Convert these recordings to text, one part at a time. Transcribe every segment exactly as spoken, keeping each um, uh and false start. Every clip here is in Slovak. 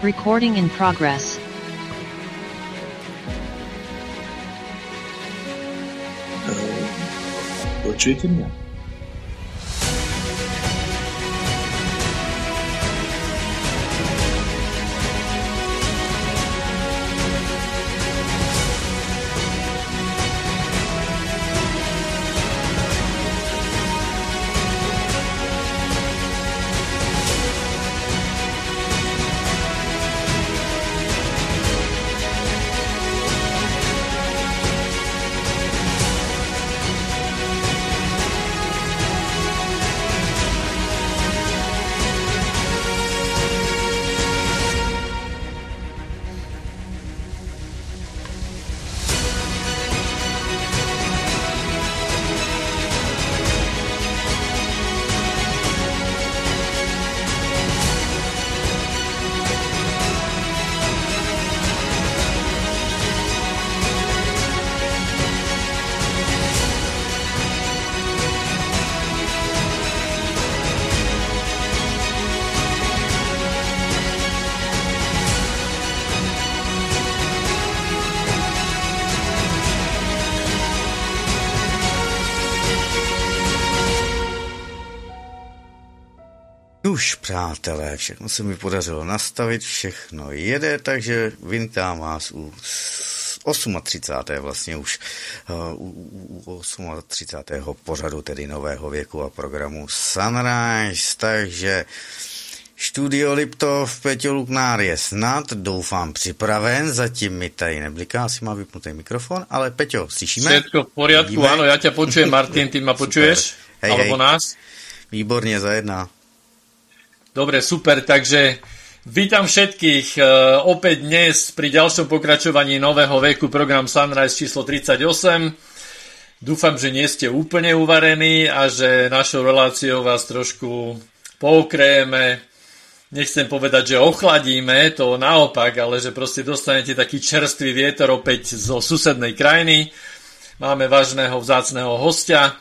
Recording in progress. Uh, počujete mňa? Už, přátelé, všechno se mi podařilo nastavit, všechno jede, takže vítám vás u třicátého osmého vlastně už u, u třicátého osmého pořadu, tedy Nového věku a programu Sunrise, takže Studio Liptov, Peťo Luknár je snad, doufám, připraven, zatím mi tady nebliká, asi má vypnutý mikrofon, ale Peťo, slyšíme? Všetko v poriadku, Vidíme? Áno, ja ťa počujem, Martin, ty ma počuješ? Hej, alebo hej. nás? Výborne, za jedna. Dobre, super, takže vítam všetkých uh, opäť dnes pri ďalšom pokračovaní Nového veku, program Sunrise číslo tridsaťosem. Dúfam, že nie ste úplne uvarení a že našou reláciou vás trošku pookrejeme. Nechcem povedať, že ochladíme, to naopak, ale že proste dostanete taký čerstvý vietor opäť zo susednej krajiny. Máme vážneho vzácneho hostia.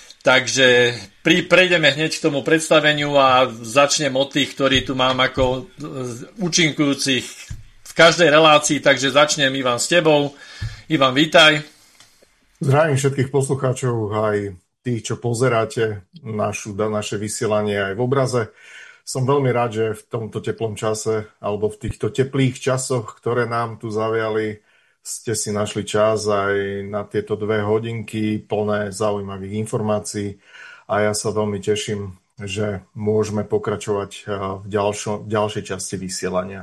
Takže pri, prejdeme hneď k tomu predstaveniu a začnem od tých, ktorí tu mám ako účinkujúcich v každej relácii, takže začnem, Ivan, s tebou. Ivan, vítaj. Zdravím všetkých poslucháčov, aj tých, čo pozeráte našu, naše vysielanie aj v obraze. Som veľmi rád, že v tomto teplom čase, alebo v týchto teplých časoch, ktoré nám tu zaviali, ste si našli čas aj na tieto dve hodinky plné zaujímavých informácií a ja sa veľmi teším, že môžeme pokračovať v, ďalšo, v ďalšej časti vysielania.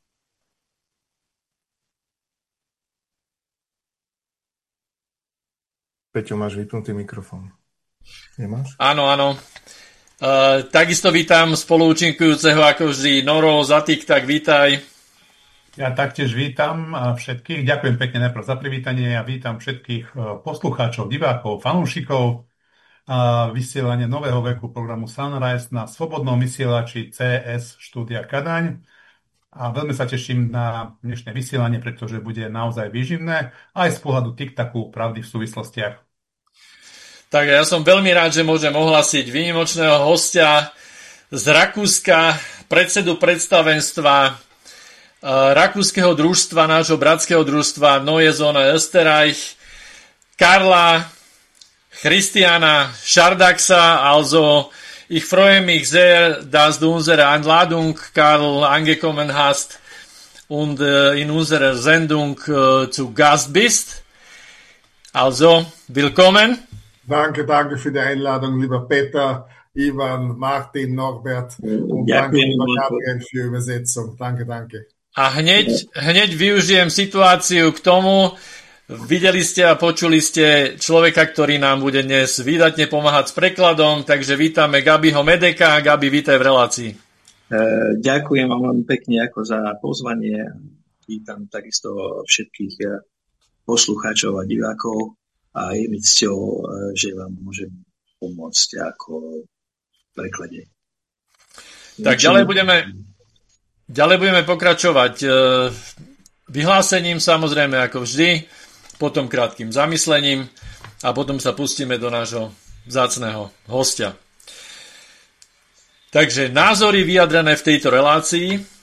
Peťo, máš vypnutý mikrofón. Nemáš? Áno, áno. Uh, takisto vítam spoluúčinkujúceho ako vždy Noro, Zatik, tak vítaj. Ja taktiež vítam všetkých. Ďakujem pekne najprv za privítanie. Ja vítam všetkých poslucháčov, divákov, fanúšikov vysielania Nového veku programu Sunrise na slobodnom vysielači cé es štúdia Kadaň. A veľmi sa teším na dnešné vysielanie, pretože bude naozaj výživné aj z pohľadu tiktaku pravdy v súvislostiach. Tak ja som veľmi rád, že môžem ohlasiť výnimočného hostia z Rakúska, predsedu predstavenstva rakúskeho družstva, nášho bratského družstva Neue Zone Österreich, Karla Christiana Schardaxa. Also ich freue mich sehr, dass du unsere Einladung, Karl, angekommen hast und äh, in unserer Sendung äh, zu Gast bist. Also, willkommen. Danke, danke für die Einladung, lieber Peter, Ivan, Martin, Norbert und danke, lieber Gabriel, für Übersetzung. Danke, danke. A hneď, hneď využijem situáciu k tomu. Videli ste a počuli ste človeka, ktorý nám bude dnes výdatne pomáhať s prekladom, takže vítame Gabiho Medeka. Gabi, vítaj v relácii. Uh, ďakujem vám veľmi pekne ako za pozvanie. Vítam takisto všetkých poslucháčov a divákov a je mi cťou, že vám môžem pomôcť ako v preklade. Tak ďalej budeme... Ďalej budeme pokračovať vyhlásením, samozrejme ako vždy, potom krátkym zamyslením a potom sa pustíme do nášho vzácneho hostia. Takže názory vyjadrené v tejto relácii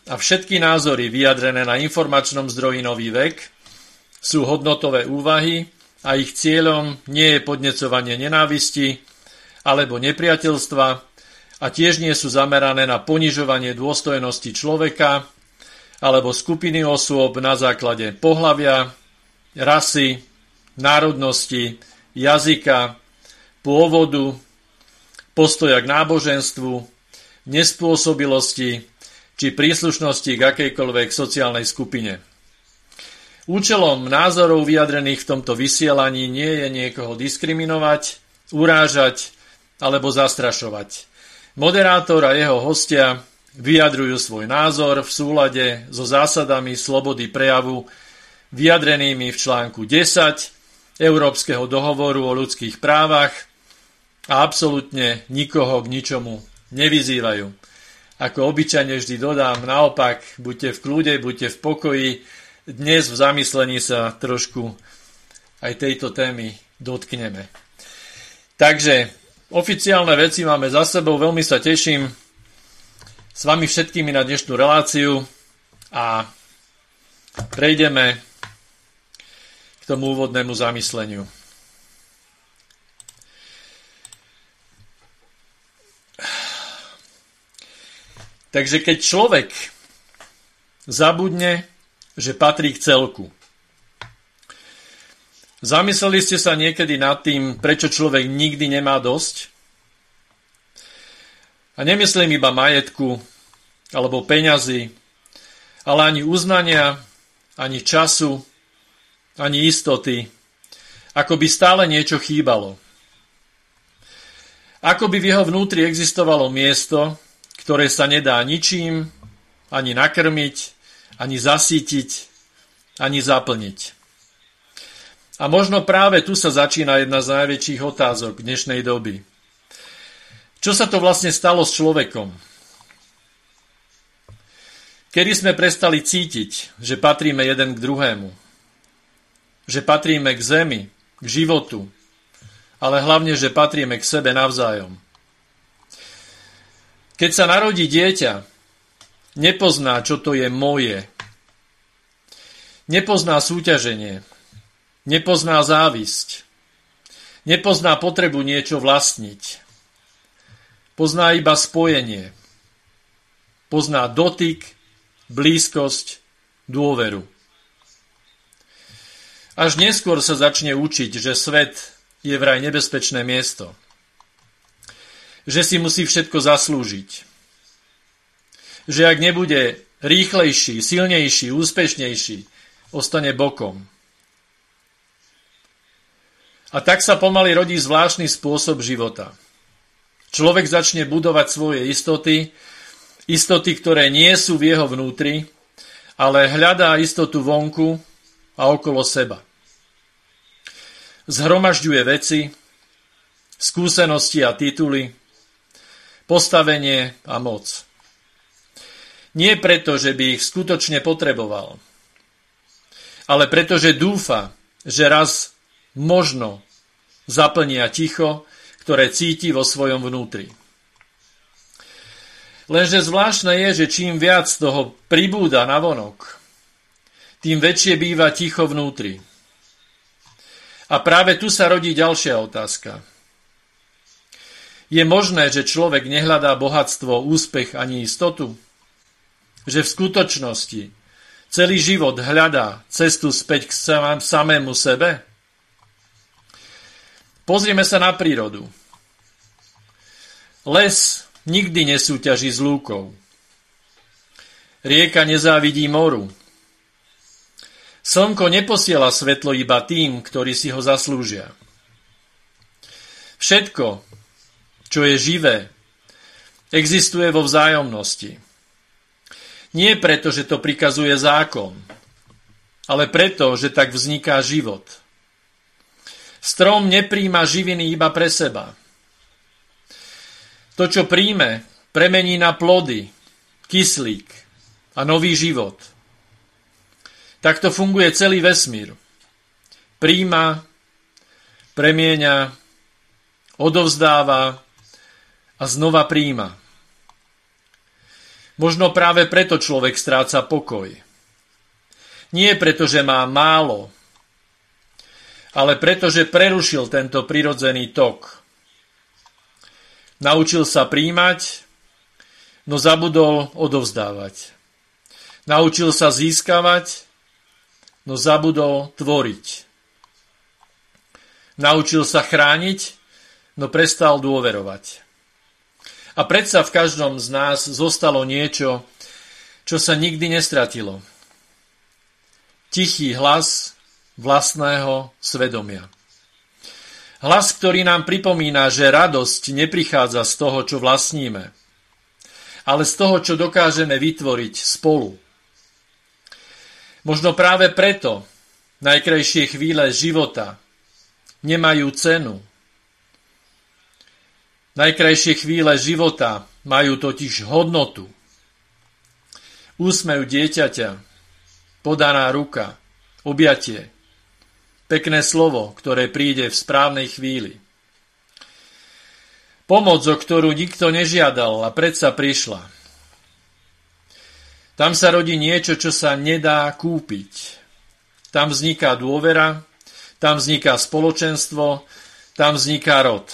a všetky názory vyjadrené na informačnom zdroji Nový vek sú hodnotové úvahy a ich cieľom nie je podnecovanie nenávisti alebo nepriateľstva a tiež nie sú zamerané na ponižovanie dôstojnosti človeka alebo skupiny osôb na základe pohlavia, rasy, národnosti, jazyka, pôvodu, postoja k náboženstvu, nespôsobilosti či príslušnosti k akejkoľvek sociálnej skupine. Účelom názorov vyjadrených v tomto vysielaní nie je niekoho diskriminovať, urážať alebo zastrašovať. Moderátor a jeho hostia vyjadrujú svoj názor v súlade so zásadami slobody prejavu vyjadrenými v článku desať Európskeho dohovoru o ľudských právach a absolútne nikoho k ničomu nevyzývajú. Ako obyčajne vždy dodám, naopak, buďte v kľude, buďte v pokoji. Dnes v zamyslení sa trošku aj tejto témy dotkneme. Takže oficiálne veci máme za sebou, veľmi sa teším s vami všetkými na dnešnú reláciu a prejdeme k tomu úvodnému zamysleniu. Takže keď človek zabudne, že patrí k celku. Zamysleli ste sa niekedy nad tým, prečo človek nikdy nemá dosť? A nemyslím iba majetku alebo peňazí, ale ani uznania, ani času, ani istoty, ako by stále niečo chýbalo. Ako by v jeho vnútri existovalo miesto, ktoré sa nedá ničím ani nakrmiť, ani zasítiť, ani zaplniť. A možno práve tu sa začína jedna z najväčších otázok dnešnej doby. Čo sa to vlastne stalo s človekom? Kedy sme prestali cítiť, že patríme jeden k druhému? Že patríme k zemi, k životu, ale hlavne, že patríme k sebe navzájom. Keď sa narodí dieťa, nepozná, čo to je moje. Nepozná súťaženie. Nepozná závisť. Nepozná potrebu niečo vlastniť. Pozná iba spojenie. Pozná dotyk, blízkosť, dôveru. Až neskôr sa začne učiť, že svet je vraj nebezpečné miesto. Že si musí všetko zaslúžiť. Že ak nebude rýchlejší, silnejší, úspešnejší, ostane bokom. A tak sa pomaly rodí zvláštny spôsob života. Človek začne budovať svoje istoty, istoty, ktoré nie sú v jeho vnútri, ale hľadá istotu vonku a okolo seba. Zhromažďuje veci, skúsenosti a tituly, postavenie a moc. Nie preto, že by ich skutočne potreboval, ale preto, že dúfa, že raz možno zaplnia ticho, ktoré cíti vo svojom vnútri. Lenže zvláštne je, že čím viac toho pribúda navonok, tým väčšie býva ticho vnútri. A práve tu sa rodí ďalšia otázka. Je možné, že človek nehľadá bohatstvo, úspech ani istotu? Že v skutočnosti celý život hľadá cestu späť k samému sebe? Pozrime sa na prírodu. Les nikdy nesúťaží s lúkou. Rieka nezávidí moru. Slnko neposiela svetlo iba tým, ktorí si ho zaslúžia. Všetko, čo je živé, existuje vo vzájomnosti. Nie preto, že to prikazuje zákon, ale preto, že tak vzniká život. Strom nepríjma živiny iba pre seba. To, čo príjme, premení na plody, kyslík a nový život. Takto funguje celý vesmír. Príjma, premieňa, odovzdáva a znova príjma. Možno práve preto človek stráca pokoj. Nie preto, že má málo, ale preto, že prerušil tento prirodzený tok. Naučil sa príjmať, no zabudol odovzdávať. Naučil sa získavať, no zabudol tvoriť. Naučil sa chrániť, no prestal dôverovať. A predsa v každom z nás zostalo niečo, čo sa nikdy nestratilo. Tichý hlas vlastného svedomia. Hlas, ktorý nám pripomína, že radosť neprichádza z toho, čo vlastníme, ale z toho, čo dokážeme vytvoriť spolu. Možno práve preto najkrajšie chvíle života nemajú cenu. Najkrajšie chvíle života majú totiž hodnotu. Úsmev dieťaťa, podaná ruka, objatie, pekné slovo, ktoré príde v správnej chvíli. Pomoc, o ktorú nikto nežiadal a predsa prišla. Tam sa rodí niečo, čo sa nedá kúpiť. Tam vzniká dôvera, tam vzniká spoločenstvo, tam vzniká rod.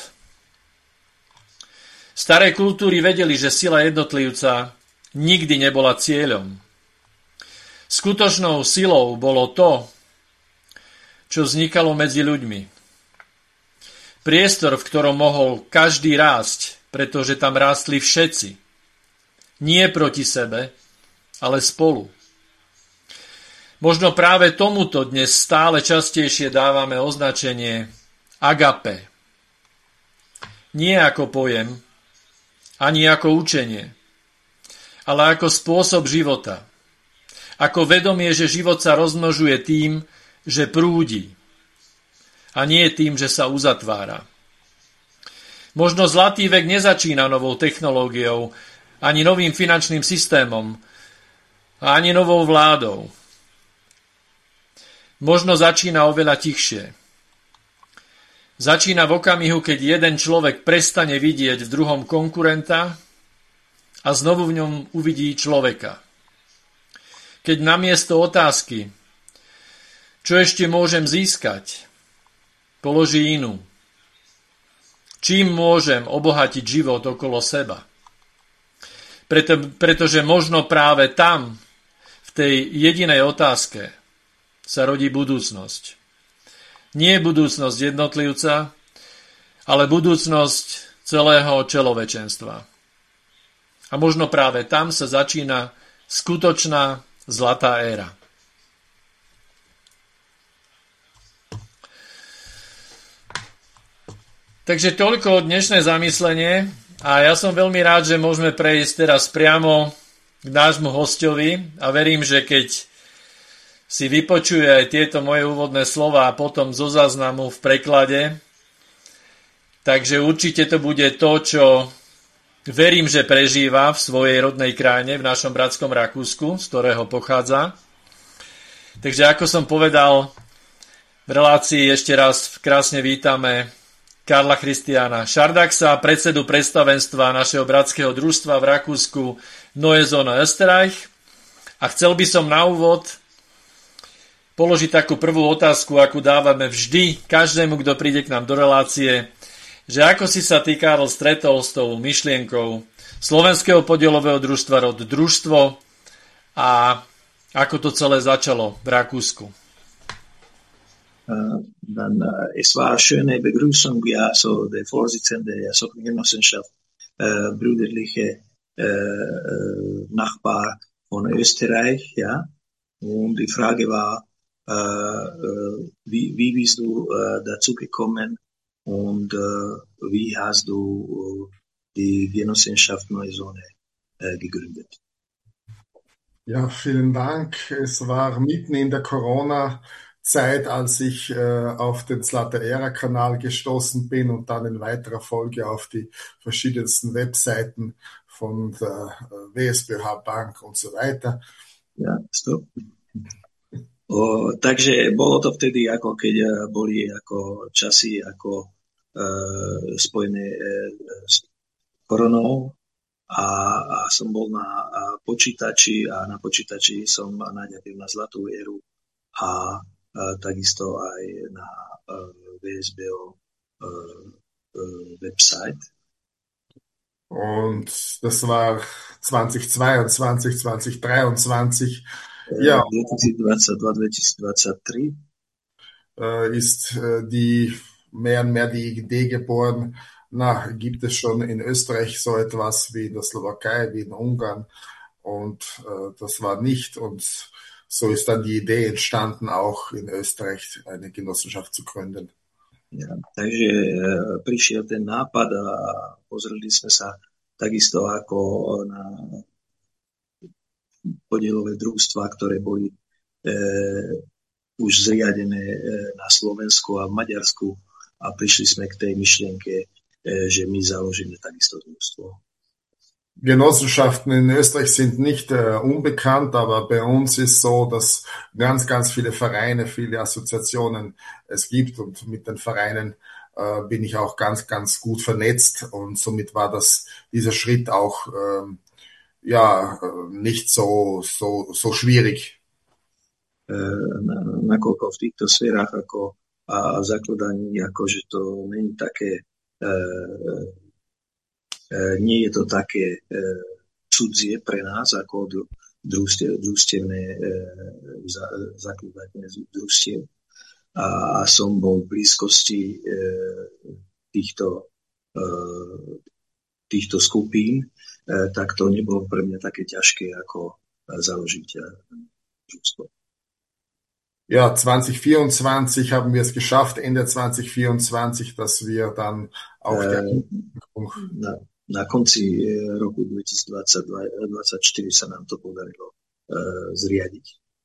Staré kultúry vedeli, že sila jednotlivca nikdy nebola cieľom. Skutočnou silou bolo to, čo vznikalo medzi ľuďmi. Priestor, v ktorom mohol každý rásť, pretože tam rástli všetci. Nie proti sebe, ale spolu. Možno práve tomuto dnes stále častejšie dávame označenie agape. Nie ako pojem, ani ako učenie, ale ako spôsob života. Ako vedomie, že život sa rozmnožuje tým, že prúdi, a nie tým, že sa uzatvára. Možno zlatý vek nezačína novou technológiou, ani novým finančným systémom, ani novou vládou. Možno začína oveľa tichšie. Začína v okamihu, keď jeden človek prestane vidieť v druhom konkurenta a znovu v ňom uvidí človeka. Keď namiesto otázky, čo ešte môžem získať, položí inú. Čím môžem obohatiť život okolo seba? Preto, pretože možno práve tam, v tej jedinej otázke, sa rodí budúcnosť. Nie budúcnosť jednotlivca, ale budúcnosť celého človečenstva. A možno práve tam sa začína skutočná zlatá éra. Takže toľko dnešné zamyslenie a ja som veľmi rád, že môžeme prejsť teraz priamo k nášmu hosťovi a verím, že keď si vypočuje aj tieto moje úvodné slova a potom zo záznamu v preklade, takže určite to bude to, čo verím, že prežíva v svojej rodnej krajine, v našom bratskom Rakúsku, z ktorého pochádza. Takže ako som povedal, v relácii ešte raz krásne vítame Karla Christiana Šardaxa, predsedu predstavenstva našeho bratského družstva v Rakúsku Neue Zone Österreich. A chcel by som na úvod položiť takú prvú otázku, akú dávame vždy každému, kto príde k nám do relácie, že ako si sa ty, Karol, stretol s tou myšlienkou Slovenského podielového družstva Rod družstvo a ako to celé začalo v Rakúsku? Uh, dann, uh, es war eine schöne Begrüßung, ja, so der Vorsitzende der Genossenschaft, äh, brüderliche äh, äh, Nachbar von Österreich, ja, und die Frage war, äh, wie, wie bist du äh, dazu gekommen und äh, wie hast du äh, die Genossenschaft Neue Zone äh, gegründet? Ja, vielen Dank. Es war mitten in der Corona-Zeit, als ich äh, auf den Zlata Era-Kanal gestoßen bin und dann in weiterer Folge auf die verschiedensten Webseiten von der W S B H Bank und so weiter. Ja, stop. O, takže bolo to vtedy, ako keď boli ako časy ako e, spojené e, s koronou a, a som bol na a počítači a na počítači som naďapil na Zlatú éru a, a takisto aj na vé es bé ó Website. Und das war zweitausendzweiundzwanzig, zweitausenddreiundzwanzig. Ja, dvetisícdvadsaťdva dvetisícdvadsaťtri ist die mehr und mehr die Idee geboren, na, gibt es schon in Österreich so etwas wie in der Slowakei, wie in Ungarn? Und äh, das war nicht. Und so ist dann die Idee entstanden, auch in Österreich eine Genossenschaft zu gründen. Ja, takže e, prišiel ten nápad a pozreli sme sa takisto ako na podielové družstvá, ktoré boli e, už zriadené e, na Slovensku a v Maďarsku a prišli sme k tej myšlienke, e, že my založíme takisto družstvo. Genossenschaften in Österreich sind nicht äh, unbekannt, aber bei uns ist so, dass ganz, ganz viele Vereine, viele Assoziationen es gibt und mit den Vereinen äh, bin ich auch ganz, ganz gut vernetzt und somit war das dieser Schritt auch ähm, ja nicht so so so schwierig. Nakoľko v týchto sférach ako a zakladaní, akože to není také uh, nie je to také e, cudzie pre nás ako družstiev, družstevné e, za, zakladanie družstiev. A, a som bol v blízkosti e, týchto, e, týchto skupín, e, tak to nebolo pre mňa také ťažké ako založiť družstvo. Ja, zwanzig vierundzwanzig haben wir es geschafft, Ende zwanzig vierundzwanzig, dass wir dann auch e, der na, Na konci roku dvetisícdvadsaťštyri sa nám to podarilo äh, zriadiť.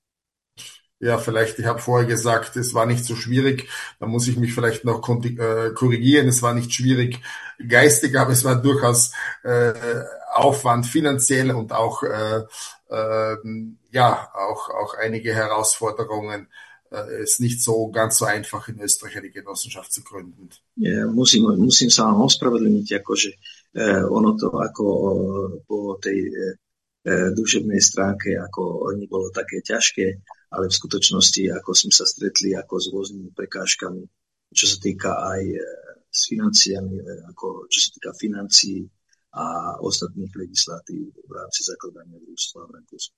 Ja, vielleicht, ich habe vorher gesagt, es war nicht so schwierig, da muss ich mich vielleicht noch korrigieren, es war nicht schwierig geistig, aber es war durchaus äh, Aufwand finanziell und auch äh, äh, ja, auch, auch einige Herausforderungen. Es ist nicht so ganz so einfach in Österreich eine Genossenschaft zu gründen. Ja, musím, musím sa vám ospravedlniť, akože eh, ono to ako eh, po tej eh, duševnej stránke ako nebolo také ťažké, ale v skutočnosti ako sme sa stretli ako s rôznymi prekážkami, čo sa týka aj eh, s financiami, eh, ako čo sa týka financií a ostatných legislatív v rámci zakladania družstva v Rakúsku.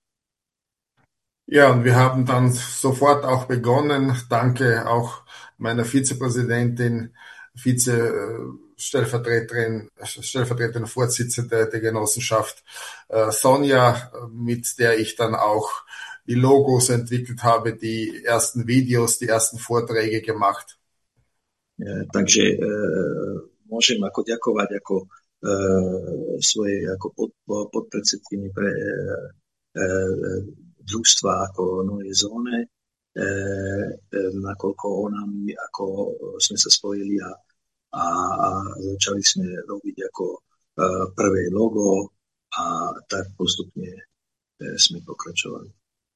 Ja, und wir haben dann sofort auch begonnen, danke auch meiner Vizepräsidentin, Vize-Stellvertreterin, stellvertretende Vorsitzende der Genossenschaft, äh, Sonja, mit der ich dann auch die Logos entwickelt habe, die ersten Videos, die ersten Vorträge gemacht. Ja, takže e, môžem ako ďakovať ako e, svojej ako pod, podpredsedkyni pre e, e, družstva ako Nové zóne, e, e, nakoľko ona mi, ako sme sa spojili a, a, a začali sme robiť ako e, prvé logo a tak postupne e, sme pokračovali.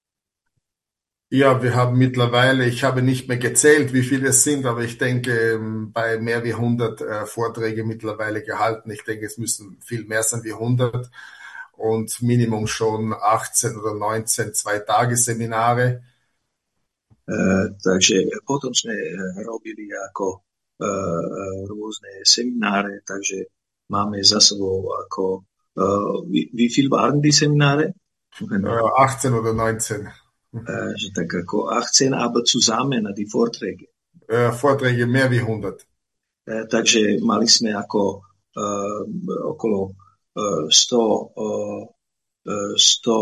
Ja, wir haben mittlerweile, ich habe nicht mehr gezählt, wie viele es sind, aber ich denke, bei mehr wie hundert äh, Vorträge mittlerweile gehalten. Ich denke, es müssen viel mehr sein wie hundert. Und Minimum schon achtzehn oder neunzehn Zwei-Tage-Seminare. Uh, takže potom sme robili ako uh, rôzne semináre, takže máme za sebou ako uh, wie, wie viel waren die Seminare? Uh, achtzehn oder neunzehn. Uh, tak ako achtzehn, aber zusammen die Vorträge. Uh, Vorträge mehr wie hundert. Uh, takže mali sme ako uh, okolo sto, sto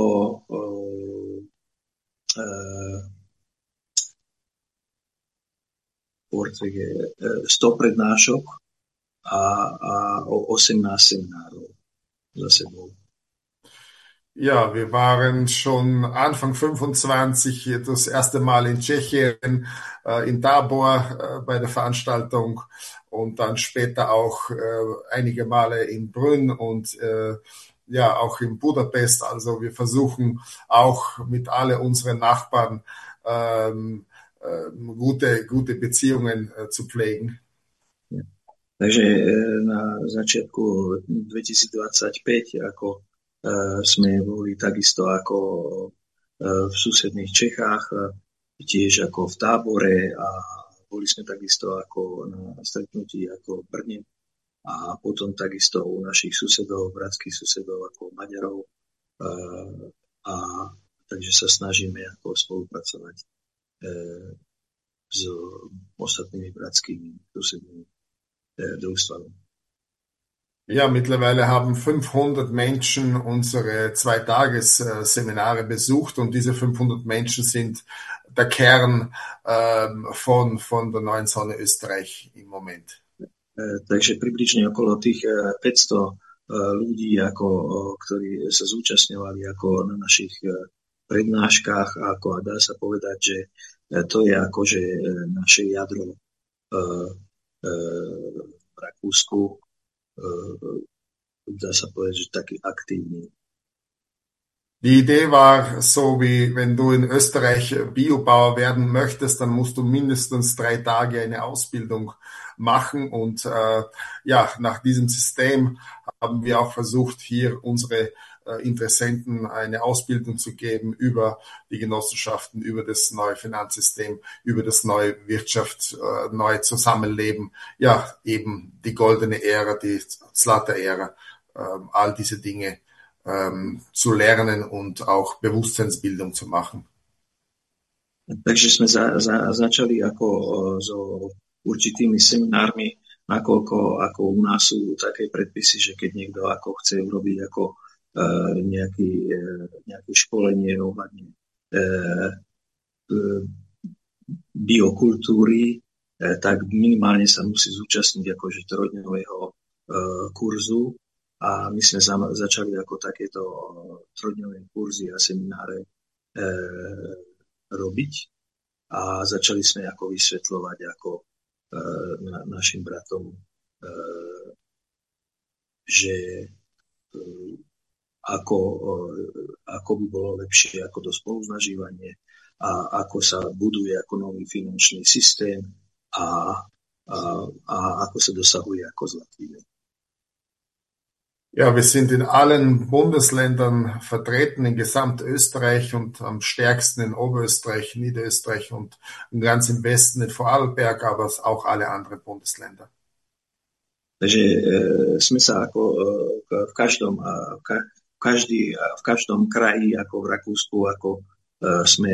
sto prednášok a, a osemnásť seminárov za sebou. Ja, wir waren schon Anfang fünfundzwanzig das erste Mal in Tschechien, äh, in Tábor äh, bei der Veranstaltung und dann später auch äh, einige Male in Brünn und äh, ja auch in Budapest. Also wir versuchen auch mit alle unseren Nachbarn ähm, äh, gute gute Beziehungen äh, zu pflegen. Ja. Takže na začiatku dvetisícdvadsaťpäť ako sme boli takisto ako v susedných Čechách, tiež ako v Tábore a boli sme takisto ako na stretnutí ako v Brne a potom takisto u našich susedov, bratských susedov ako Maďarov. A takže sa snažíme ako spolupracovať s ostatnými bratskými susednými družstvami. Ja, mittlerweile haben fünfhundert Menschen unsere Zwei-Tages-Seminare besucht und diese fünfhundert Menschen sind der Kern ähm, von, von der Neuen Sonne Österreich im Moment. Takže približne okolo tých päťsto ľudí, ako, ktorí sa zúčastňovali ako na našich prednáškach, ako a dá sa povedať, že to je akože naše jadro v Rakúsku. Dá sa povedať, že taký aktívny. Die Idee war so, wie wenn du in Österreich Biobauer werden möchtest, dann musst du mindestens drei Tage eine Ausbildung machen und äh, ja, nach diesem System haben wir auch versucht, hier unsere äh, Interessenten eine Ausbildung zu geben über die Genossenschaften, über das neue Finanzsystem, über das neue Wirtschaft, äh, neue Zusammenleben, ja, eben die goldene Ära, die Zlata-Ära, äh, all diese Dinge ähm, zu lernen und auch Bewusstseinsbildung zu machen. Takže sme za, za, začali ako so určitými seminármi, nakoľko ako u nás sú také predpisy, že keď niekto ako chce urobiť ako uh, nejaký, uh, nejaké školenie ohľadne uh, uh, biokultúry, uh, tak minimálne sa musí zúčastniť akože trojdňového uh, kurzu a my sme za, začali ako takéto trojdňové kurzy a semináre uh, robiť a začali sme ako vysvetľovať ako Na, našim bratom, že ako, ako by bolo lepšie ako to spolunažívanie a ako sa buduje ako nový finančný systém a, a, a ako sa dosahuje ako zlatý vek. Ja, wir sind in allen Bundesländern vertreten, in Gesamtösterreich und am stärksten in Oberösterreich, Niederösterreich und ganz im Westen in Vorarlberg, aber auch alle anderen Bundesländer. Takže e, sme sa ako e, v každom, v, ka, v, každý, v každom kraji, ako v Rakúsku, ako e, sme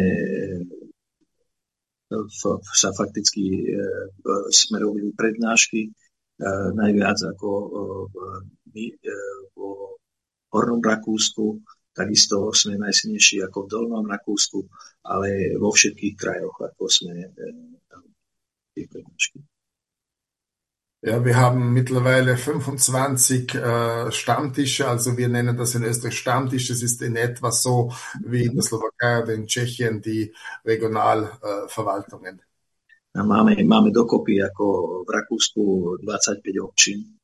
v, sa fakticky e, smerovali prednášky, Uh, najviac ako uh, my uh, vo Hornom Rakúsku, takisto sme najsilnejší ako v Dolnom Rakúsku, ale vo všetkých krajoch ako sme uh, tie prednášky. Ja, wir haben mittlerweile fünfundzwanzig äh, Stammtische, also wir nennen das in Österreich Stammtisch, das ist in etwa so wie in der Slowakei oder in Tschechien die Regionalverwaltungen. Äh, Máme, máme dokopy ako v Rakúsku dvadsaťpäť občín.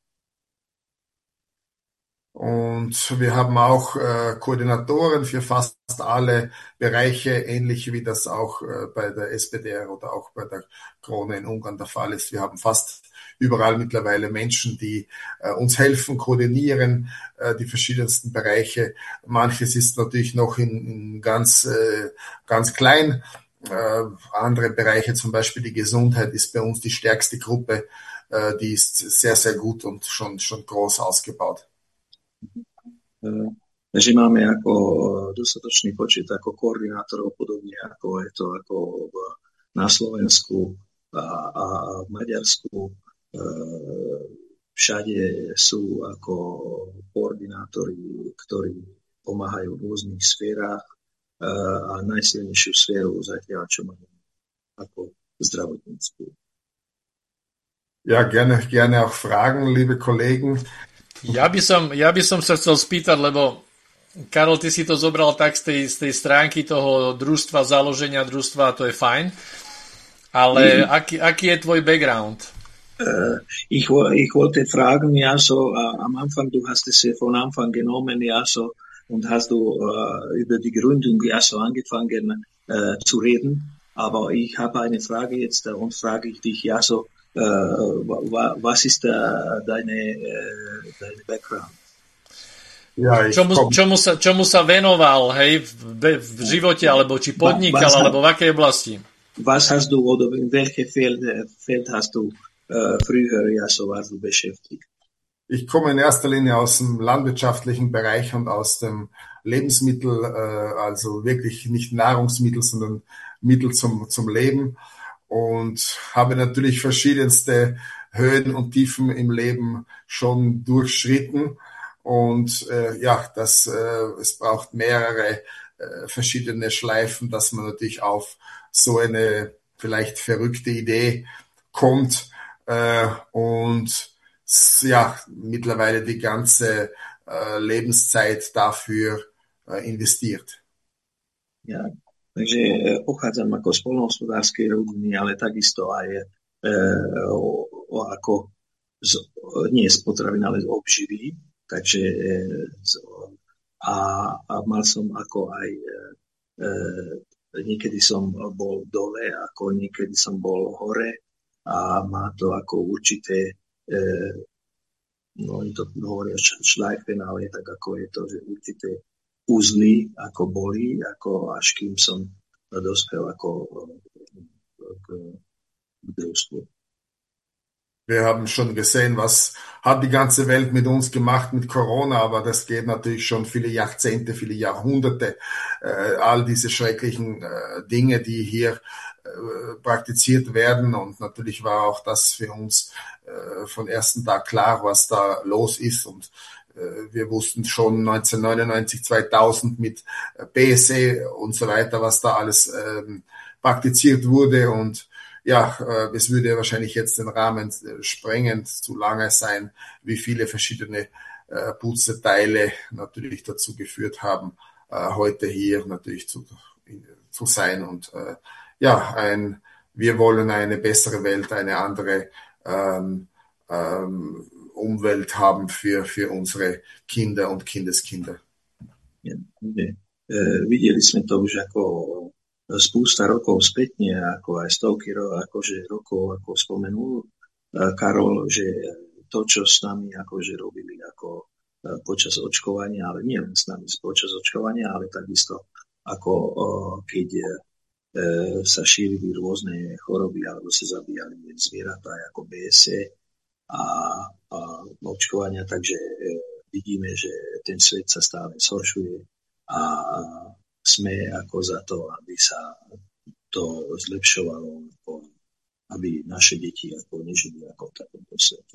Und wir haben auch äh, Koordinatoren für fast alle Bereiche, ähnlich wie das auch äh, bei der S P D R oder auch bei der Krone in Ungarn der Fall ist. Wir haben fast überall mittlerweile Menschen, die äh, uns helfen, koordinieren äh, die verschiedensten Bereiche. Manches ist natürlich noch in, in ganz, äh, ganz klein. Äh, andere Bereiche, zum Beispiel die Gesundheit, ist bei uns die stärkste Gruppe. Äh, die ist sehr, sehr gut und schon, schon groß ausgebaut. Uh, takže máme ako dostatočný počet ako koordinátorov, podobne ako je to ako v, na Slovensku a, a v Maďarsku. Uh, všade sú ako koordinátori, ktorí pomáhajú v rôznych sférach uh, a najsilnejšiu sféru zatiaľ, čo máme ako zdravotnícku. Ja, gerne, gerne auch fragen, liebe Kollegen. Ja by som, ja by som sa chcel spýtať, lebo Karol, ty si to zobral tak z tej, z tej stránky toho družstva, založenia družstva, to je fajn, ale mm. aký, aký je tvoj background? Uh, ich, ich wollte fragen, ja, so uh, am Anfang, du hast es ja von Anfang genommen, ja, so, und hast du uh, über die Gründung, ja, so angefangen uh, zu reden, aber ich habe eine Frage jetzt uh, und frage ich dich, ja, so, uh, was ist uh, deine, uh, deine Background? Ja, ich čomu, komm, čomu, sa, čomu sa venoval, hej, v, v živote, alebo či podnikal, was, alebo v akej oblasti? Was hast du oder in welchem Feld, Feld hast du äh, früher ja so warst du beschäftigt? Ich komme in erster Linie aus dem landwirtschaftlichen Bereich und aus dem Lebensmittel, äh, also wirklich nicht Nahrungsmittel, sondern Mittel zum, zum Leben, und habe natürlich verschiedenste Höhen und Tiefen im Leben schon durchschritten. Und äh, ja, das, äh, es braucht mehrere äh, verschiedene Schleifen, dass man natürlich auf so eine vielleicht verrückte Idee kommt äh, und ja, mittlerweile die ganze äh, Lebenszeit dafür äh, investiert. Ja, takže pochádzam ako z poľnohospodárskej rodiny, ale takisto aj e, o, o, ako z, nie z potravín, ale z obživy. Takže e, z, a, a mal som ako aj e, niekedy som bol dole, ako niekedy som bol hore, a má to ako určité e, no oni to hovoria šlajfen, ale tak ako je to, že určité uzly ako boli, ako až kým som dospel ako k družstvu. Wir haben schon gesehen, was hat die ganze Welt mit uns gemacht mit Corona, aber das geht natürlich schon viele Jahrzehnte, viele Jahrhunderte. Äh, all diese schrecklichen äh, Dinge, die hier äh, praktiziert werden, und natürlich war auch das für uns äh, von ersten Tag klar, was da los ist, und äh, wir wussten schon neunzehnhundertneunundneunzig, zweitausend mit B S E und so weiter, was da alles äh, praktiziert wurde, und ja, äh, es würde wahrscheinlich jetzt den Rahmen äh, sprengen, zu lange sein, wie viele verschiedene äh, Puzzleteile natürlich dazu geführt haben, äh, heute hier natürlich zu, zu sein. Und äh, ja, ein, wir wollen eine bessere Welt, eine andere ähm, ähm, Umwelt haben für, für unsere Kinder und Kindeskinder. Ja, okay. e, videli sme to už ako spústa rokov spätne, ako aj stovky ro- akože rokov, ako spomenul Karol, že to, čo s nami akože robili ako počas očkovania, ale nie len s nami počas očkovania, ale takisto ako keď sa šírili rôzne choroby alebo sa zabíjali zvieratá ako bé es é a, a očkovania, takže vidíme, že ten svet sa stále zhoršuje a sme ako za to, aby sa to zlepšovalo, aby naše deti ako nežili ako v takomto svete.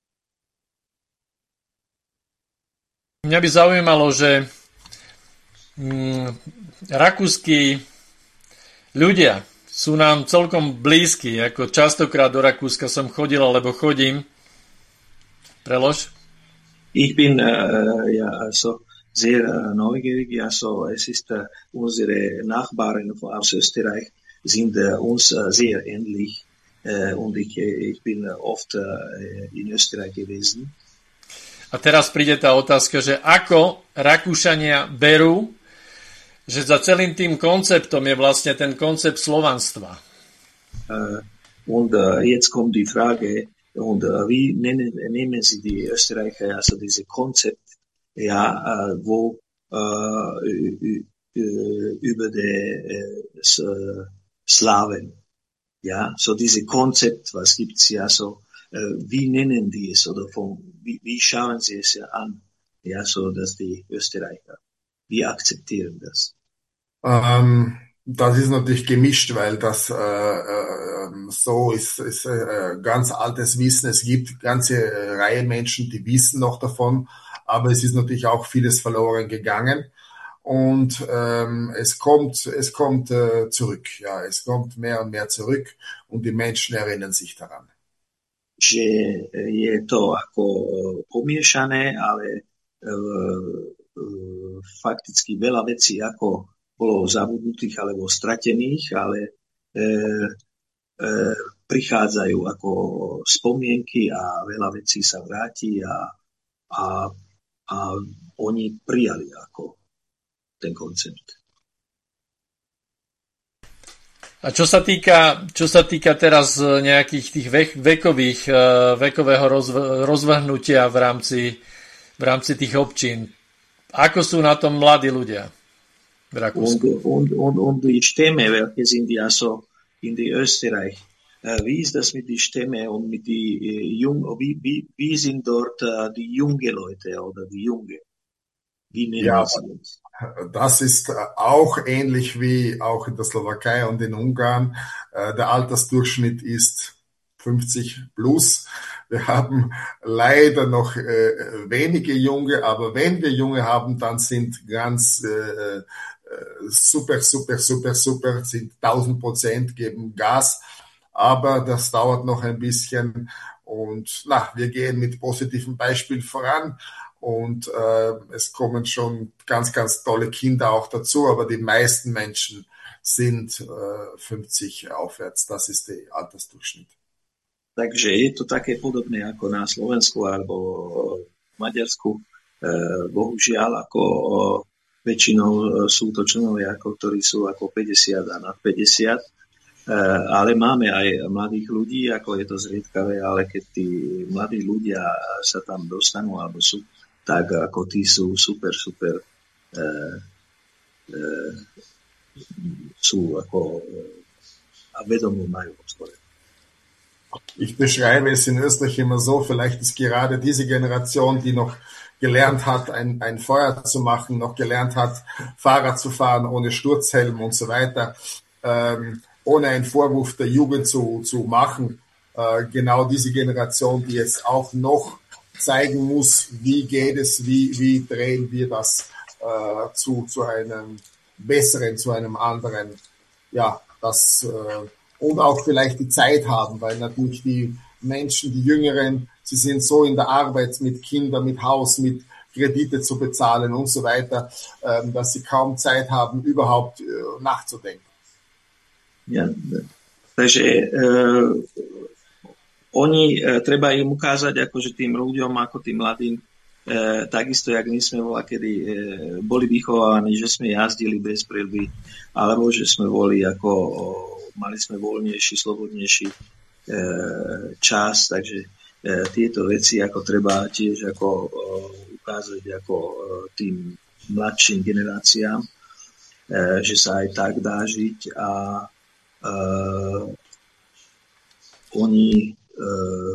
Mňa by zaujímalo, že mm, rakúski ľudia sú nám celkom blízki, ako častokrát do Rakúska som chodil, alebo chodím. Prelož? Ich bin uh, ja, so sehr uh, neugierig, ja, so es ist uh, unsere Nachbarn aus Österreich sind uh, uns uh, sehr ähnlich uh, und ich, ich bin uh, oft uh, in Österreich gewesen. A teraz príde tá otázka, že ako Rakúšania berú, že za celým tým konceptom je vlastne ten koncept slovanstva. Uh, und uh, jetzt kommt die Frage, und uh, wie nennen, nehmen Sie die Österreicher also diese Konzept, ja, uh, wo uh, über die uh, Slaven, ja, so diese Konzept, was gibt's ja so, uh, wie nennen die es oder von, wie, wie schauen Sie es ja an, ja, so dass die Österreicher, wie akzeptieren das? Ähm, das ist natürlich gemischt, weil das äh, äh, so ist, ist äh, ganz altes Wissen. Es gibt ganze äh, Reihe Menschen, die wissen noch davon, aber es ist natürlich auch vieles verloren gegangen, und ähm, es kommt, es kommt äh, zurück. Ja, es kommt mehr und mehr zurück, und die Menschen erinnern sich daran. Že je to ako pomiešané, ale e, e, fakticky veľa vecí ako bolo zabudnutých alebo stratených, ale e, e, prichádzajú ako spomienky a veľa vecí sa vráti a, a, a oni prijali ako ten koncept. A čo sa týka, čo sa týka teraz nejakých tých vek, vekových, vekového rozv, rozvrhnutia v rámci, v rámci tých občín, ako sú na tom mladí ľudia v Rakúsku? Und, und, und, und die Stämme, welche sind ja so in die Österreich? Wie ist das mit die Stämme und mit die Jung, wie, wie, wie sind dort die junge Leute oder die Junge? Wie nennen ja, sie uns? Das ist auch ähnlich wie auch in der Slowakei und in Ungarn. Der Altersdurchschnitt ist fünfzig plus. Wir haben leider noch wenige Junge, aber wenn wir Junge haben, dann sind ganz äh, super, super, super, super, sind tausend Prozent, geben Gas. Aber das dauert noch ein bisschen und na, wir gehen mit positiven Beispielen voran. Und äh, es kommen schon ganz, ganz tolle Kinder auch dazu, aber die meisten Menschen sind äh, fünfzig aufwärts. Das ist der Altersdurchschnitt. Takže je to také podobné ako na Slovensku alebo v Maďarsku. E, bohužiaľ, ako o, väčšinou sú to členovia, ako, ktorí sú ako päťdesiat a nad päťdesiat. E, ale máme aj mladých ľudí, ako je to zriedkavé, ale keď tí mladí ľudia sa tam dostanú alebo sú, tak ako tí sú super, super e, e, sú ako a vedomú majú podporu. Ich beschreibe es in Österreich immer so, vielleicht ist gerade diese Generation, die noch gelernt hat, ein, ein Feuer zu machen, noch gelernt hat, Fahrrad zu fahren ohne Sturzhelm und so weiter, ähm, ohne einen Vorwurf der Jugend zu, zu machen, äh, genau diese Generation, die jetzt auch noch zeigen muss, wie geht es, wie, wie drehen wir das äh, zu, zu einem besseren, zu einem anderen, ja, das, äh, und auch vielleicht die Zeit haben, weil natürlich die Menschen, die Jüngeren, sie sind so in der Arbeit mit Kindern, mit Haus, mit Kredite zu bezahlen und so weiter, äh, dass sie kaum Zeit haben, überhaupt äh, nachzudenken. Ja, takže äh, oni, e, treba im ukázať akože tým ľuďom, ako tým mladým, e, takisto, jak my sme bola, kedy e, boli vychovávaní, že sme jazdili bez prilby, alebo že sme boli ako, o, mali sme voľnejší, slobodnejší e, čas, takže e, tieto veci ako treba tiež ako o, ukázať ako o, tým mladším generáciám, e, že sa aj tak dá žiť a e, oni Uh,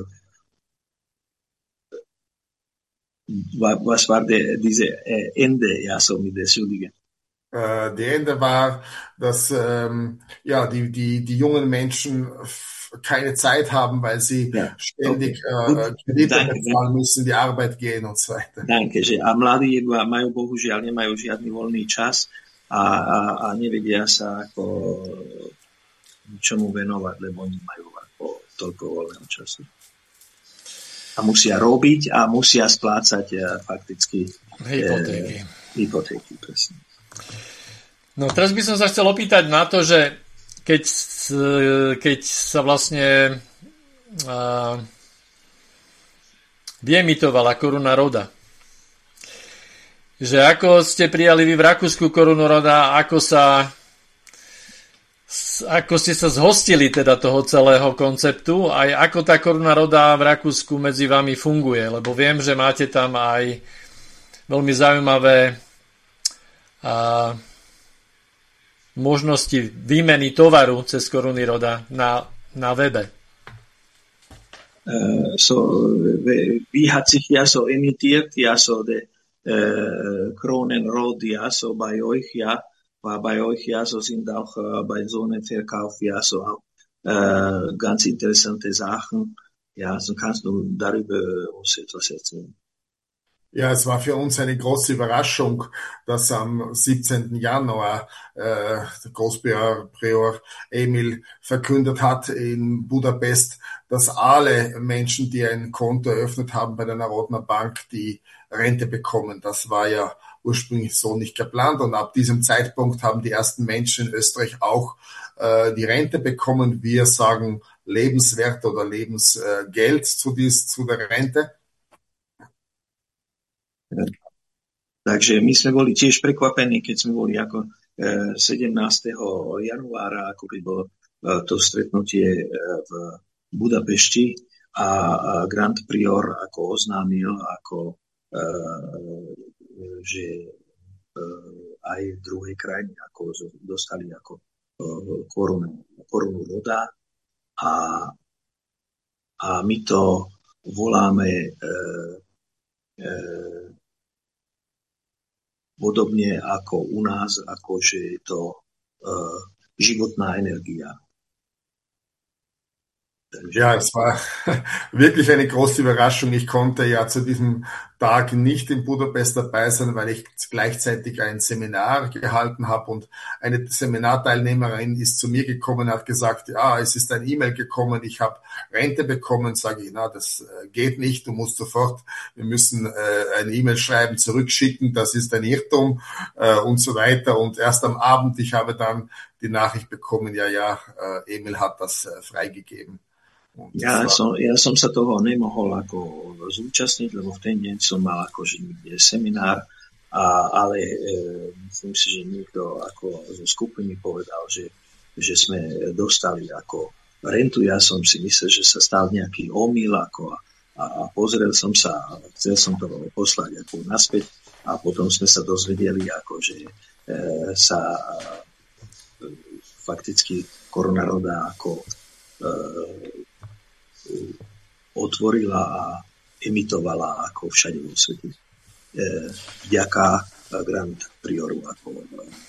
was war der, diese äh, Ende, ja, so mit der Schuldige? Äh, die Ende war, dass ähm, ja die die die jungen Menschen f- keine Zeit haben, weil sie ja. ständig okay. äh, Kredite bezahlen müssen, die Arbeit gehen und so weiter. Danke, že a mladí majú bohužiaľ nemajú žiadny voľný čas a, a, a nevedia sa ako ničomu venovať, lebo oni majú toľko voľného času. A musia robiť a musia splácať a fakticky hypotéky. E, hypotéky, presne. No teraz by som sa chcel opýtať na to, že keď, keď sa vlastne uh, vyemitovala koruna roda, že ako ste prijali vy v Rakúsku korunu roda, ako sa ako ste sa zhostili teda toho celého konceptu, aj ako tá koruna roda v Rakúsku medzi vami funguje, lebo viem, že máte tam aj veľmi zaujímavé a, možnosti výmeny tovaru cez koruny roda na, na webe. Uh, so, wie hat sich ja so emittiert, ja so de uh, Kronenrod, ja so bei euch, ja, war bei euch, ja, so sind auch äh, bei so einem Verkauf, ja, so auch äh, ganz interessante Sachen. Ja, so kannst du darüber uns etwas erzählen. Ja, es war für uns eine große Überraschung, dass am siebzehnten Januar äh, der Großprior Emil verkündet hat in Budapest, dass alle Menschen, die ein Konto eröffnet haben bei der Narodna Bank, die Rente bekommen. Das war ja ursprünglich so nicht geplant und ab diesem Zeitpunkt haben die ersten Menschen in Österreich auch äh, die Rente bekommen. Wir sagen Lebenswert oder Lebensgeld zu, dies, zu der Rente. Takže my sme boli tiež prekvapení, keď sme boli ako sedemnásteho januára, ako keď bolo to stretnutie v Budapešti a Grand Prior ako oznámil, ako, že aj v druhej krajine ako dostali ako korunu, korunu roda a, a my to voláme e, e, podobne ako u nás, ako že je to e, životná energia. Ja, es war wirklich eine große Überraschung. Ich konnte ja zu diesem Tag nicht in Budapest dabei sein, weil ich gleichzeitig ein Seminar gehalten habe und eine Seminarteilnehmerin ist zu mir gekommen und hat gesagt, ja, es ist ein E-Mail gekommen, ich habe Rente bekommen. Sage ich, na, das geht nicht, du musst sofort, wir müssen äh, ein E-Mail schreiben, zurückschicken, das ist ein Irrtum äh, und so weiter. Und erst am Abend, ich habe dann die Nachricht bekommen, ja, ja, äh, Emil hat das äh, freigegeben. Ja som, ja som sa toho nemohol ako zúčastniť, lebo v ten deň som mal akože seminár, a, ale e, myslím si, že niekto ako zo skupiny povedal, že, že sme dostali ako rentu. Ja som si myslel, že sa stal nejaký omyl ako, a, a pozrel som sa, chcel som to poslať ako naspäť a potom sme sa dozvedeli, ako, že e, sa e, fakticky korona roda ako e, otvorila a emitovala ako všade vo svete. E, vďaka Grand Prioru. Ako,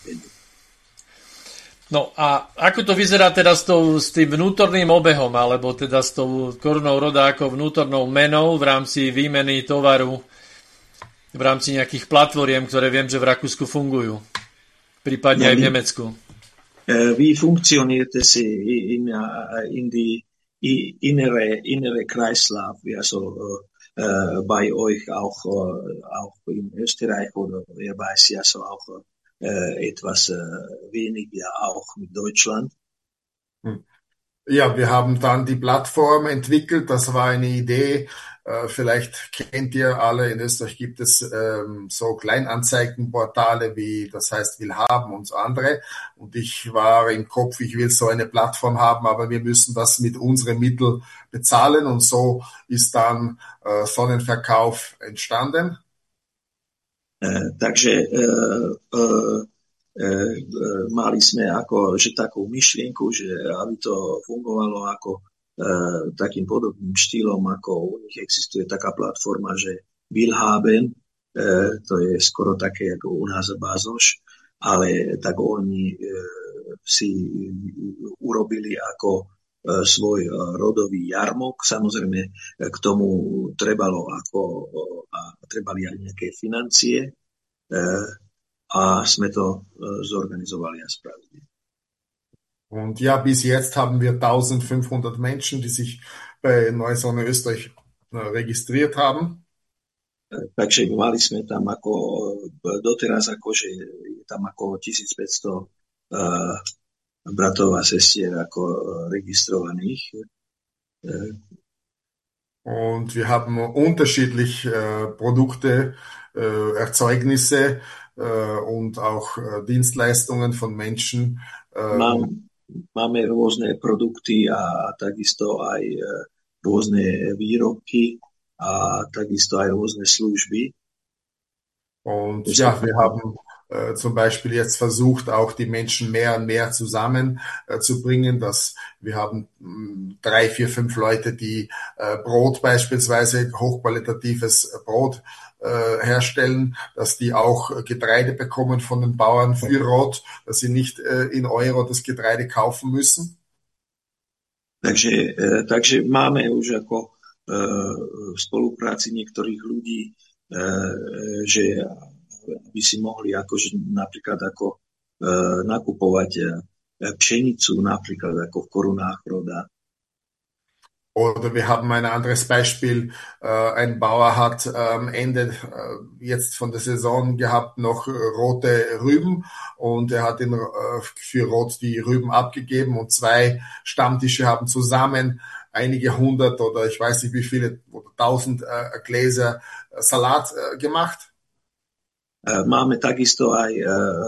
no a ako to vyzerá teda s, tou, s tým vnútorným obehom, alebo teda s tou korunou roda ako vnútornou menou v rámci výmeny tovaru, v rámci nejakých platformiem, ktoré viem, že v Rakúsku fungujú, prípadne no, aj v Nemecku? Vy funkcionujete si in, in die innere, innere Kreislauf, also äh, bei euch auch, äh, auch in Österreich oder ihr weiß ja so auch äh, etwas äh, weniger auch mit Deutschland. Ja, wir haben dann die Plattform entwickelt, das war eine Idee, äh, vielleicht kennt ihr alle, in Österreich gibt es ähm, so Kleinanzeigenportale wie, das heißt Willhaben und so andere und ich war im Kopf, ich will so eine Plattform haben, aber wir müssen das mit unseren Mitteln bezahlen und so ist dann äh, Sonnenverkauf entstanden. Äh, takže äh, äh, mali sme ako, že takú myšlienku, že aby to fungovalo ako e, takým podobným štýlom, ako u nich existuje taká platforma, že Willhaben, e, to je skoro také ako u nás Bazoš, ale tak oni e, si urobili ako e, svoj rodový jarmok. Samozrejme k tomu trebalo ako, a trebali aj nejaké financie, e, a sme to zorganizovali a spravili. Und ja, bis jetzt haben wir eintausendfünfhundert Menschen, die sich bei Neue Sonne Österreich registriert haben. Takže mali sme tam ako doteraz ako, že je tam ako tisícpäťsto uh, bratov a sestier ako registrovaných. Und wir haben unterschiedlich äh, Produkte, äh, Erzeugnisse äh, und auch äh, Dienstleistungen von Menschen. Äh, Mám, máme rôzne produkty a takisto aj äh, rôzne výrobky a takisto aj rôzne služby. Und ja, wir haben äh, zum Beispiel jetzt versucht, auch die Menschen mehr und mehr zusammen äh, zu bringen, dass wir haben mh, drei, vier, fünf Leute, die äh, Brot beispielsweise, hochqualitatives Brot äh, herstellen, dass die auch Getreide bekommen von den Bauern für Rot, dass sie nicht äh, in Euro das Getreide kaufen müssen. Takže, äh, takže máme už ako äh, v spolupráci niektorých ľudí, äh, že aby si mohli akože napríklad ako e, nakupovať e, pšenicu napríklad ako v korunách roda. Oder wir haben ein anderes Beispiel, äh, ein Bauer hat am ähm, Ende äh, jetzt von der Saison gehabt noch äh, rote Rüben und er hat in, äh, für Rot die Rüben abgegeben und zwei Stammtische haben zusammen einige hundert oder ich weiß nicht wie viele, oder tausend äh, Gläser äh, Salat äh, gemacht. Máme takisto aj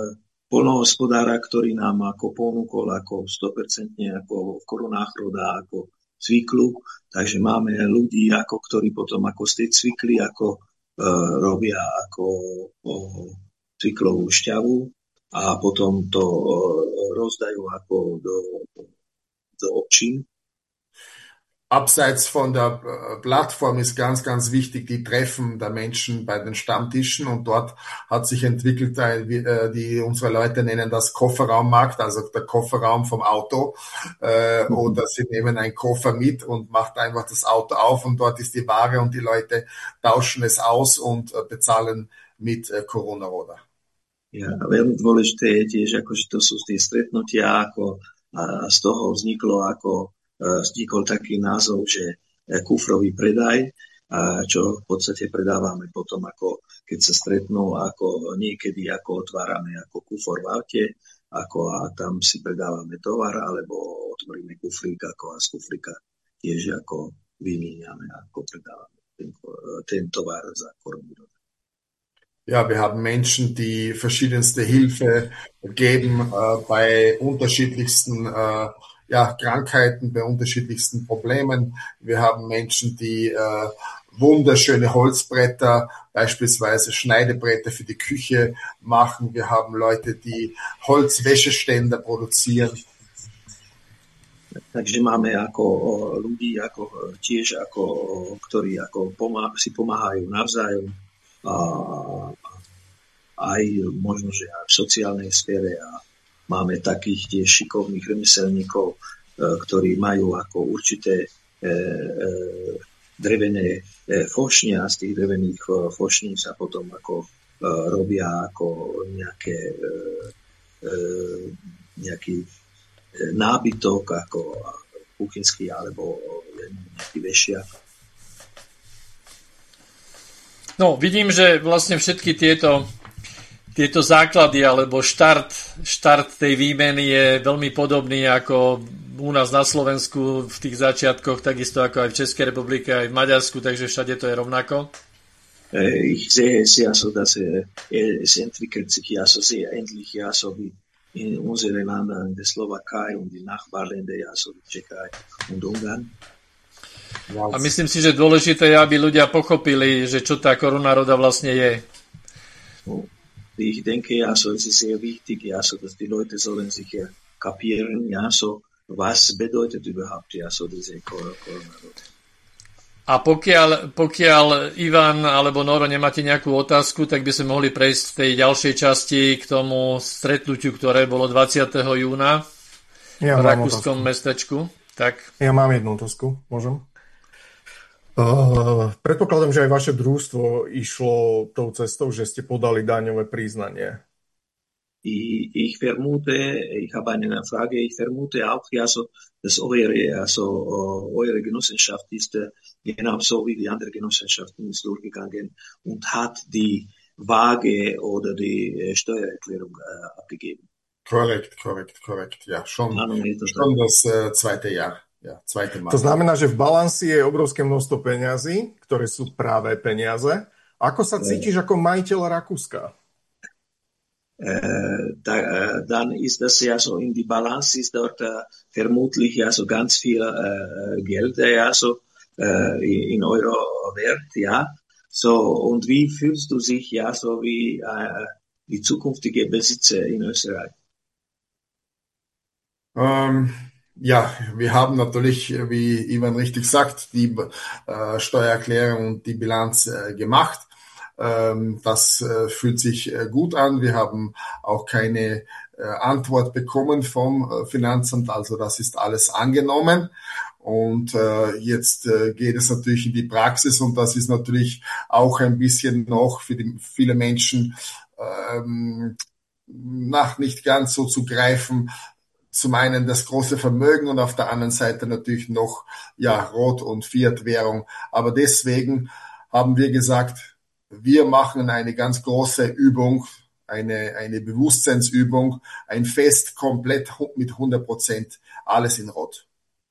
poľnohospodára, ktorý nám ako ponúkol ako sto percent ako v korunách roda, ako cviklu, takže máme ľudí, ako, ktorí potom ako z tej cvikly ako e, robia ako o, cviklovú šťavu a potom to e, rozdajú ako do, do občín. Abseits von der Plattform ist ganz, ganz wichtig die Treffen der Menschen bei den Stammtischen, und dort hat sich entwickelt, die unsere Leute nennen das Kofferraummarkt, also der Kofferraum vom Auto, äh, mhm. oder sie nehmen einen Koffer mit und macht einfach das Auto auf und dort ist die Ware und die Leute tauschen es aus und äh, bezahlen mit äh, Corona-Roda. Ja, veľmi dôležité je tiež, ako, že to sú tie stretnutia, ako, a z toho vzniklo ako vznikol taký názov, že kufrový predaj, čo v podstate predávame potom, ako keď sa stretnú, ako niekedy ako otvárame ako kufor v aute, ako a tam si predávame tovar, alebo otvoríme kufrík, ako a z kufríka tiež ako vymieňame, ako predávame ten, ten tovar za korunu. Ja, wir haben Menschen, die verschiedenste Hilfe geben äh, bei unterschiedlichsten äh, ja, Krankheiten, bei unterschiedlichsten Problemen. Wir haben Menschen, die äh, wunderschöne Holzbretter, beispielsweise Schneidebretter für die Küche machen. Wir haben Leute, die Holzwäscheständer produzieren. Takže máme ako ľudí, ako tiež, ako, ktorí ako pomá- si pomáhajú navzájom a aj možno, že aj v sociálnej sfére a máme takých tiež šikovných remeselníkov, ktorí majú ako určité drevené fošne a z tých drevených fošní sa potom ako robia ako nejaké, nejaký nábytok, ako kuchynský alebo nejaký vešiak. No, vidím, že vlastne všetky tieto Tieto základy alebo štart, štart tej výmeny je veľmi podobný ako u nás na Slovensku v tých začiatkoch, takisto ako aj v Českej republike, aj v Maďarsku, takže všade to je rovnako. Ich sehe es ja so, dass es entwickelt sich ja so sehr ähnlich ja so wie in unseren Ländern, in der Slowakei und die Nachbarländer, ja so wie Tschechei und Ungarn. A myslím si, že dôležité je, aby ľudia pochopili, že čo tá Corona-roda vlastne je. Ich denke, ja, so ist es sehr wichtig, ja, so, dass die Leute sollen sich ja kapieren, ja, so, was bedeutet überhaupt, ja, so diese Corona-Roda. A pokiaľ, pokiaľ Ivan alebo Noro nemáte nejakú otázku, tak by sme mohli prejsť v tej ďalšej časti k tomu stretnutiu, ktoré bolo dvadsiateho júna ja v rakúskom mestečku. Tak. Ja mám jednu otázku, môžem? Uh, predpokladám, že aj vaše družstvo išlo tou cestou, že ste podali daňové priznanie. Ich, ich vermute, ich habe eine Frage, ich vermute auch, ja, so, dass eure, also, eure Genossenschaft ist genauso wie die andere Genossenschaften ist durchgegangen und hat die Waage oder die Steuererklärung äh, abgegeben. Korrekt, korrekt, korrekt, ja, schon, ano, schon das äh, zweite Jahr. Ja, to znamená, že v balansi je obrovské množstvo peňazí, ktoré sú práve peniaze. Ako sa cítiš ako majiteľ Rakúska? Äh, da, äh, dann ist das ja so, in die Balance ist dort äh, vermutlich ja so ganz viel äh, Geld ja so äh, in Euro wert, ja. So, und wie fühlst du sich ja so wie äh, die zukünftige Besitzer in Österreich? Um Ja, wir haben natürlich, wie Ivan richtig sagt, die äh, Steuererklärung und die Bilanz äh, gemacht. Ähm, das äh, fühlt sich äh, gut an. Wir haben auch keine äh, Antwort bekommen vom äh, Finanzamt, also das ist alles angenommen. Und äh, jetzt äh, geht es natürlich in die Praxis und das ist natürlich auch ein bisschen noch für die, viele Menschen ähm, nach nicht ganz so zu greifen. Zum einen das große Vermögen und auf der anderen Seite natürlich noch ja Rot- und Fiat-Währung. Aber deswegen haben wir gesagt, wir machen eine ganz große Übung, eine eine Bewusstseinsübung, ein Fest komplett mit hundert Prozent alles in Rot.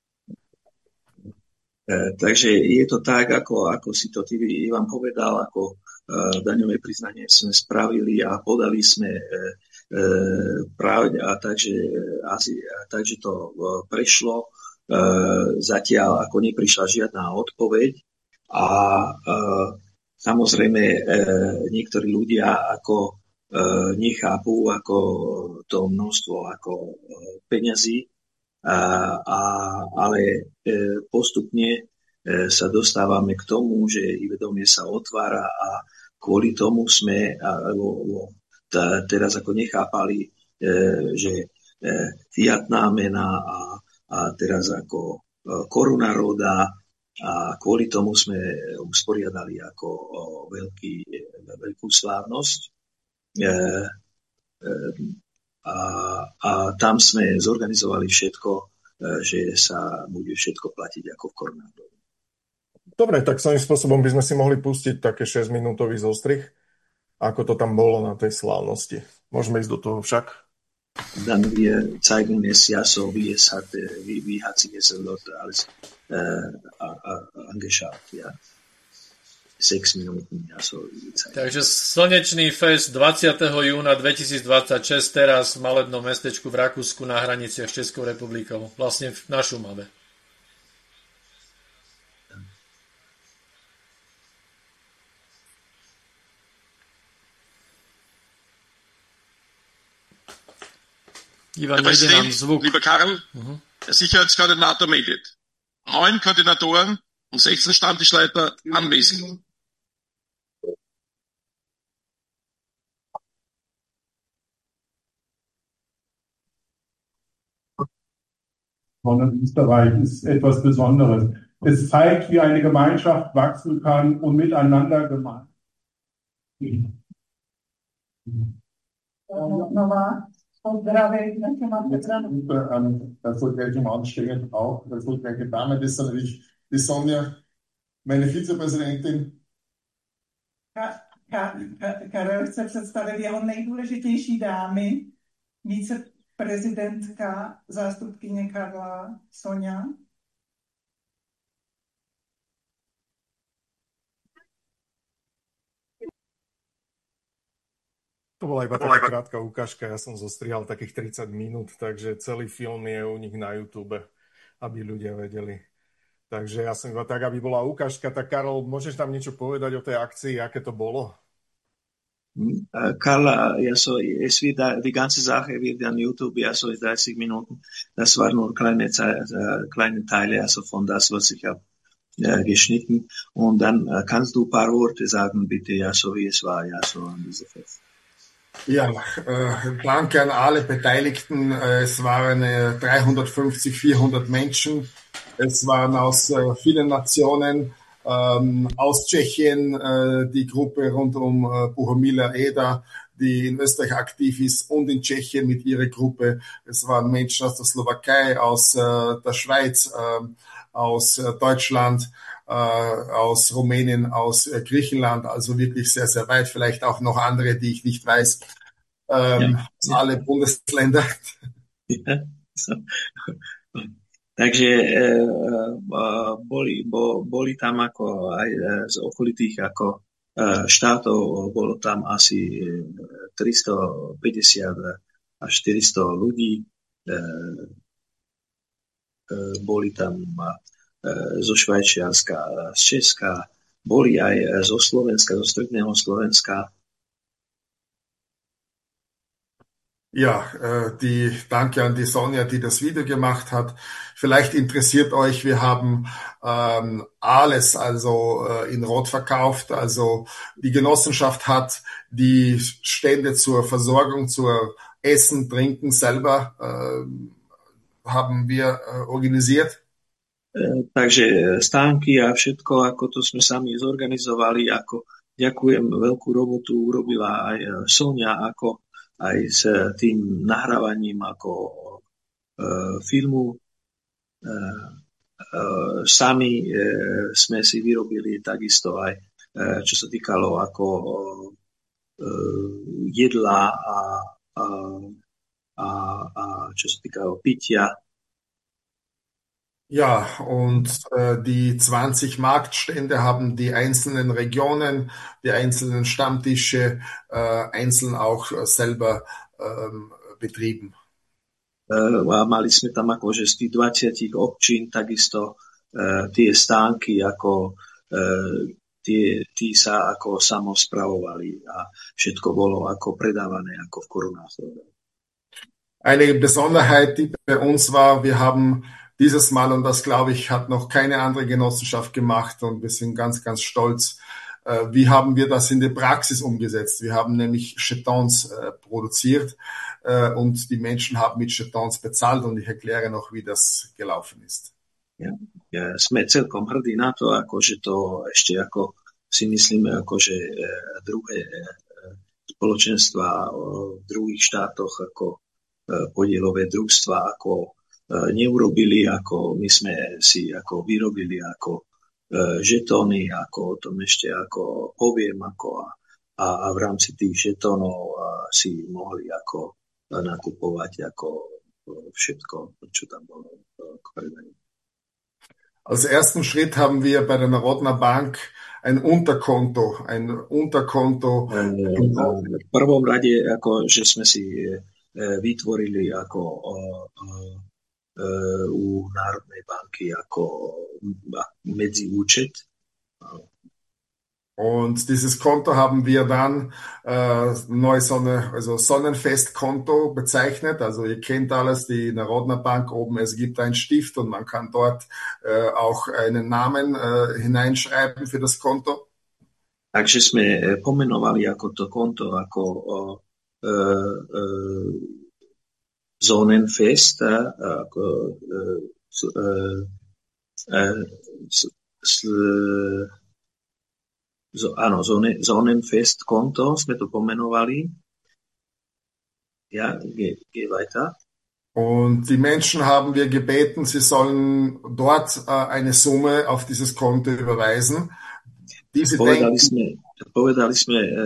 E, takže je to tak, ako, ako si to ty, Ivan, povedal, ako e, daňové priznanie sme spravili a podali sme e, pravde, a takže, asi, takže to prešlo. Zatiaľ ako neprišla žiadna odpoveď a samozrejme niektorí ľudia ako nechápu ako to množstvo ako peňazí, a, ale postupne sa dostávame k tomu, že i vedomie sa otvára a kvôli tomu sme alebo teraz ako nechápali, že fiatná mena a a teraz ako koruna roda a kvôli tomu sme usporiadali ako veľký, veľkú slávnosť a, a tam sme zorganizovali všetko, že sa bude všetko platiť ako v korunách. Dobre, tak svojím spôsobom by sme si mohli pustiť také šesťminútový zostrih, ako to tam bolo na tej slávnosti. Môžeme ísť do toho však. Dann wir zeigen es ja so, wie es hat, wie, wie hat sich es dort alles äh, angeschaut, ja. Sechs Minuten, ja, so die Zeit. Takže slnečný fest dvadsiateho júna dvetisícdvadsaťšesť teraz v malebnom mestečku v Rakúsku na hraniciach s Českou republikou, vlastne na Šumave. Herr Präsident, lieber Karl, mhm. der Sicherheitskoordinator meldet. Neun Koordinatoren und sechzehn Stammtischleiter anwesend. Sondern Österreich ist etwas Besonderes. Es zeigt, wie eine Gemeinschaft wachsen kann und miteinander gemeint. Das wird gleich um anstehend auch. Das wird gleich Dame, das ist natürlich die Sonja, meine Vizepräsidentin. Karel chce představit jeho nejdůležitější dámy, viceprezidentka, zástupkyně Karla, Sonja. To bola iba taká krátka ukážka, ja som zostrihal takých tridsať minút, takže celý film je u nich na YouTube, aby ľudia vedeli. Takže ja som iba tak, aby bola ukážka. Tak Karol, môžeš tam niečo povedať o tej akcii, aké to bolo? Karl, also es wird die ganze Sache wird an YouTube, also in dreißig Minuten. Das war nur kleine kleine Teile, also von das, was ich habe äh, geschnitten. Und dann äh, kannst du ein paar Worte sagen, bitte, ja, so wie es war, ja, so an dieser Fest. Ja, äh, danke an alle Beteiligten. Es waren äh, dreihundertfünfzig, vierhundert Menschen. Es waren aus äh, vielen Nationen, ähm, aus Tschechien, äh, die Gruppe rund um äh, Bohumila Eda, die in Österreich aktiv ist, und in Tschechien mit ihrer Gruppe. Es waren Menschen aus der Slowakei, aus äh, der Schweiz, äh, aus äh, Deutschland, aus Rumänien, aus Griechenland, also wirklich sehr, sehr weit, vielleicht auch noch andere, die ich nicht weiß, ähm, ja. Alle Bundesländer. Ja. So. Takže e, boli, bo, boli tam ako aj z okolitých ako štátov, bolo tam asi tristopäťdesiat až štyristo ľudí, e, e, boli tam zo Švajčiarska, z Česka, boli aj zo Slovenska, zo stredného Slovenska. Ja, die, danke an die Sonja, die das Video gemacht hat. Vielleicht interessiert euch, wir haben ähm, alles also äh, in Rot verkauft. Also die Genossenschaft hat die Stände zur Versorgung, zur Essen, Trinken selber äh, haben wir äh, organisiert. Takže stánky a všetko, ako to sme sami zorganizovali, ako ďakujem, veľkú robotu urobila aj Sonia, ako aj s tým nahrávaním ako e, filmu. E, e, sami e, sme si vyrobili takisto aj, e, čo sa týkalo ako e, jedla a, a, a, a čo sa týkalo pitia. Ja, und äh, die zwanzig Marktstände haben die einzelnen Regionen, die einzelnen Stammtische äh, einzeln auch äh, selber ähm, betrieben. A mali sme tam akože z tých dvadsať občín takisto uh, tie stánky ako uh, tie, tí sa ako samospravovali a všetko bolo ako predávané ako v korunách. Eine Besonderheit, die bei uns war, wir haben dieses Mal, und das glaube ich, hat noch keine andere Genossenschaft gemacht und wir sind ganz, ganz stolz, äh, wie haben wir das in die Praxis umgesetzt. Wir haben nämlich Jetons äh, produziert äh, und die Menschen haben mit Jetons bezahlt und ich erkläre noch, wie das gelaufen ist. Ja, ja, sme celkom hrdí na to, ako, že to ešte ako si myslíme, ako, že e, druhé e, spoločenstva v druhých štátoch ako e, podielové družstva ako e, neurobili, ako my sme si ako vyrobili ako e, žetóny, ako o tom ešte ako poviem, ako a, a v rámci tých žetónov si mohli ako nakupovať ako všetko, čo tam bolo k predaniu. Als ersten Schritt haben wir bei der Narodná Bank ein Unterkonto, ein Unterkonto. V prvom rade, ako, že sme si vytvorili ako u Národnej banky ako medziúčet. Und dieses Konto haben wir dann äh, neu Sonne, also Sonnenfestkonto bezeichnet. Also ihr kennt alles, die Narodná Bank oben, es gibt einen Stift und man kann dort äh, auch einen Namen äh, hineinschreiben für das Konto. Takže sme pomenovali ako to konto ako äh, äh, Sonnenfest, ako äh, äh, äh, So, áno, Sonnenfest konto sme to pomenovali. Ja, geh, geh weiter. Und die Menschen haben wir gebeten, sie sollen dort äh, eine Summe auf dieses Konto überweisen. Diese povedali, sme, povedali sme e, e,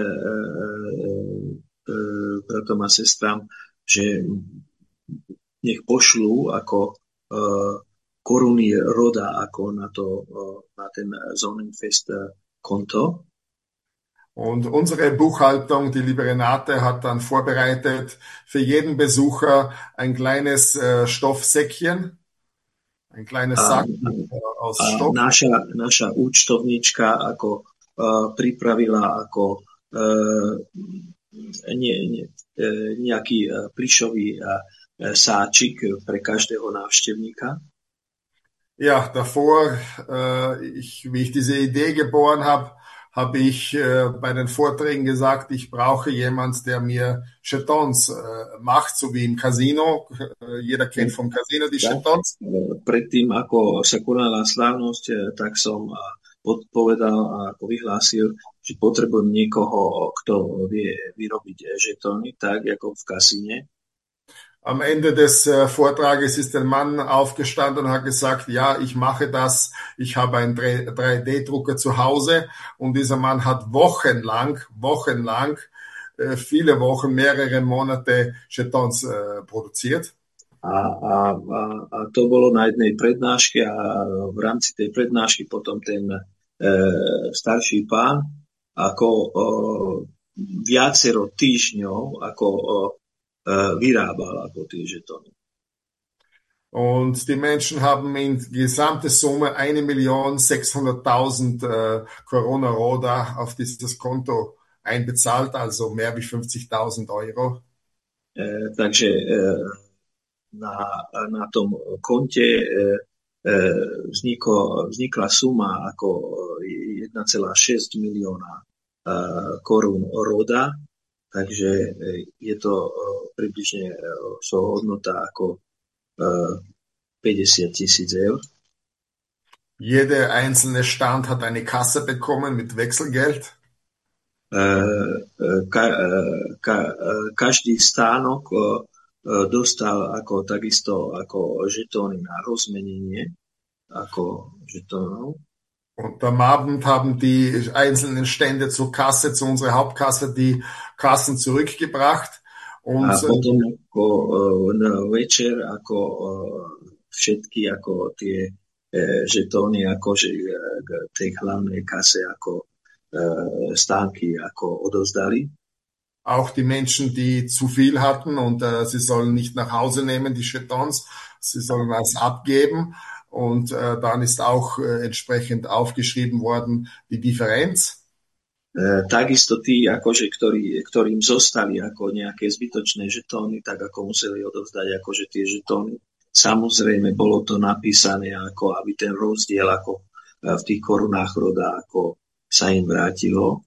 e, bratom a sestram, že nech pošlú ako e, koruny roda ako na, to, na ten Sonnenfest Konto. Und unsere Buchhaltung, die liebe Renate, hat dann vorbereitet für jeden Besucher ein kleines äh, Stoffsäckchen, ein kleines Sack äh, aus a Stoff. Naša, naša účtovníčka ako uh, pripravila ako uh, nie, nie, uh, nejaký uh, plišový uh, sáčik pre každého návštevníka. Ja, davor, äh, ich, wie ich diese Idee geboren habe, habe ich äh, bei den Vorträgen gesagt, ich brauche jemand, der mir Jetons äh, macht, so wie im Casino. Äh, jeder kennt vom Casino die Jetons. Predtým, ako sa konala slávnosť, tak som podpovedal a ako vyhlásil, že potrebujem niekoho, kto vie vyrobiť žetóny, tak ako v kasíne. Am Ende des äh, Vortrages ist ein Mann aufgestanden und hat gesagt, ja, ich mache das, ich habe einen drei D Drucker zu Hause und dieser Mann hat wochenlang, wochenlang, äh, viele Wochen, mehrere Monate Jetons äh, produziert. A, a, a, a to bolo na jednej prednáške a v rámci tej prednášky potom ten e, starší pán ako o, viacero týždňov ako o, vyrábal ako tie žetóny. Und die Menschen haben in gesamte Summe eine Million sechshunderttausend äh, Corona-Roda auf dieses Konto einbezahlt, also mehr wie fünfzigtausend Euro. E, takže e, na, na tom konte e, e, vzniklo, vznikla suma ako jeden celá šesť milióna e, korún roda. Takže je to približne so hodnota ako päťdesiat tisíc eur. Jeder einzelne Stand hat eine Kasse bekommen mit Wechselgeld. Ka, ka, každý stánok dostal ako takisto ako žetóny na rozmenenie ako žetónov. Und am Abend haben die einzelnen Stände zur Kasse, zu unserer Hauptkasse, die Kassen zurückgebracht. Und a potom ako na večer ako všetky ako tie žetóny ako že k tej hlavnej kase ako stánky ako odozdali. auch die Menschen, die zu viel hatten und äh, sie sollen nicht nach Hause nehmen, die Jetons, sie sollen was abgeben und äh, dann ist auch äh, entsprechend aufgeschrieben worden die Differenz. E, takisto tí, akože, ktorí, ktorým zostali ako nejaké zbytočné žetóny, tak ako museli odovzdať akože tie žetóny. Samozrejme, bolo to napísané, ako aby ten rozdiel ako v tých korunách roda, ako sa im vrátilo.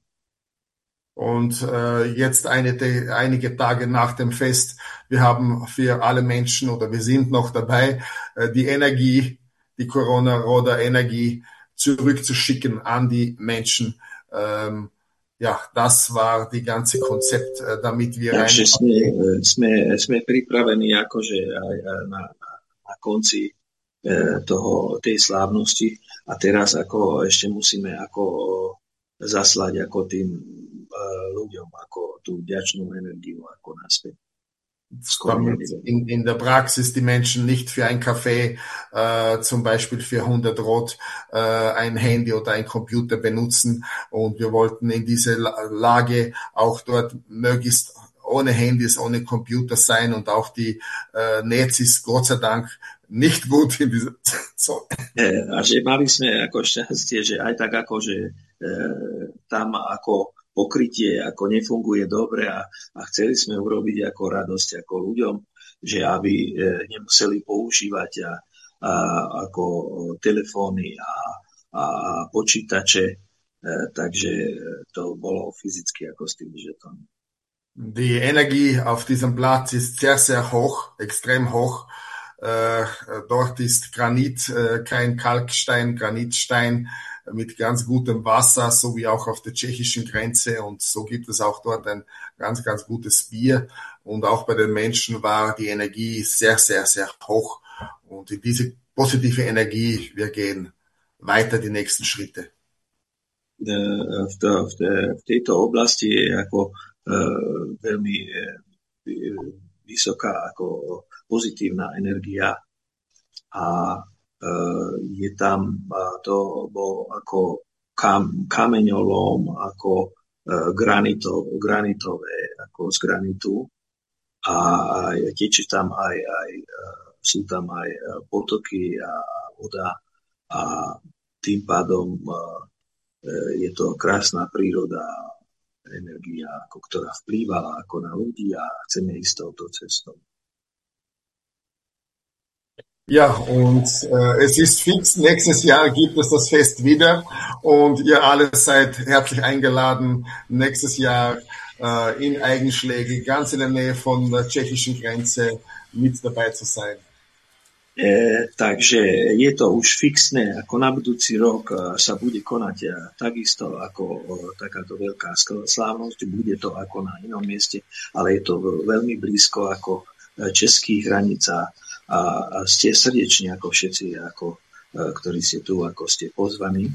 Und äh, jetzt eine, de, einige Tage nach dem Fest, wir haben für alle Menschen oder wir sind noch dabei, äh, die Energie, die Corona-Roda-Energie zurückzuschicken an die Menschen. Ähm, ja, das war die ganze Konzept, äh, damit wir... Takže sme, sme, sme pripravení akože aj na, na konci äh, toho, tej slávnosti a teraz ako ešte musíme ako zaslať ako tým ľuďom ako tú vďačnú energiu ako naspäť. Damit in, in der Praxis die Menschen nicht für ein Kaffee, äh, zum Beispiel für hundert Rot, äh, ein Handy oder ein Computer benutzen und wir wollten in dieser Lage auch dort möglichst ohne Handys, ohne Computer sein und auch die äh, Netz ist Gott sei Dank nicht gut in dieser so. A že mali sme ako šťastie, že aj tak ako, že e, tam ako pokrytie ako nefunguje dobre a, a chceli sme urobiť ako radosť ako ľuďom, že aby e, nemuseli používať a, a, ako telefóny a, a počítače, e, takže to bolo fyzicky ako s tým žetom. Die Energie auf diesem Platz ist sehr, sehr hoch, extrem hoch. Äh, dort ist Granit, äh, kein Kalkstein, Granitstein mit ganz gutem Wasser, so wie auch auf der tschechischen Grenze und so gibt es auch dort ein ganz, ganz gutes Bier und auch bei den Menschen war die Energie sehr, sehr, sehr hoch und in diese positive Energie, wir gehen weiter die nächsten Schritte. V, to, v, te, v tejto oblasti je ako uh, veľmi uh, vysoká ako pozitívna energia a je tam to bol ako kam, kameňolom, ako granito, granitové, ako z granitu a tečie tam aj, aj, sú tam aj potoky a voda a tým pádom je to krásna príroda, energia, ako, ktorá vplývala ako na ľudí a chceme ísť touto cestou. Ja, und äh, es ist fix, nächstes Jahr gibt es das Fest wieder und ihr alle seid herzlich eingeladen, nächstes Jahr äh, in Eigenschläge, ganz in der Nähe von der tschechischen Grenze mit dabei zu sein. E, takže je to už fixné, ako na budúci rok sa bude konať takisto ako takáto veľká slávnosť, bude to ako na inom mieste, ale je to veľmi blízko ako českých hraníc a A, a ste srdečne ako všetci, ako, ktorí ste tu, ako ste pozvaní.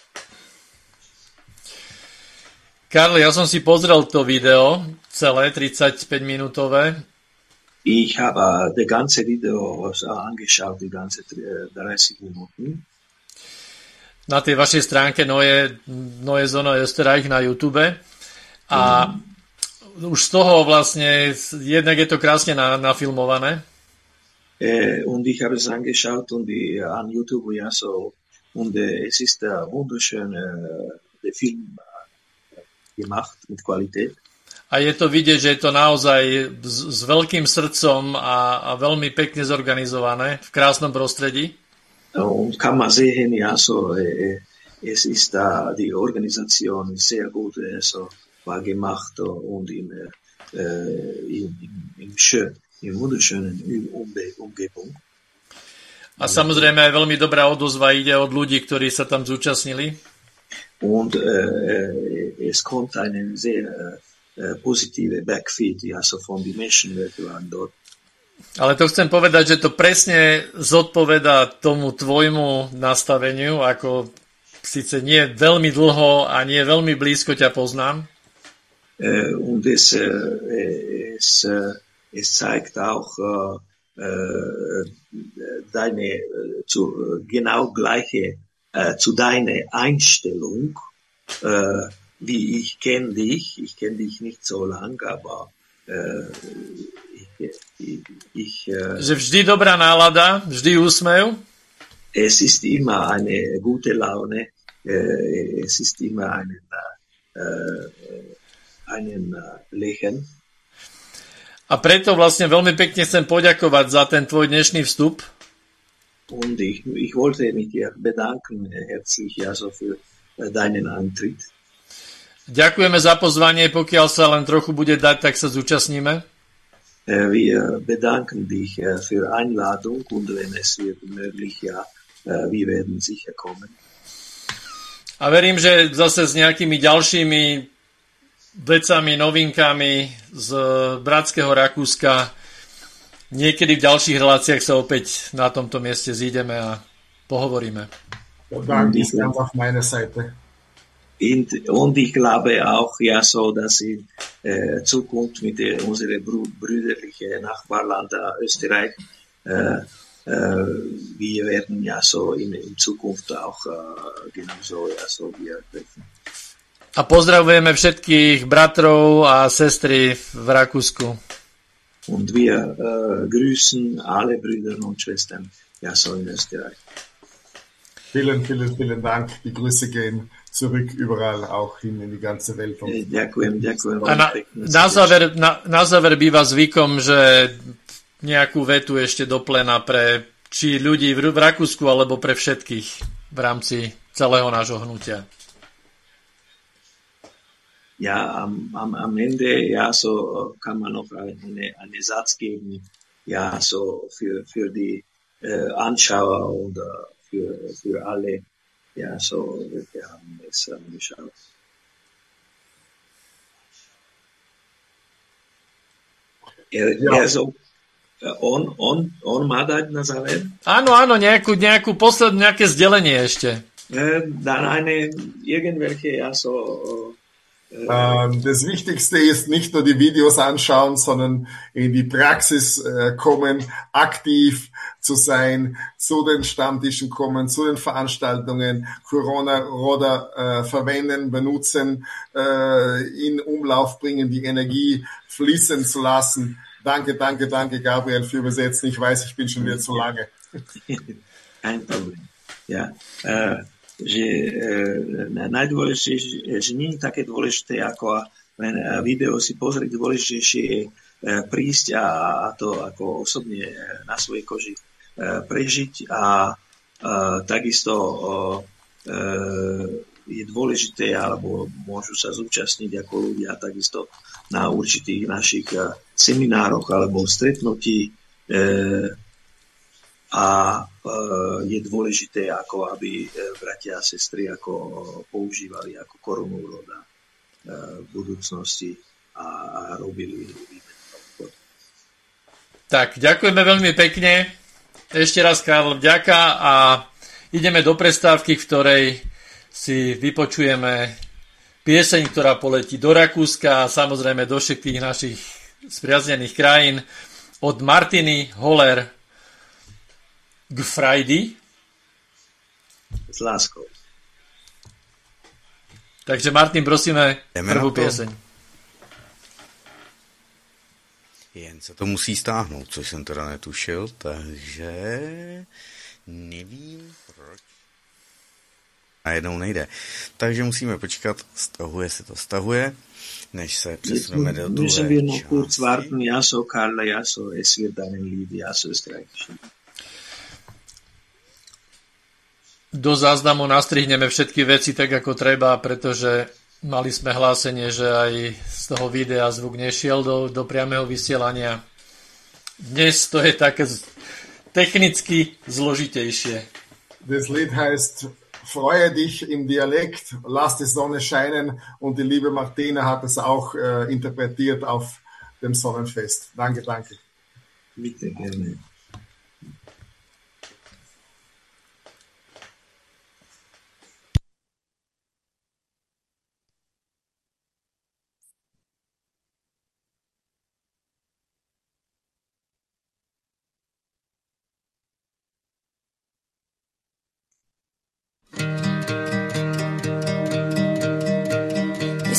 Karl, ja som si pozrel to video, celé tridsaťpäť minútové. Ich habe das ganze Video angeschaut, die ganze dreißig Minuten. Na tej vašej stránke Neue, Neue Zone Österreich na YouTube. A mm. už z toho vlastne, jednak je to krásne na, nafilmované. Äh, und ich habe es angeschaut und die, uh, an YouTube, ja, so, und äh, es ist äh, wunderschön, äh, der Film äh, gemacht mit Qualität. A je to vidieť, že je to naozaj s, s veľkým srdcom a, a veľmi pekne zorganizované v krásnom prostredí. Und kann man sehen, ja, so, äh, es ist da, die Organisation sehr gut, äh, so, war gemacht uh, und im, äh, im, im, im schön. A samozrejme aj veľmi dobrá odozva ide od ľudí, ktorí sa tam zúčastnili. Und äh, es kommt eine sehr äh, positive Backfeed, also von den Menschen, die waren dort. Ale to chcem povedať, že to presne zodpovedá tomu tvojmu nastaveniu, ako síce nie veľmi dlho a nie veľmi blízko ťa poznám. Äh, und es, äh, es äh, Es zeigt auch äh, deine zu genau gleiche äh, zu deiner Einstellung, äh, wie ich kenne dich, ich kenne dich nicht so lang, aber äh, ich, ich, ich äh, že vždy dobrá nálada, vždy úsmev. Es ist immer eine gute Laune, äh, es ist immer einen, äh, einen äh, Lächeln. A preto vlastne veľmi pekne chcem poďakovať za ten tvoj dnešný vstup. Und ich, ich wollte mich dir bedanken herzlich also für äh, deinen Antritt. Ďakujeme za pozvanie, pokiaľ sa len trochu bude dať, tak sa zúčastníme. Äh, wir bedanken dich äh, für Einladung und wenn es wird möglich, ja, äh, wir werden sicher kommen. A verím, že zase s nejakými ďalšími vecami, novinkami z bratského Rakúska niekedy v ďalších reláciách sa opäť na tomto mieste zídeme a pohovoríme. Dank ist ganz auf meiner Seite. Und, und ich glaube auch, ja, so, dass in äh, Zukunft mit äh, unserem Brü- brüderlichen Nachbarland äh, Österreich, äh, äh, wir werden ja so in, in Zukunft auch äh, genauso, ja, so wir treffen. A pozdravujeme všetkých bratrov a sestry v Rakúsku. Und wir äh, grüßen alle Brüder und Schwestern, ja, so in Österreich. Vielen, vielen, vielen Dank. Die Grüße gehen zurück überall, auch hin in die ganze Welt. Ďakujem, ďakujem. A na, na, záver, na, na záver býva zvykom, že nejakú vetu ešte do plena pre či ľudí v, v Rakúsku, alebo pre všetkých v rámci celého nášho hnutia. Ja, am, am, am Ende, ja, so kann man noch eine, eine Satz geben, ja, so für, für die äh, Anschauer oder für, für alle, ja, so, wir haben es angeschaut. Er, Ja. er so, on, on, on má dať na záver? Áno, áno, nejakú, nejakú poslednú, nejaké zdelenie ešte. Äh, dann eine, irgendwelche, ja, so, Ähm, das Wichtigste ist nicht nur die Videos anschauen, sondern in die Praxis äh, kommen, aktiv zu sein, zu den Stammtischen kommen, zu den Veranstaltungen, Corona-Roder äh, verwenden, benutzen, äh, in Umlauf bringen, die Energie fließen zu lassen. Danke, danke, danke, Gabriel, für Übersetzen. Ich weiß, ich bin schon wieder zu lange. Kein Problem. Ja, äh, že e, najdôležitejšie, že nie je také dôležité ako len video si pozrieť, dôležitejšie je e, prísť a, a to ako osobne na svojej koži e, prežiť a e, takisto e, je dôležité, alebo môžu sa zúčastniť ako ľudia takisto na určitých našich seminároch alebo stretnutí e, a je dôležité, ako aby bratia a sestry ako používali ako korunu roda v budúcnosti a, a robili výmenu. Tak, ďakujeme veľmi pekne. Ešte raz, Karl, vďaka a ideme do prestávky, v ktorej si vypočujeme pieseň, ktorá poletí do Rakúska a samozrejme do všetkých našich spriaznených krajín od Martiny Holler Gfrajdy. S láskou. Takže Martin, prosíme, prvú pieseň. Jen se to musí stáhnout, což jsem teda netušil, takže nevím proč. A jednou nejde. Takže musíme počkat, stahuje se to, stahuje, než se přesuneme do druhé Müssen wir noch části. kurz warten, ja so, Karla, ja so, es wird einen Lied, ja so, Österreich. Do záznamu nastrihneme všetky veci tak, ako treba, pretože mali sme hlásenie, že aj z toho videa zvuk nešiel do, do priameho vysielania. Dnes to je také technicky zložitejšie. Das Lied heißt Freue dich im Dialekt, lass die Sonne scheinen und die liebe Martina hat es auch äh, interpretiert auf dem Sonnenfest. Danke, danke. Bitte, gerne.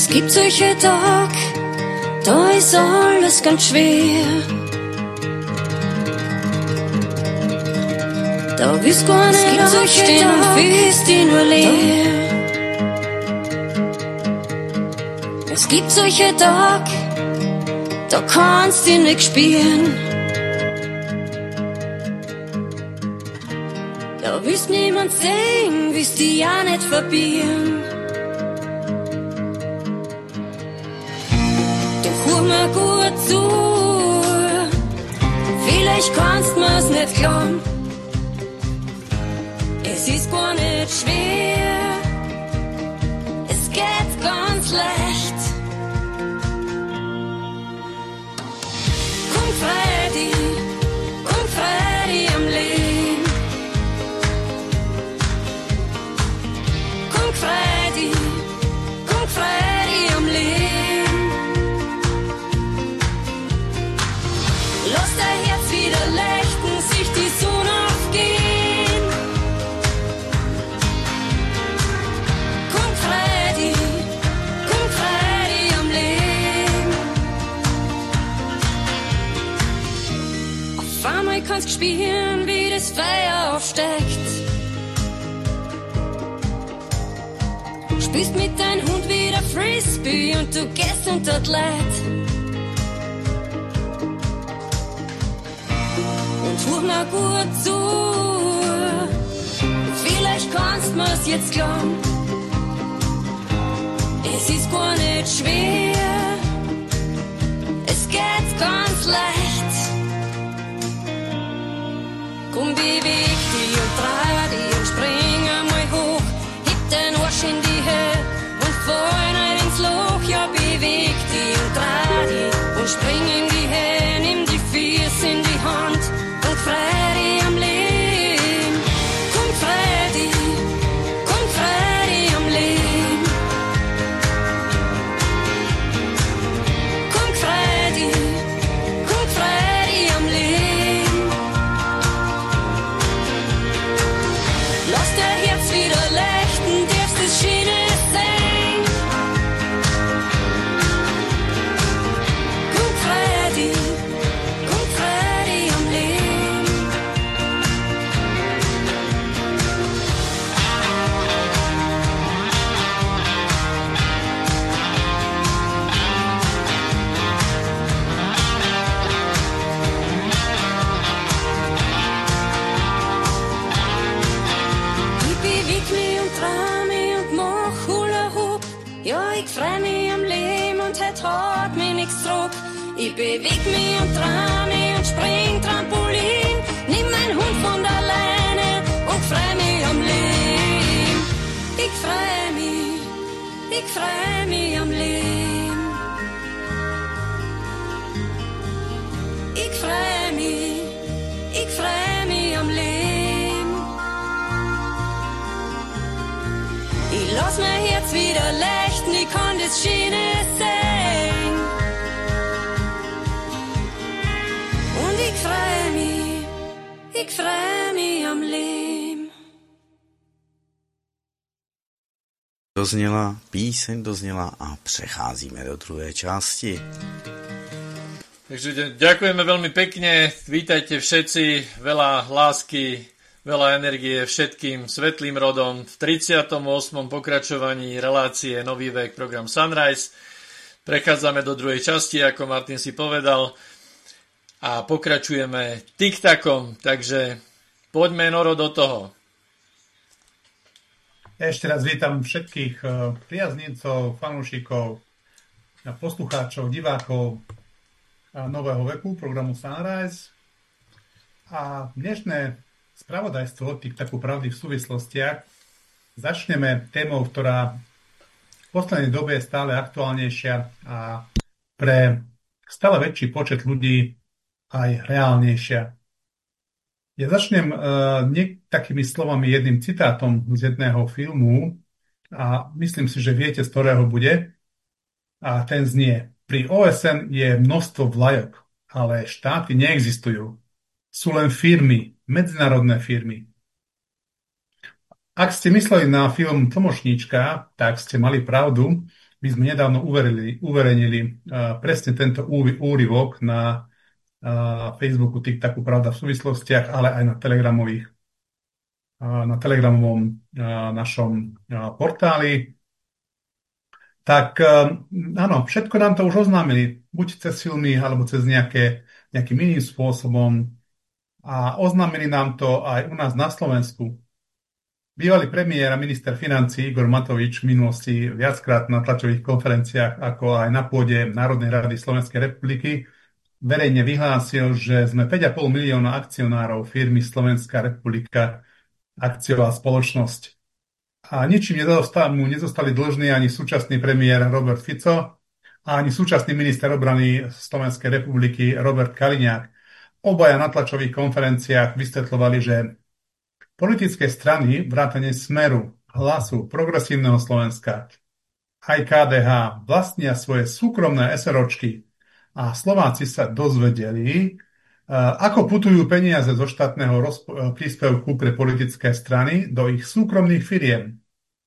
Es gibt solche Tag, da ist alles ganz schwer. Da willst gar nicht aufstehen und fühlst dich nur leer. Es gibt solche Tag, da kannst du nicht spüren. Da willst niemand sehen, willst dich ja nicht verbieren. Doch hör mir gut zu, vielleicht kannst mir's nicht glauben. Es ist gar nicht schwer, es geht ganz leicht. Komm frei dich, komm frei dich am Leben. Komm frei dich, komm frei dich am Leben. Lass dein Herz wieder leuchten, sich die Sonne aufgehen. Komm frei dich, komm frei dich am Leben. Auf einmal kannst du spüren, wie das Feuer aufsteigt. Spielst mit deinem Hund wieder Frisbee und du gehst unter die Leid. Und hör mir gut zu, vielleicht kannst mir's jetzt glauben. Es ist gar nicht schwer, es geht ganz leicht. Komm, beweg dich und dreh dich und spring einmal hoch. Heb den Arsch in die Höhe und fall nicht ins Loch. Ja, beweg dich und dreh dich und spring in die Höhe. Nimm die Füße in die Hand und frei dich am Leben. Komm, frei dich, komm, frei dich am Leben. Komm, frei dich, komm, frei dich am Leben. Lass dein Herz wieder leuchten, darfst das Schöne sehen. Komm, frei dich, komm, frei dich am Leben. Ich beweg mich und dreh mich und mach Hula Hoop. Ja, ich freu mich am Leben und heut hat mich nix Druck. Ich beweg mich und dreh mich und spring Trampolin. Nimm mein Hund von der Leine und freu mich am Leben. Ich freu mich, ich freu mich am Leben. Ich freu mich, ich freu mich am Leben. Ich lass mein Herz wieder leuchten, ich kann das Schöne sehen. Und ich freu mich, ich freu mich am Leben. Dozněla píseň, dozněla a přecházíme do druhé části. Takže ďakujeme veľmi pekne, vítajte všetci, veľa lásky, veľa energie všetkým svetlým rodom v tridsiatom ôsmom pokračovaní relácie Nový vek, program Sunrise. Prechádzame do druhej časti, ako Martin si povedal, a pokračujeme tiktakom, takže poďme, Noro, do toho. Ešte raz vítam všetkých priaznincov, fanúšikov, poslucháčov, divákov Nového veku, programu Sunrise. A dnešné spravodajstvo Tiktaku pravdy v súvislostiach začneme témou, ktorá v poslednej dobe je stále aktuálnejšia a pre stále väčší počet ľudí aj reálnejšia. Ja začnem uh, nie takými slovami, jedným citátom z jedného filmu a myslím si, že viete, z ktorého bude. A ten znie: pri ó es en je množstvo vlajok, ale štáty neexistujú. Sú len firmy, medzinárodné firmy. Ak ste mysleli na film Tlmočníčka, tak ste mali pravdu. My sme nedávno uverili, uverejnili uh, presne tento úryvok na uh, Facebooku TikToku Pravda v súvislostiach, ale aj na telegramových uh, na telegramovom uh, našom uh, portáli. Tak uh, áno, všetko nám to už oznámili, buď cez filmy, alebo cez nejaké, nejakým iným spôsobom. A oznámili nám to aj u nás na Slovensku. Bývalý premiér a minister financií Igor Matovič v minulosti viackrát na tlačových konferenciách, ako aj na pôde Národnej rady Slovenskej republiky, verejne vyhlásil, že sme päť a pol milióna akcionárov firmy Slovenská republika akciová spoločnosť. A ničím mu nezostali dlžní ani súčasný premiér Robert Fico a ani súčasný minister obrany Slovenskej republiky Robert Kaliňák. Obaja na tlačových konferenciách vysvetľovali, že politické strany vrátane Smeru, Hlasu, Progresívneho Slovenska, aj ká dé há vlastnia svoje súkromné eseročky a Slováci sa dozvedeli, ako putujú peniaze zo štátneho rozp- príspevku pre politické strany do ich súkromných firiem.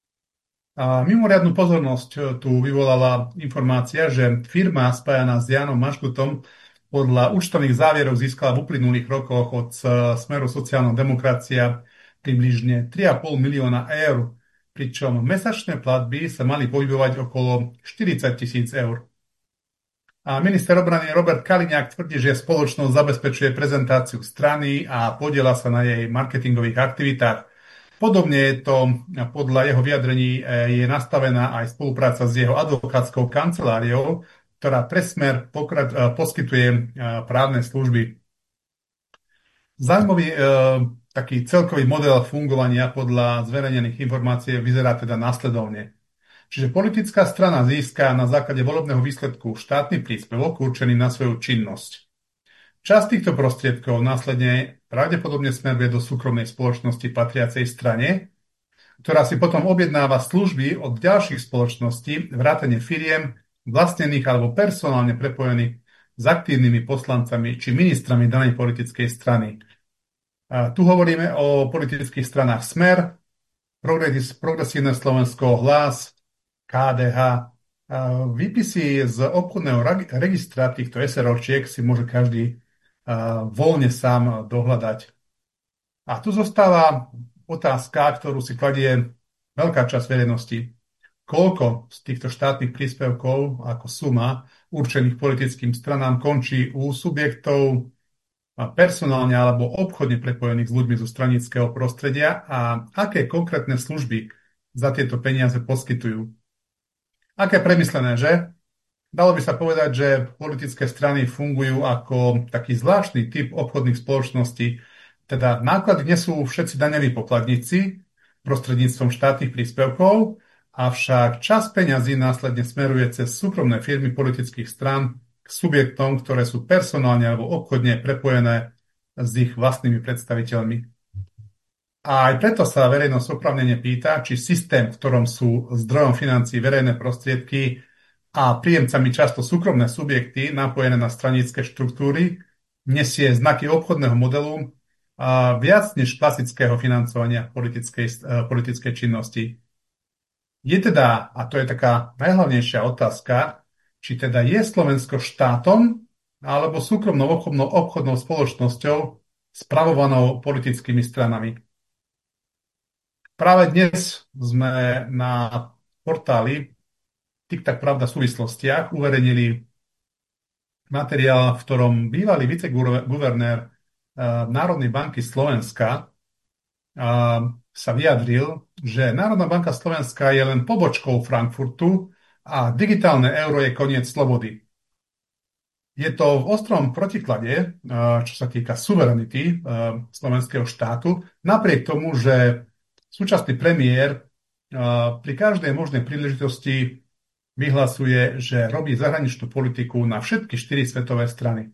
A mimoriadnu pozornosť tu vyvolala informácia, že firma spájaná s Jánom Maškutom podľa účtovných závierov získala v uplynulých rokoch od Smeru sociálna demokracia približne tri a pol milióna eur, pričom mesačné platby sa mali pohybovať okolo štyridsať tisíc eur. A minister obrany Robert Kaliňák tvrdí, že spoločnosť zabezpečuje prezentáciu strany a podieľa sa na jej marketingových aktivitách. Podobne je to, podľa jeho vyjadrení, je nastavená aj spolupráca s jeho advokátskou kanceláriou, ktorá pre Smer pokra- poskytuje právne služby. Zaujímavý e, taký celkový model fungovania podľa zverejnených informácií vyzerá teda následovne. Čiže politická strana získa na základe volebného výsledku štátny príspevok určený na svoju činnosť. Časť týchto prostriedkov následne pravdepodobne smeruje do súkromnej spoločnosti patriacej strane, ktorá si potom objednáva služby od ďalších spoločností, vrátane firiem, vlastnených alebo personálne prepojených s aktívnymi poslancami či ministrami danej politickej strany. A tu hovoríme o politických stranách Smer, Progresívne Slovensko, Hlas, ká dé há. Výpisy z obchodného registra týchto eseročiek si môže každý voľne sám dohľadať. A tu zostáva otázka, ktorú si kladie veľká časť verejnosti. Koľko z týchto štátnych príspevkov ako suma určených politickým stranám končí u subjektov personálne alebo obchodne prepojených s ľuďmi zo stranického prostredia a aké konkrétne služby za tieto peniaze poskytujú. Aké premyslené, že? Dalo by sa povedať, že politické strany fungujú ako taký zvláštny typ obchodných spoločností, teda náklady nesú všetci daňoví poplatníci prostredníctvom štátnych príspevkov, avšak časť peňazí následne smeruje cez súkromné firmy politických strán k subjektom, ktoré sú personálne alebo obchodne prepojené s ich vlastnými predstaviteľmi. A aj preto sa verejnosť oprávnene pýta, či systém, v ktorom sú zdrojom financií verejné prostriedky a príjemcami často súkromné subjekty napojené na stranické štruktúry, nesie znaky obchodného modelu a viac než klasického financovania politickej, politickej činnosti. Je teda, a to je taká najhlavnejšia otázka, či teda je Slovensko štátom alebo súkromnou obchodnou, obchodnou spoločnosťou spravovanou politickými stranami. Práve dnes sme na portáli TikTok Pravda v súvislostiach uverejnili materiál, v ktorom bývalý viceguvernér Národnej banky Slovenska sa vyjadril, že Národná banka Slovenska je len pobočkou Frankfurtu a digitálne euro je koniec slobody. Je to v ostrom protiklade, čo sa týka suverenity slovenského štátu, napriek tomu, že súčasný premiér pri každej možnej príležitosti vyhlasuje, že robí zahraničnú politiku na všetky štyri svetové strany.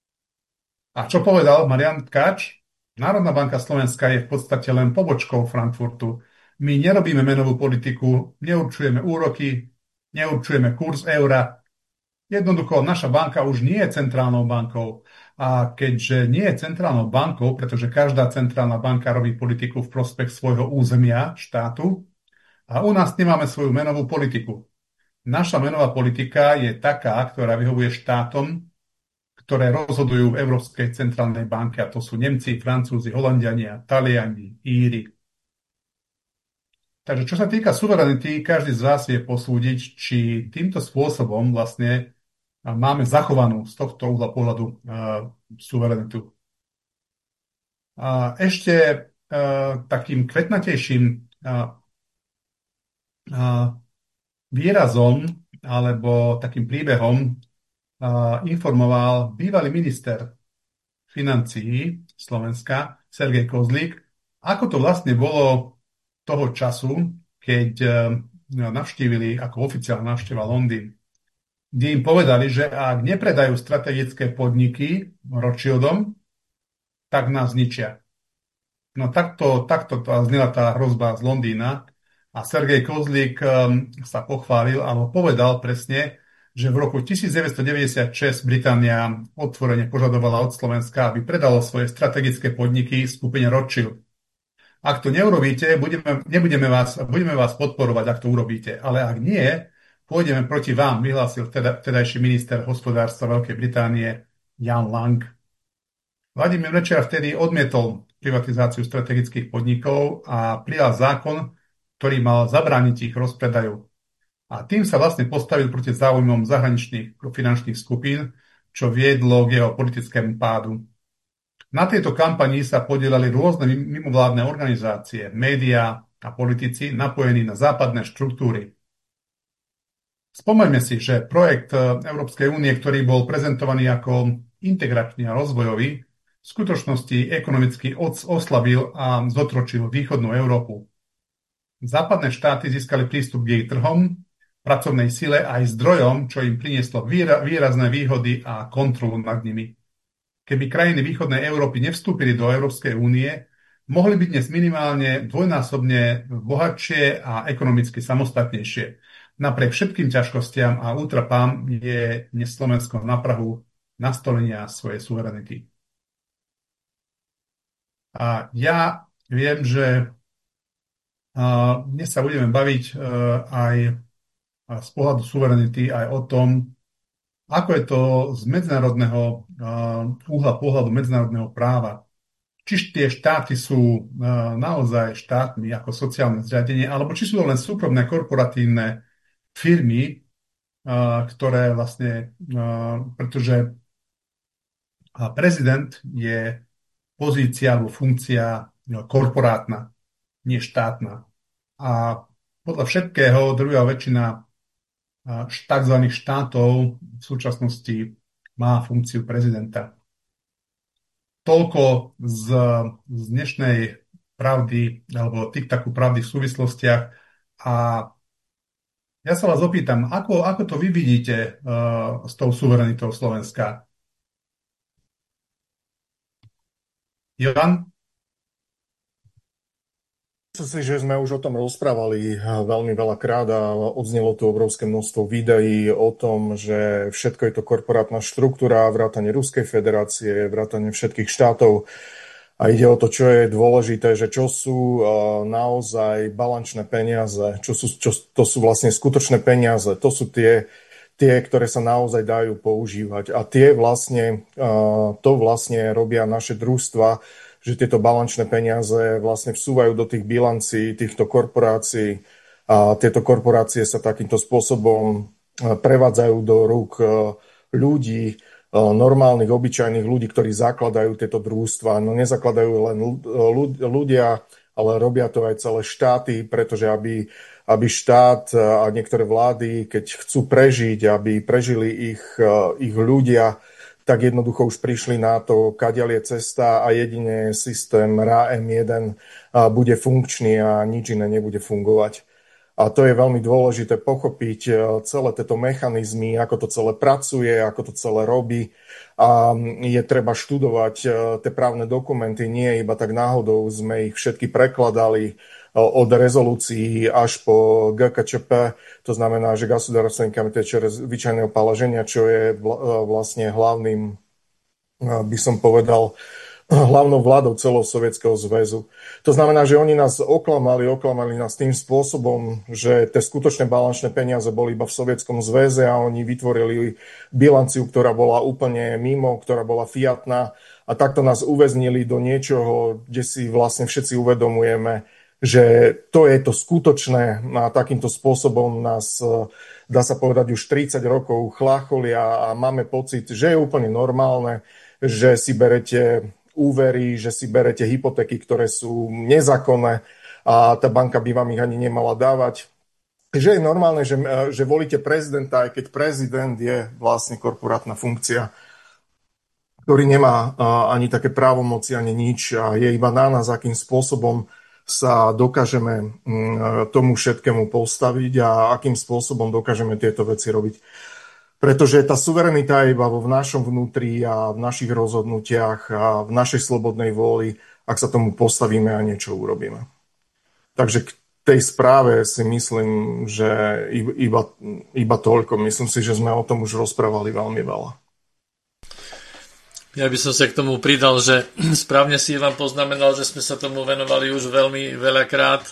A čo povedal Marian Tkáč? Národná banka Slovenska je v podstate len pobočkou Frankfurtu. My nerobíme menovú politiku, neurčujeme úroky, neurčujeme kurz eura. Jednoducho, naša banka už nie je centrálnou bankou. A keďže nie je centrálnou bankou, pretože každá centrálna banka robí politiku v prospech svojho územia, štátu, a u nás nemáme svoju menovú politiku. Naša menová politika je taká, ktorá vyhovuje štátom, ktoré rozhodujú v Európskej centrálnej banke, a to sú Nemci, Francúzi, Holanďania, Taliani, Íri. Takže čo sa týka suverenity, každý z vás vie posúdiť, či týmto spôsobom vlastne máme zachovanú z tohto uhla pohľadu uh, suverenitu. A ešte uh, takým kvetnatejším uh, uh, výrazom alebo takým príbehom uh, informoval bývalý minister financií Slovenska Sergej Kozlík, ako to vlastne bolo toho času, keď uh, navštívili ako oficiálna návšteva Londýn, kde im povedali, že ak nepredajú strategické podniky Rothschildom, tak nás zničia. No takto, takto znela tá hrozba z Londýna. A Sergej Kozlík um, sa pochválil, alebo povedal presne, že v roku devätnásťstodeväťdesiatšesť Británia otvorene požadovala od Slovenska, aby predalo svoje strategické podniky skupine Rothschild. Ak to neurobíte, budeme, nebudeme vás, budeme vás podporovať, ak to urobíte. Ale ak nie, pôjdeme proti vám, vyhlásil teda, tedajší minister hospodárstva Veľkej Británie Jan Lang. Vladimír Mečiar vtedy odmietol privatizáciu strategických podnikov a prijal zákon, ktorý mal zabrániť ich rozpredaju. A tým sa vlastne postavil proti záujmom zahraničných finančných skupín, čo viedlo k jeho politickému pádu. Na tejto kampanii sa podielali rôzne mimovládne organizácie, médiá a politici napojení na západné štruktúry. Spomeňme si, že projekt Európskej únie, ktorý bol prezentovaný ako integračný a rozvojový, v skutočnosti ekonomicky oslabil a zotročil východnú Európu. Západné štáty získali prístup k jej trhom, pracovnej sile a aj zdrojom, čo im prinieslo výrazné výhody a kontrolu nad nimi. Keby krajiny východnej Európy nevstúpili do Európskej únie, mohli byť dnes minimálne dvojnásobne bohatšie a ekonomicky samostatnejšie. Napriek všetkým ťažkostiam a útrapám je dnes Slovensko na prahu nastolenia svojej suverenity. A ja viem, že uh, dnes sa budeme baviť uh, aj z pohľadu suverenity aj o tom, ako je to z medzinárodného uh, uhla pohľadu medzinárodného práva. Či tie štáty sú uh, naozaj štátmi ako sociálne zriadenie, alebo či sú to len súkromné korporatívne firmy, uh, ktoré vlastne, uh, pretože prezident je pozícia alebo funkcia korporátna, nie štátna. A podľa všetkého druhá väčšina tzv. Štátov v súčasnosti má funkciu prezidenta. Toľko z, z dnešnej pravdy alebo tiktaku pravdy v súvislostiach. A ja sa vás opýtam, ako, ako to vy vidíte uh, s tou suverenitou Slovenska? Jovan? Myslím si, že sme už o tom rozprávali veľmi veľakrát a odznelo tu obrovské množstvo videí o tom, že všetko je to korporátna štruktúra, vrátane Ruskej federácie, vrátane všetkých štátov. A ide o to, čo je dôležité, že čo sú naozaj balančné peniaze, čo sú, čo, to sú vlastne skutočné peniaze, to sú tie, tie, ktoré sa naozaj dajú používať. A tie vlastne, to vlastne robia naše družstva, že tieto balančné peniaze vlastne vsúvajú do tých bilancí týchto korporácií a tieto korporácie sa takýmto spôsobom prevádzajú do rúk ľudí, normálnych, obyčajných ľudí, ktorí zakladajú tieto družstva. No nezakladajú len ľudia, ale robia to aj celé štáty, pretože aby, aby štát a niektoré vlády, keď chcú prežiť, aby prežili ich, ich ľudia, tak jednoducho už prišli na to, kadiaľ je cesta a jedine systém er á em jeden bude funkčný a nič iné nebude fungovať. A to je veľmi dôležité pochopiť celé tieto mechanizmy, ako to celé pracuje, ako to celé robí. A je treba študovať tie právne dokumenty, nie iba tak náhodou sme ich všetky prekladali od rezolúcií až po gé ká čé pé, to znamená, že Государственный комитет чрезвычайного положения, čo je vlastne hlavným, by som povedal, hlavnou vládou celého Sovietskeho zväzu. To znamená, že oni nás oklamali, oklamali nás tým spôsobom, že tie skutočné balančné peniaze boli iba v Sovietskom zväze a oni vytvorili bilanciu, ktorá bola úplne mimo, ktorá bola fiatná a takto nás uväznili do niečoho, kde si vlastne všetci uvedomujeme, že to je to skutočné a takýmto spôsobom nás, dá sa povedať, už tridsať rokov chlácholia a máme pocit, že je úplne normálne, že si berete úvery, že si berete hypotéky, ktoré sú nezákonné a tá banka by vám ich ani nemala dávať. Že je normálne, že, že volíte prezidenta, aj keď prezident je vlastne korporátna funkcia, ktorý nemá ani také právomoci, ani nič a je iba na nás, akým spôsobom sa dokážeme tomu všetkému postaviť a akým spôsobom dokážeme tieto veci robiť. Pretože tá suverenita je iba vo v našom vnútri a v našich rozhodnutiach a v našej slobodnej vôli, ak sa tomu postavíme a niečo urobíme. Takže k tej správe si myslím, že iba, iba toľko. Myslím si, že sme o tom už rozprávali veľmi veľa. Ja by som sa k tomu pridal, že správne si vám poznamenal, že sme sa tomu venovali už veľmi veľakrát.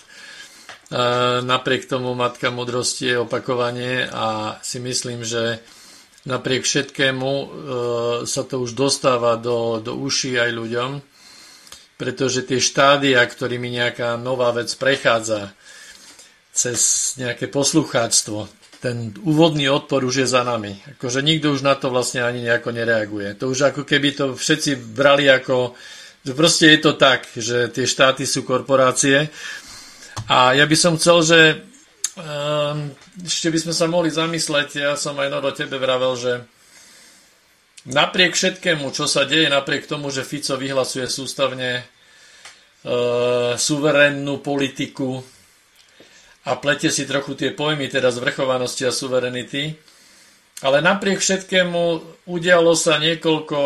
Napriek tomu Matka múdrosti je opakovanie a si myslím, že napriek všetkému e, sa to už dostáva do, do uší aj ľuďom, pretože tie štádia, ktorými nejaká nová vec prechádza cez nejaké poslucháctvo, ten úvodný odpor už je za nami. Akože nikto už na to vlastne ani nejako nereaguje. To už ako keby to všetci brali ako, že proste je to tak, že tie štáty sú korporácie. A ja by som chcel, že Um, ešte by sme sa mohli zamysleť, ja som aj no do tebe vravel, že napriek všetkému, čo sa deje, napriek tomu, že Fico vyhlasuje sústavne uh, suverénnu politiku a plete si trochu tie pojmy, teda zvrchovanosti a suverenity, ale napriek všetkému udialo sa niekoľko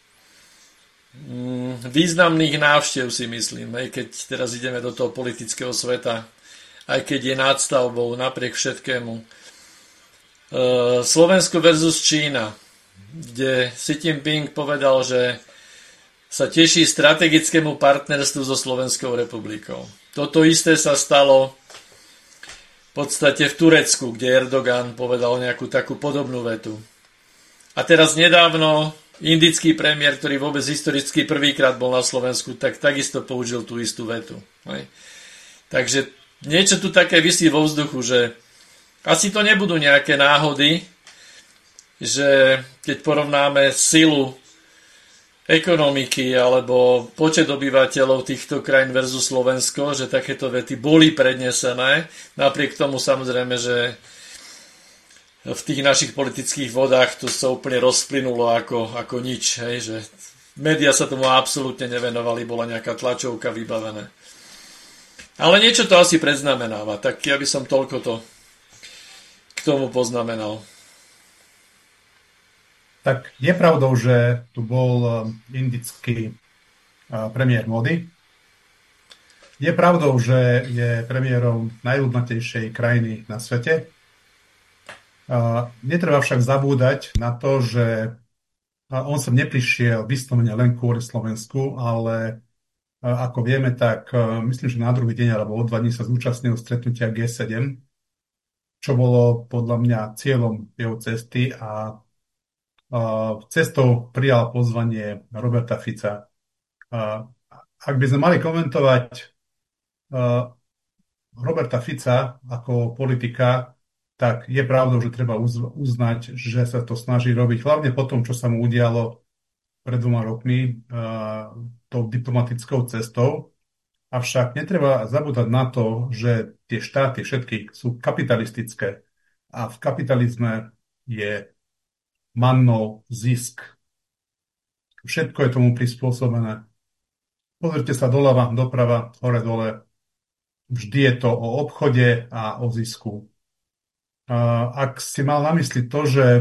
um, významných návštev, si myslím, aj keď teraz ideme do toho politického sveta, aj keď je nadstavbou napriek všetkému. Slovensko versus Čína, kde Xi Jinping povedal, že sa teší strategickému partnerstvu so Slovenskou republikou. Toto isté sa stalo v podstate v Turecku, kde Erdogan povedal nejakú takú podobnú vetu. A teraz nedávno indický premiér, ktorý vôbec historicky prvýkrát bol na Slovensku, tak takisto použil tú istú vetu. Takže niečo tu také visí vo vzduchu, že asi to nebudú nejaké náhody, že keď porovnáme silu ekonomiky alebo počet obyvateľov týchto krajín versus Slovensko, že takéto vety boli prednesené. Napriek tomu samozrejme, že v tých našich politických vodách to sa úplne rozplynulo ako, ako nič. Hej, že média sa tomu absolútne nevenovali, bola nejaká tlačovka vybavená. Ale niečo to asi predznamenáva, tak ja by som toľko to k tomu poznamenal. Tak je pravdou, že tu bol indický premiér Modi. Je pravdou, že je premiérom najľudnatejšej krajiny na svete. Netreba však zabúdať na to, že on sem neprišiel vyslovene len kvôli Slovensku, ale ako vieme, tak myslím, že na druhý deň alebo o dva dní sa zúčastnil stretnutia gé sedem, čo bolo podľa mňa cieľom jeho cesty a cestou prijal pozvanie Roberta Fica. Ak by sme mali komentovať Roberta Fica ako politika, tak je pravdou, že treba uznať, že sa to snaží robiť, hlavne po tom, čo sa mu udialo pred dvoma rokmi tou diplomatickou cestou. Avšak netreba zabúdať na to, že tie štáty všetky sú kapitalistické a v kapitalizme je mannou zisk. Všetko je tomu prispôsobené. Pozrite sa doľava, doprava, hore, dole. Vždy je to o obchode a o zisku. Ak si mal na mysli to, že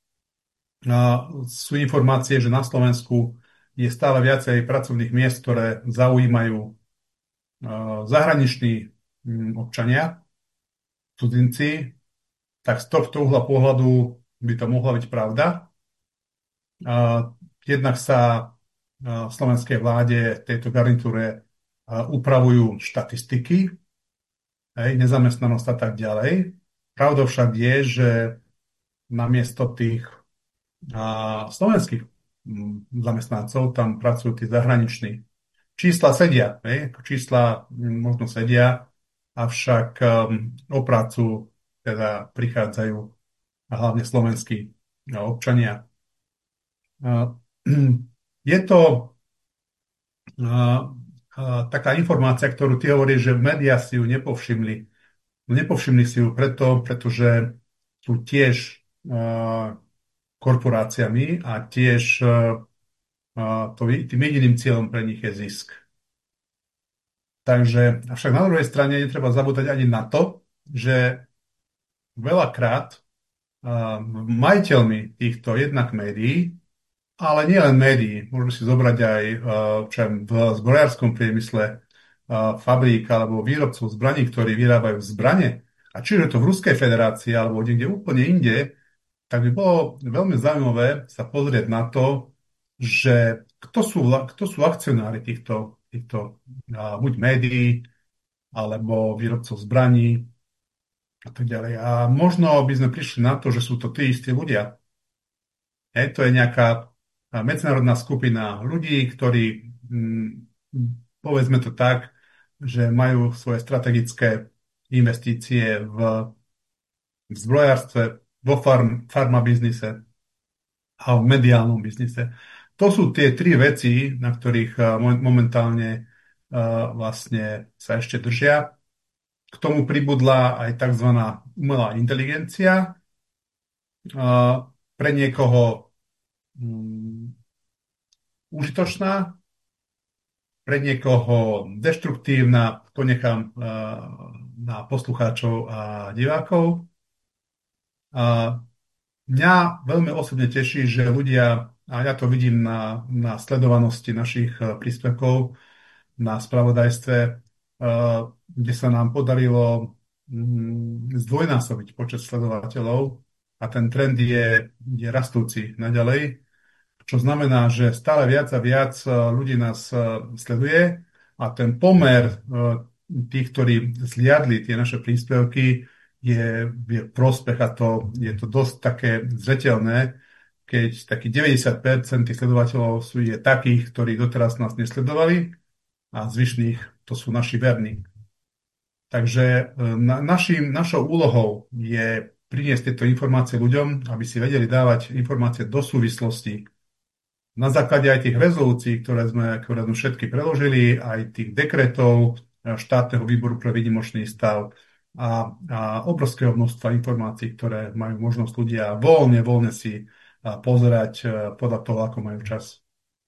sú informácie, že na Slovensku je stále viacej pracovných miest, ktoré zaujímajú zahraniční občania, cudzinci, tak z tohto uhla pohľadu by to mohla byť pravda. Jednak sa slovenskej vláde, tejto garnitúre upravujú štatistiky, hej, nezamestnanosť a tak ďalej. Pravdou však je, že namiesto tých a, slovenských m, zamestnancov tam pracujú tí zahraniční. Čísla sedia, hej, čísla m, možno sedia, avšak um, o prácu teda prichádzajú a hlavne slovenskí občania. Uh, je to uh, uh, taká informácia, ktorú ty hovoríš, že médiá si ju nepovšimli. Nepovšimli si ju preto, pretože sú tiež uh, korporáciami a tiež uh, uh, to, tým jediným cieľom pre nich je zisk. Takže, avšak na druhej strane netreba zabúdať ani na to, že veľakrát uh, majiteľmi týchto jednak médií, ale nie len médií, môžeme si zobrať aj uh, čo v zbrojárskom priemysle uh, fabrík alebo výrobcov zbraní, ktorí vyrábajú zbrane, a či je to v Ruskej federácii alebo niekde úplne inde, tak by bolo veľmi zaujímavé sa pozrieť na to, že kto sú, kto sú akcionári týchto, týchto uh, buď médií alebo výrobcov zbraní a tak ďalej. A možno by sme prišli na to, že sú to tí istí ľudia. Hej, to je nejaká medzinárodná skupina ľudí, ktorí, povedzme to tak, že majú svoje strategické investície v, v zbrojárstve, vo farm, farmabiznise a v mediálnom biznise. To sú tie tri veci, na ktorých momentálne vlastne sa ešte držia. K tomu pribudla aj tzv. Umelá inteligencia. Pre niekoho um, užitočná, pre niekoho deštruktívna, to nechám uh, na poslucháčov a divákov. A mňa veľmi osobne teší, že ľudia, a ja to vidím na, na sledovanosti našich príspevkov na spravodajstve, uh, kde sa nám podarilo um, zdvojnásobiť počet sledovateľov, a ten trend je, je rastúci naďalej, čo znamená, že stále viac a viac ľudí nás sleduje a ten pomer tých, ktorí zliadli tie naše príspevky, je, je prospech, a to je to dosť také zreteľné, keď taký deväťdesiat percent tých sledovateľov sú je takých, ktorí doteraz nás nesledovali, a zvyšných to sú naši verní. Takže na, našim, našou úlohou je priniesť tieto informácie ľuďom, aby si vedeli dávať informácie do súvislosti. Na základe aj tých rezolúcií, ktoré sme, ktoré sme všetky preložili, aj tých dekretov štátneho výboru pre výnimočný stav a, a obrovského množstva informácií, ktoré majú možnosť ľudia voľne, voľne si pozerať podľa toho, ako majú čas.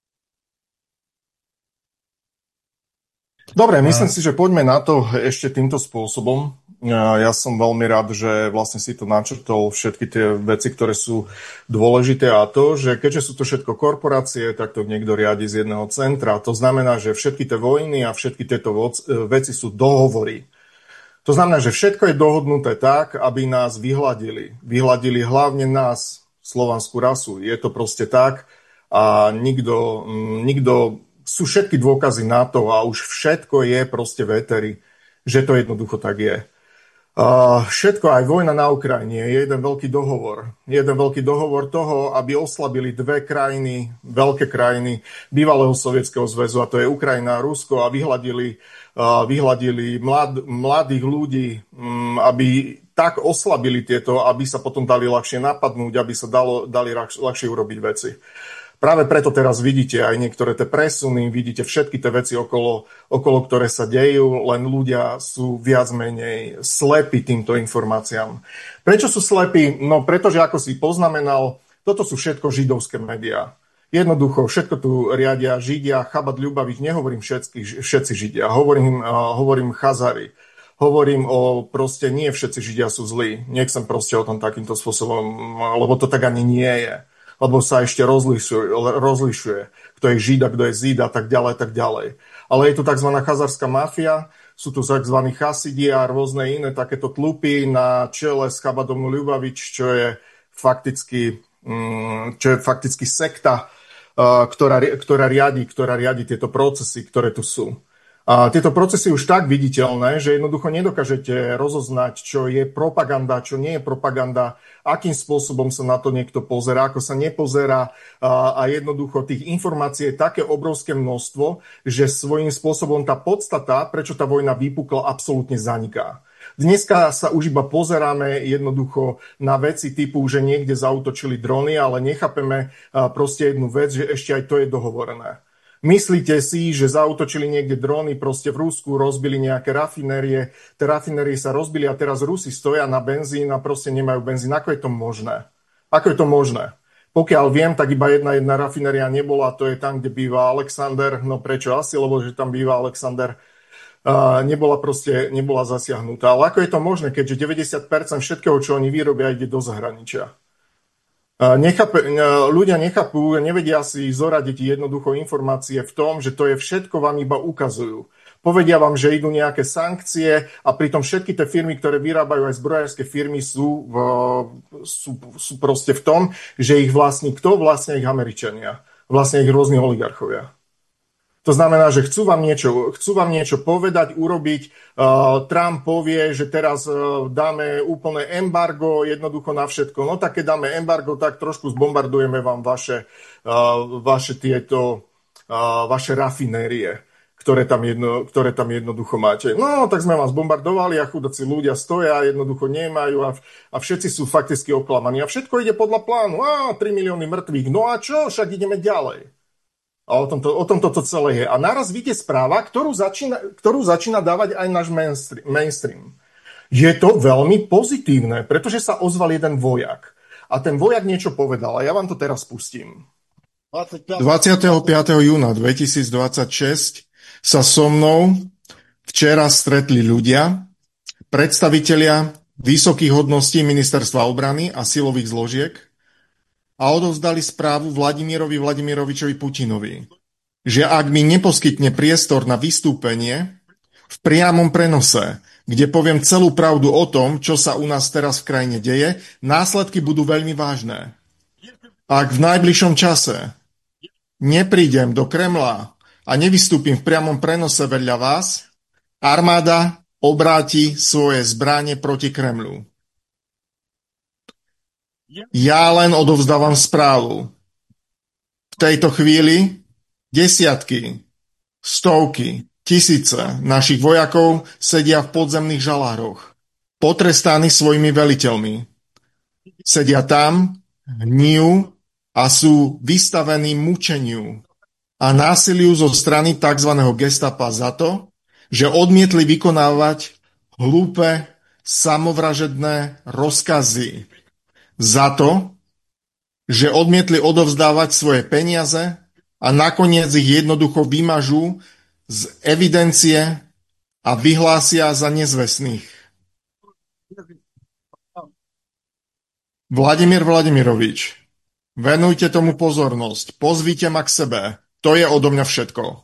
Dobre, myslím si, že poďme na to ešte týmto spôsobom. Ja som veľmi rád, že vlastne si to načrtol všetky tie veci, ktoré sú dôležité, a to, že keďže sú to všetko korporácie, tak to niekto riadi z jedného centra. To znamená, že všetky tie vojny a všetky tieto veci sú dohovory. To znamená, že všetko je dohodnuté tak, aby nás vyhladili. Vyhladili hlavne nás, slovanskú rasu. Je to proste tak a nikto, nikto, sú všetky dôkazy na to a už všetko je proste v éteri, že to jednoducho tak je. Uh, všetko, aj vojna na Ukrajine, je jeden veľký dohovor. Jeden veľký dohovor toho, aby oslabili dve krajiny, veľké krajiny bývalého Sovietskeho zväzu, a to je Ukrajina a Rusko, a vyhladili, uh, vyhladili mlad, mladých ľudí, um, aby tak oslabili tieto, aby sa potom dali ľahšie napadnúť, aby sa dalo, dali ľahšie urobiť veci. Práve preto teraz vidíte aj niektoré tie presuny, vidíte všetky tie veci okolo, okolo ktoré sa dejú, len ľudia sú viac menej slepí týmto informáciám. Prečo sú slepí? No pretože, ako si poznamenal, toto sú všetko židovské médiá. Jednoducho, všetko tu riadia Židia, Chabad Ľubavých, nehovorím všetky, všetci Židia, hovorím, uh, hovorím Chazari. Hovorím o proste, nie všetci Židia sú zlí. Nechcem proste o tom takýmto spôsobom, lebo to tak ani nie je. Lebo sa ešte rozlišuje, rozlišuje, kto je Žid a kto je Zid a tak ďalej, tak ďalej. Ale je tu tzv. Chazarská mafia, sú tu tzv. Chasidi a rôzne iné takéto tlupy na čele s Chabadom Ľubavič, čo je fakticky, čo je fakticky sekta ktorá, ktorá, riadi, ktorá riadi tieto procesy, ktoré tu sú. A tieto procesy už tak viditeľné, že jednoducho nedokážete rozoznať, čo je propaganda, čo nie je propaganda, akým spôsobom sa na to niekto pozerá, ako sa nepozerá a jednoducho tých informácií je také obrovské množstvo, že svojím spôsobom tá podstata, prečo tá vojna vypukla, absolútne zaniká. Dneska sa už iba pozeráme jednoducho na veci typu, že niekde zaútočili drony, ale nechápeme proste jednu vec, že ešte aj to je dohovorené. Myslíte si, že zaútočili niekde dróny proste v Rusku, rozbili nejaké rafinérie, tie rafinérie sa rozbili a teraz Rusi stoja na benzín a proste nemajú benzín. Ako je to možné? Ako je to možné? Pokiaľ viem, tak iba jedna jedna rafinéria nebola, to je tam, kde býva Alexander. No prečo? Asi, lebo že tam býva Alexander. Uh, nebola proste, nebola zasiahnutá. Ale ako je to možné, keďže deväťdesiat percent všetkého, čo oni vyrobia, ide do zahraničia? Nechápe, ľudia nechápu, nevedia si zoradiť jednoducho informácie v tom, že to je všetko vám iba ukazujú. Povedia vám, že idú nejaké sankcie a pritom všetky tie firmy, ktoré vyrábajú aj zbrojárske firmy, sú, v, sú, sú proste v tom, že ich vlastní kto? Vlastne ich Američania. Vlastne ich rôzni oligarchovia. To znamená, že chcú vám niečo, chcú vám niečo povedať, urobiť. Uh, Trump povie, že teraz uh, dáme úplné embargo jednoducho na všetko. No tak keď dáme embargo, tak trošku zbombardujeme vám vaše, uh, vaše tieto uh, vaše rafinérie, ktoré tam, jedno, ktoré tam jednoducho máte. No tak sme vás bombardovali a chudáci ľudia stoja, jednoducho nemajú a, a všetci sú fakticky oklamaní. A všetko ide podľa plánu. Á, tri milióny mŕtvych. No a čo? Však ideme ďalej. A o tomto, o tomto to celé je. A naraz vidie správa, ktorú začína, ktorú začína dávať aj náš mainstream. Je to veľmi pozitívne, pretože sa ozval jeden vojak. A ten vojak niečo povedal. A ja vám to teraz pustím. dvadsiateho piateho júna dvetisícdvadsaťšesť sa so mnou včera stretli ľudia, predstavitelia vysokých hodností Ministerstva obrany a silových zložiek, a odovzdali správu Vladimirovi Vladimirovičovi Putinovi, že ak mi neposkytne priestor na vystúpenie v priamom prenose, kde poviem celú pravdu o tom, čo sa u nás teraz v krajine deje, následky budú veľmi vážne. Ak v najbližšom čase neprídem do Kremla a nevystúpim v priamom prenose vedľa vás, armáda obráti svoje zbrane proti Kremlu. Ja len odovzdávam správu. V tejto chvíli desiatky, stovky, tisíce našich vojakov sedia v podzemných žalároch, potrestaní svojimi veliteľmi. Sedia tam, hnijú a sú vystavení mučeniu a násiliu zo strany tzv. Gestapa za to, že odmietli vykonávať hlúpe, samovražedné rozkazy. Za to, že odmietli odovzdávať svoje peniaze a nakoniec ich jednoducho vymažú z evidencie a vyhlásia za nezvestných. Vladimír Vladimirovič, venujte tomu pozornosť, pozvíte ma k sebe. To je odo mňa všetko.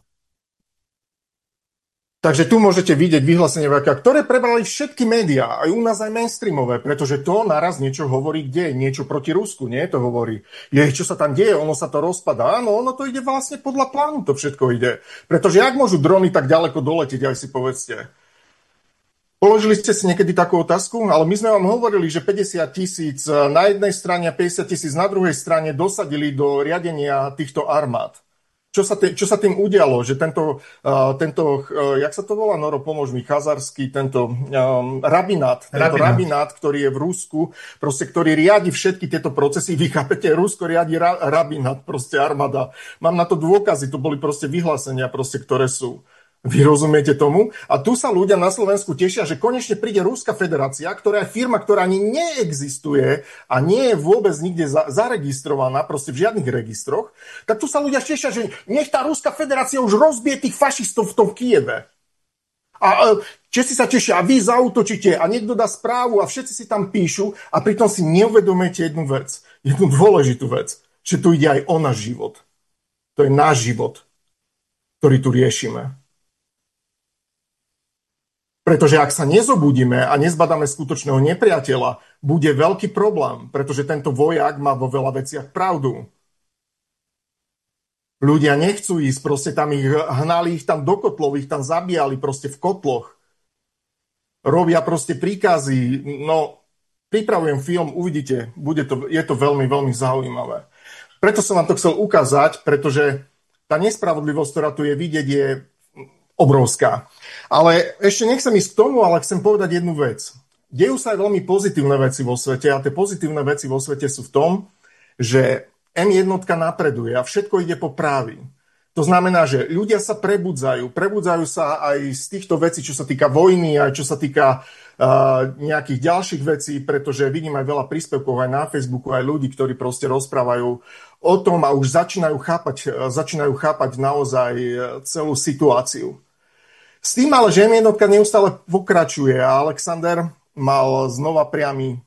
Takže tu môžete vidieť vyhlásenie vojaka, ktoré prebrali všetky médiá, aj u nás aj mainstreamové, pretože to naraz niečo hovorí, kde niečo proti Rusku, nie? To hovorí, je, čo sa tam deje, ono sa to rozpadá, áno, ono to ide vlastne podľa plánu, to všetko ide. Pretože jak môžu drony tak ďaleko doletieť, aj si povedzte. Položili ste si niekedy takú otázku, ale my sme vám hovorili, že päťdesiat tisíc na jednej strane a päťdesiat tisíc na druhej strane dosadili do riadenia týchto armád. Čo sa, tý, čo sa tým udialo, že tento, uh, tento uh, jak sa to volá, Noro, pomôž mi, chazarský, tento um, rabinát, tento rabinát. rabinát, ktorý je v Rusku, proste, ktorý riadi všetky tieto procesy, vy chápete, Rusko riadi ra, rabinát, proste armáda. Mám na to dôkazy, to boli proste vyhlásenia, proste, ktoré sú. Vy rozumiete tomu? A tu sa ľudia na Slovensku tešia, že konečne príde Ruská federácia, ktorá je firma, ktorá ani neexistuje a nie je vôbec nikde za- zaregistrovaná, proste v žiadnych registroch. Tak tu sa ľudia tešia, že nech tá Ruská federácia už rozbije tých fašistov v tom Kieve. A Česi sa tešia a vy zaútočíte a niekto dá správu a všetci si tam píšu a pritom si neuvedomujete jednu vec, jednu dôležitú vec, že tu ide aj o náš život. To je náš život, ktorý tu riešime. Pretože ak sa nezobudíme a nezbadáme skutočného nepriateľa, bude veľký problém, pretože tento vojak má vo veľa veciach pravdu. Ľudia nechcú ísť, proste tam ich hnali, ich tam do kotlov, ich tam zabíjali proste v kotloch. Robia proste príkazy. No, pripravujem film, uvidíte, bude to, je to veľmi, veľmi zaujímavé. Preto som vám to chcel ukázať, pretože tá nespravodlivosť, ktorá tu je vidieť, je obrovská. Ale ešte nechcem ísť k tomu, ale chcem povedať jednu vec. Dejú sa aj veľmi pozitívne veci vo svete a tie pozitívne veci vo svete sú v tom, že em jedna napreduje a všetko ide po právi. To znamená, že ľudia sa prebudzajú. Prebudzajú sa aj z týchto vecí, čo sa týka vojny, aj čo sa týka uh, nejakých ďalších vecí, pretože vidím aj veľa príspevkov aj na Facebooku, aj ľudí, ktorí proste rozprávajú o tom a už začínajú chápať, začínajú chápať naozaj celú situáciu. S tým ale, že em jedna neustále pokračuje a Alexander mal znova priamy,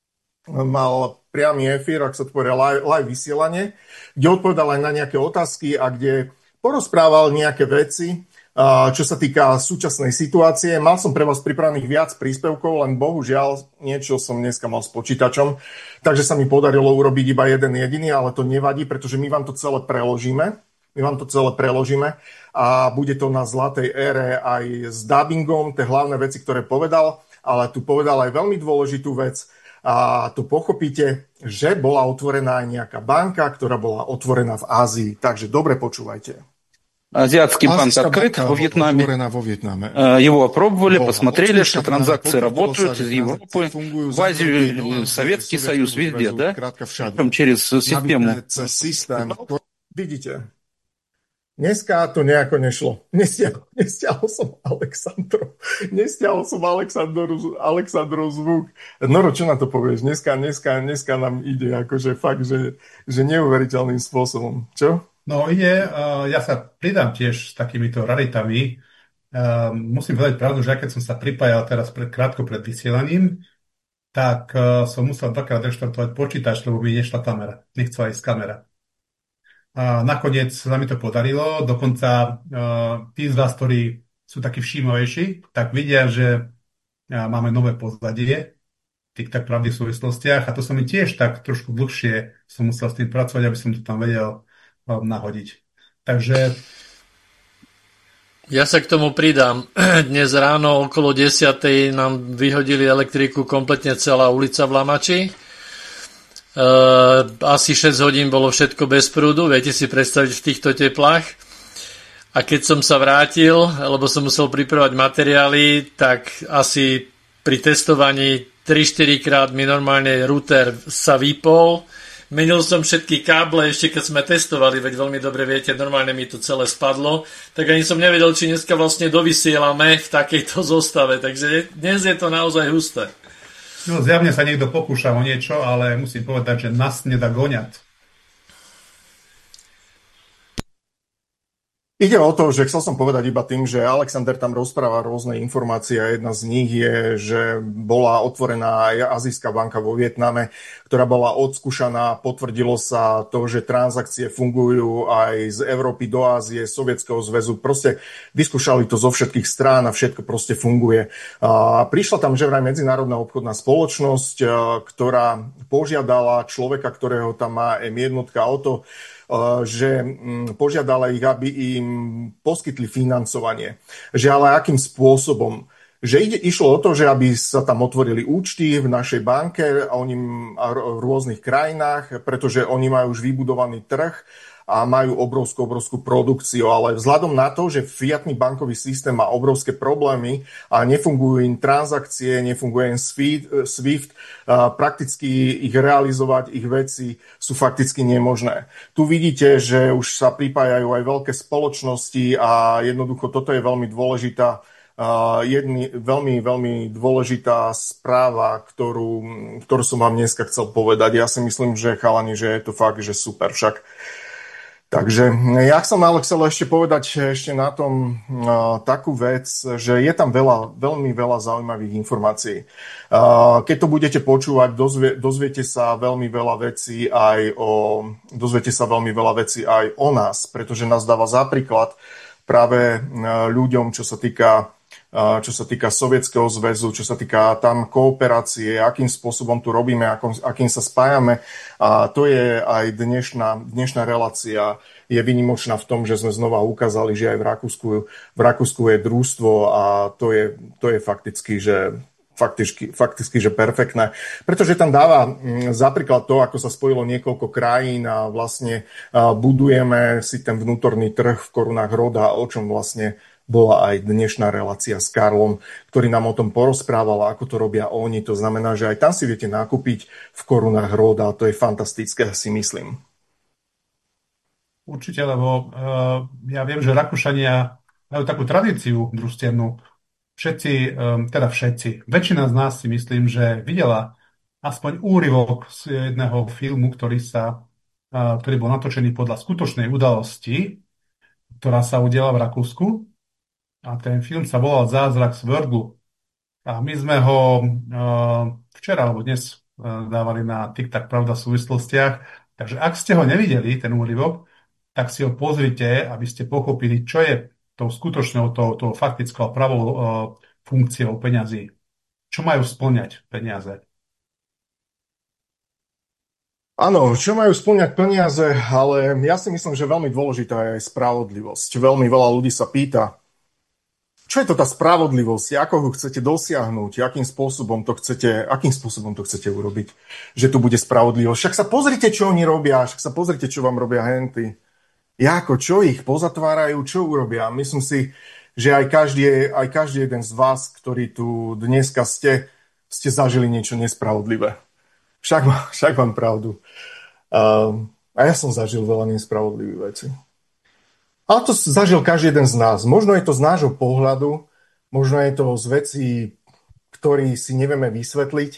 mal priamy efír, ak sa to povedal, live, live vysielanie, kde odpovedal aj na nejaké otázky a kde porozprával nejaké veci, čo sa týka súčasnej situácie. Mal som pre vás pripravených viac príspevkov, len bohužiaľ niečo som dneska mal s počítačom, takže sa mi podarilo urobiť iba jeden jediný, ale to nevadí, pretože my vám to celé preložíme. My vám to celé preložíme a bude to na zlatej ére aj s dubbingom, tie hlavné veci, ktoré povedal, ale tu povedal aj veľmi dôležitú vec a tu pochopíte, že bola otvorená aj nejaká banka, ktorá bola otvorená v Ázii. Takže dobre počúvajte. Азиатский банк открыт во Вьетнаме. Его опробовали, посмотрели, что транзакции работают из Европы в Азию, Советский Союз, везде, да? Причем через систему. Vidíte, dneska to nejako nešlo. Nestiahol, nestiahol som Alexandrov. Nestiahol som Alexandrov, Alexandrov zvuk. Noro, čo na to povieš? Dneska, dneska, dneska nám ide akože fakt, že, že neuveriteľným spôsobom. Čo? No ide, uh, ja sa pridám tiež s takýmito raritami. Uh, musím povedať pravdu, že keď som sa pripájal teraz pred, krátko pred vysielaním, tak uh, som musel dvakrát reštartovať počítač, lebo mi nešla kamera. Nechcela ísť kamera. A nakoniec sa mi to podarilo, dokonca uh, tí z vás, ktorí sú takí všímavejší, tak vidia, že uh, máme nové pozadie v tých tak pravdých súvislostiach a to som mi tiež tak trošku dlhšie som musel s tým pracovať, aby som to tam vedel um, nahodiť. Takže ja sa k tomu pridám. Dnes ráno okolo desiatej nám vyhodili elektriku kompletne celá ulica v Lamači. Uh, asi šesť hodín bolo všetko bez prúdu, viete si predstaviť v týchto teplách. A keď som sa vrátil, lebo som musel pripravovať materiály, tak asi pri testovaní tri štyri krát mi normálne router sa vypol. Menil som všetky káble, ešte keď sme testovali, veď veľmi dobre viete, normálne mi to celé spadlo. Tak ani som nevedel, či dneska vlastne dovysielame v takejto zostave. Takže dnes je to naozaj husté. No, zjavne sa niekto pokúša o niečo, ale musím povedať, že nás nedá goňať. Ide o to, že chcel som povedať iba tým, že Alexander tam rozpráva rôzne informácie a jedna z nich je, že bola otvorená aj Azijská banka vo Vietname, ktorá bola odskúšaná, potvrdilo sa to, že transakcie fungujú aj z Európy do Ázie, Sovietskeho zväzu, proste vyskúšali to zo všetkých strán a všetko proste funguje. A prišla tam že vraj medzinárodná obchodná spoločnosť, ktorá požiadala človeka, ktorého tam má em jedna o to, že požiadala ich, aby im poskytli financovanie. Že ale akým spôsobom? Že ide, išlo o to, že aby sa tam otvorili účty v našej banke a oni a v rôznych krajinách, pretože oni majú už vybudovaný trh a majú obrovskú, obrovskú produkciu, ale vzhľadom na to, že fiatný bankový systém má obrovské problémy a nefungujú im transakcie, nefunguje im SWIFT, prakticky ich realizovať, ich veci sú fakticky nemožné. Tu vidíte, že už sa pripájajú aj veľké spoločnosti a jednoducho toto je veľmi dôležitá jedný, veľmi, veľmi dôležitá správa, ktorú, ktorú som vám dneska chcel povedať. Ja si myslím, že chalani, že je to fakt, že super však. Takže ja som ale chcel ešte povedať ešte na tom uh, takú vec, že je tam veľa, veľmi veľa zaujímavých informácií. Uh, keď to budete počúvať, dozvie, dozviete sa veľmi veľa vecí aj o, dozviete sa veľmi veľa vecí aj o nás, pretože nás dáva za príklad práve uh, ľuďom, čo sa týka čo sa týka Sovietskeho zväzu, čo sa týka tam kooperácie, akým spôsobom tu robíme, akým, akým sa spájame. A to je aj dnešná, dnešná relácia je výnimočná v tom, že sme znova ukázali, že aj v Rakúsku, v Rakúsku je družstvo a to je, to je fakticky, že Fakticky, fakticky, že perfektné. Pretože tam dáva za príklad to, ako sa spojilo niekoľko krajín a vlastne budujeme si ten vnútorný trh v korunách roda, o čom vlastne bola aj dnešná relácia s Karlom, ktorý nám o tom porozprával, ako to robia oni. To znamená, že aj tam si viete nakúpiť v korunách roda a to je fantastické, si myslím. Určite, lebo uh, ja viem, že Rakúšania majú takú tradíciu družstevnú. Všetci, teda všetci, väčšina z nás si myslím, že videla aspoň úryvok z jedného filmu, ktorý, sa, ktorý bol natočený podľa skutočnej udalosti, ktorá sa udiala v Rakúsku. A ten film sa volal Zázrak z Wörglu. A my sme ho včera alebo dnes dávali na TikTok Pravda v súvislostiach. Takže ak ste ho nevideli, ten úryvok, tak si ho pozrite, aby ste pochopili, čo je tou skutočnou, tou, tou faktickou a pravou uh, funkciou peňazí. Čo majú spĺňať peniaze? Áno, čo majú spĺňať peniaze, ale ja si myslím, že veľmi dôležitá je aj spravodlivosť. Veľmi veľa ľudí sa pýta, čo je to tá spravodlivosť, ako ho chcete dosiahnuť, akým spôsobom to chcete, akým spôsobom to chcete urobiť, že tu bude spravodlivosť. Však sa pozrite, čo oni robia, však sa pozrite, čo vám robia henty. Jako, čo ich pozatvárajú, čo urobia? Myslím si, že aj každý, aj každý jeden z vás, ktorí tu dneska ste, ste zažili niečo nespravodlivé. Však, má, však mám pravdu. Um, a ja som zažil veľa nespravodlivých vecí. Ale to zažil každý jeden z nás. Možno je to z nášho pohľadu, možno je to z vecí, ktoré si nevieme vysvetliť.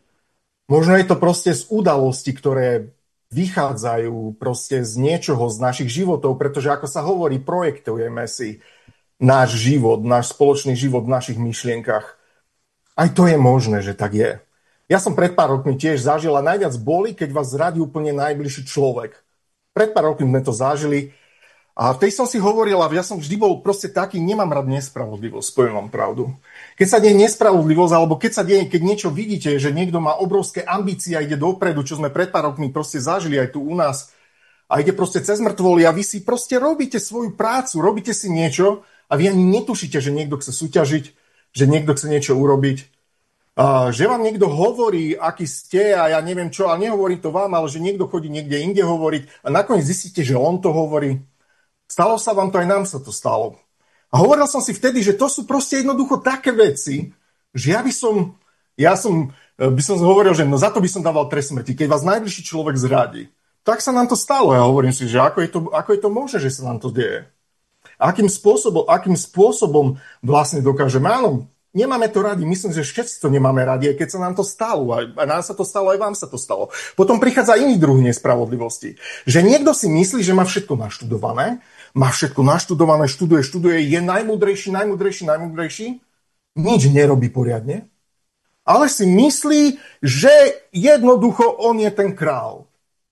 Možno je to proste z udalostí, ktoré vychádzajú proste z niečoho z našich životov, pretože ako sa hovorí, projektujeme si náš život, náš spoločný život v našich myšlienkach. Aj to je možné, že tak je. Ja som pred pár rokmi tiež zažil a najviac boli, keď vás zradí úplne najbližší človek. Pred pár rokmi sme to zažili a v tej som si hovoril, a ja som vždy bol proste taký, nemám rád nespravodlivosť, poviem vám pravdu. Keď sa deje nespravodlivosť, alebo keď sa deje, keď niečo vidíte, že niekto má obrovské ambície a ide dopredu, čo sme pred pár rokmi proste zažili aj tu u nás, a ide proste cez mŕtvoly a vy si proste robíte svoju prácu, robíte si niečo a vy ani netušíte, že niekto chce súťažiť, že niekto chce niečo urobiť, a že vám niekto hovorí, aký ste a ja neviem čo, ale nehovorí to vám, ale že niekto chodí niekde inde hovoriť a nakoniec zistíte, že on to hovorí. Stalo sa vám to, aj nám sa to stalo. A hovoril som si vtedy, že to sú proste jednoducho také veci, že ja by som, ja som, by som hovoril, že no za to by som dával trest smrti, keď vás najbližší človek zradí. Tak sa nám to stalo. Ja hovorím si, že ako je to, ako je to možné, že sa nám to deje. Akým spôsobom, akým spôsobom vlastne dokážeme, áno, nemáme to radi, myslím, že všetci to nemáme radi, aj keď sa nám to stalo, a nám sa to stalo, aj vám sa to stalo. Potom prichádza iný druh nespravodlivosti. Že niekto si myslí, že má všetko naštudované, má všetko naštudované, študuje, študuje, je najmúdrejší, najmúdrejší, najmúdrejší, nič nerobí poriadne, ale si myslí, že jednoducho on je ten král.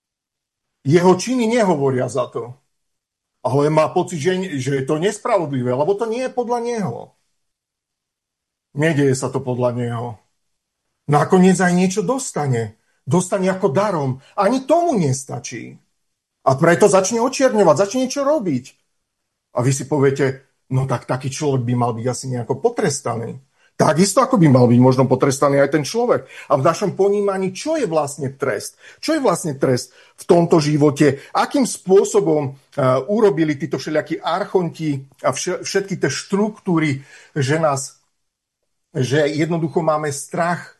Jeho činy nehovoria za to. Ale má pocit, že, že je to nespravodlivé, lebo to nie je podľa neho. Nedieje sa to podľa neho. Nakoniec aj niečo dostane. Dostane ako darom. Ani tomu nestačí. A preto začne očierňovať, začne niečo robiť. A vy si poviete, no tak taký človek by mal byť asi nejako potrestaný. Takisto ako by mal byť možno potrestaný aj ten človek. A v našom ponímaní, čo je vlastne trest? Čo je vlastne trest v tomto živote? Akým spôsobom uh, urobili títo všelijakí archonti a vš- všetky tie štruktúry, že nás, že jednoducho máme strach,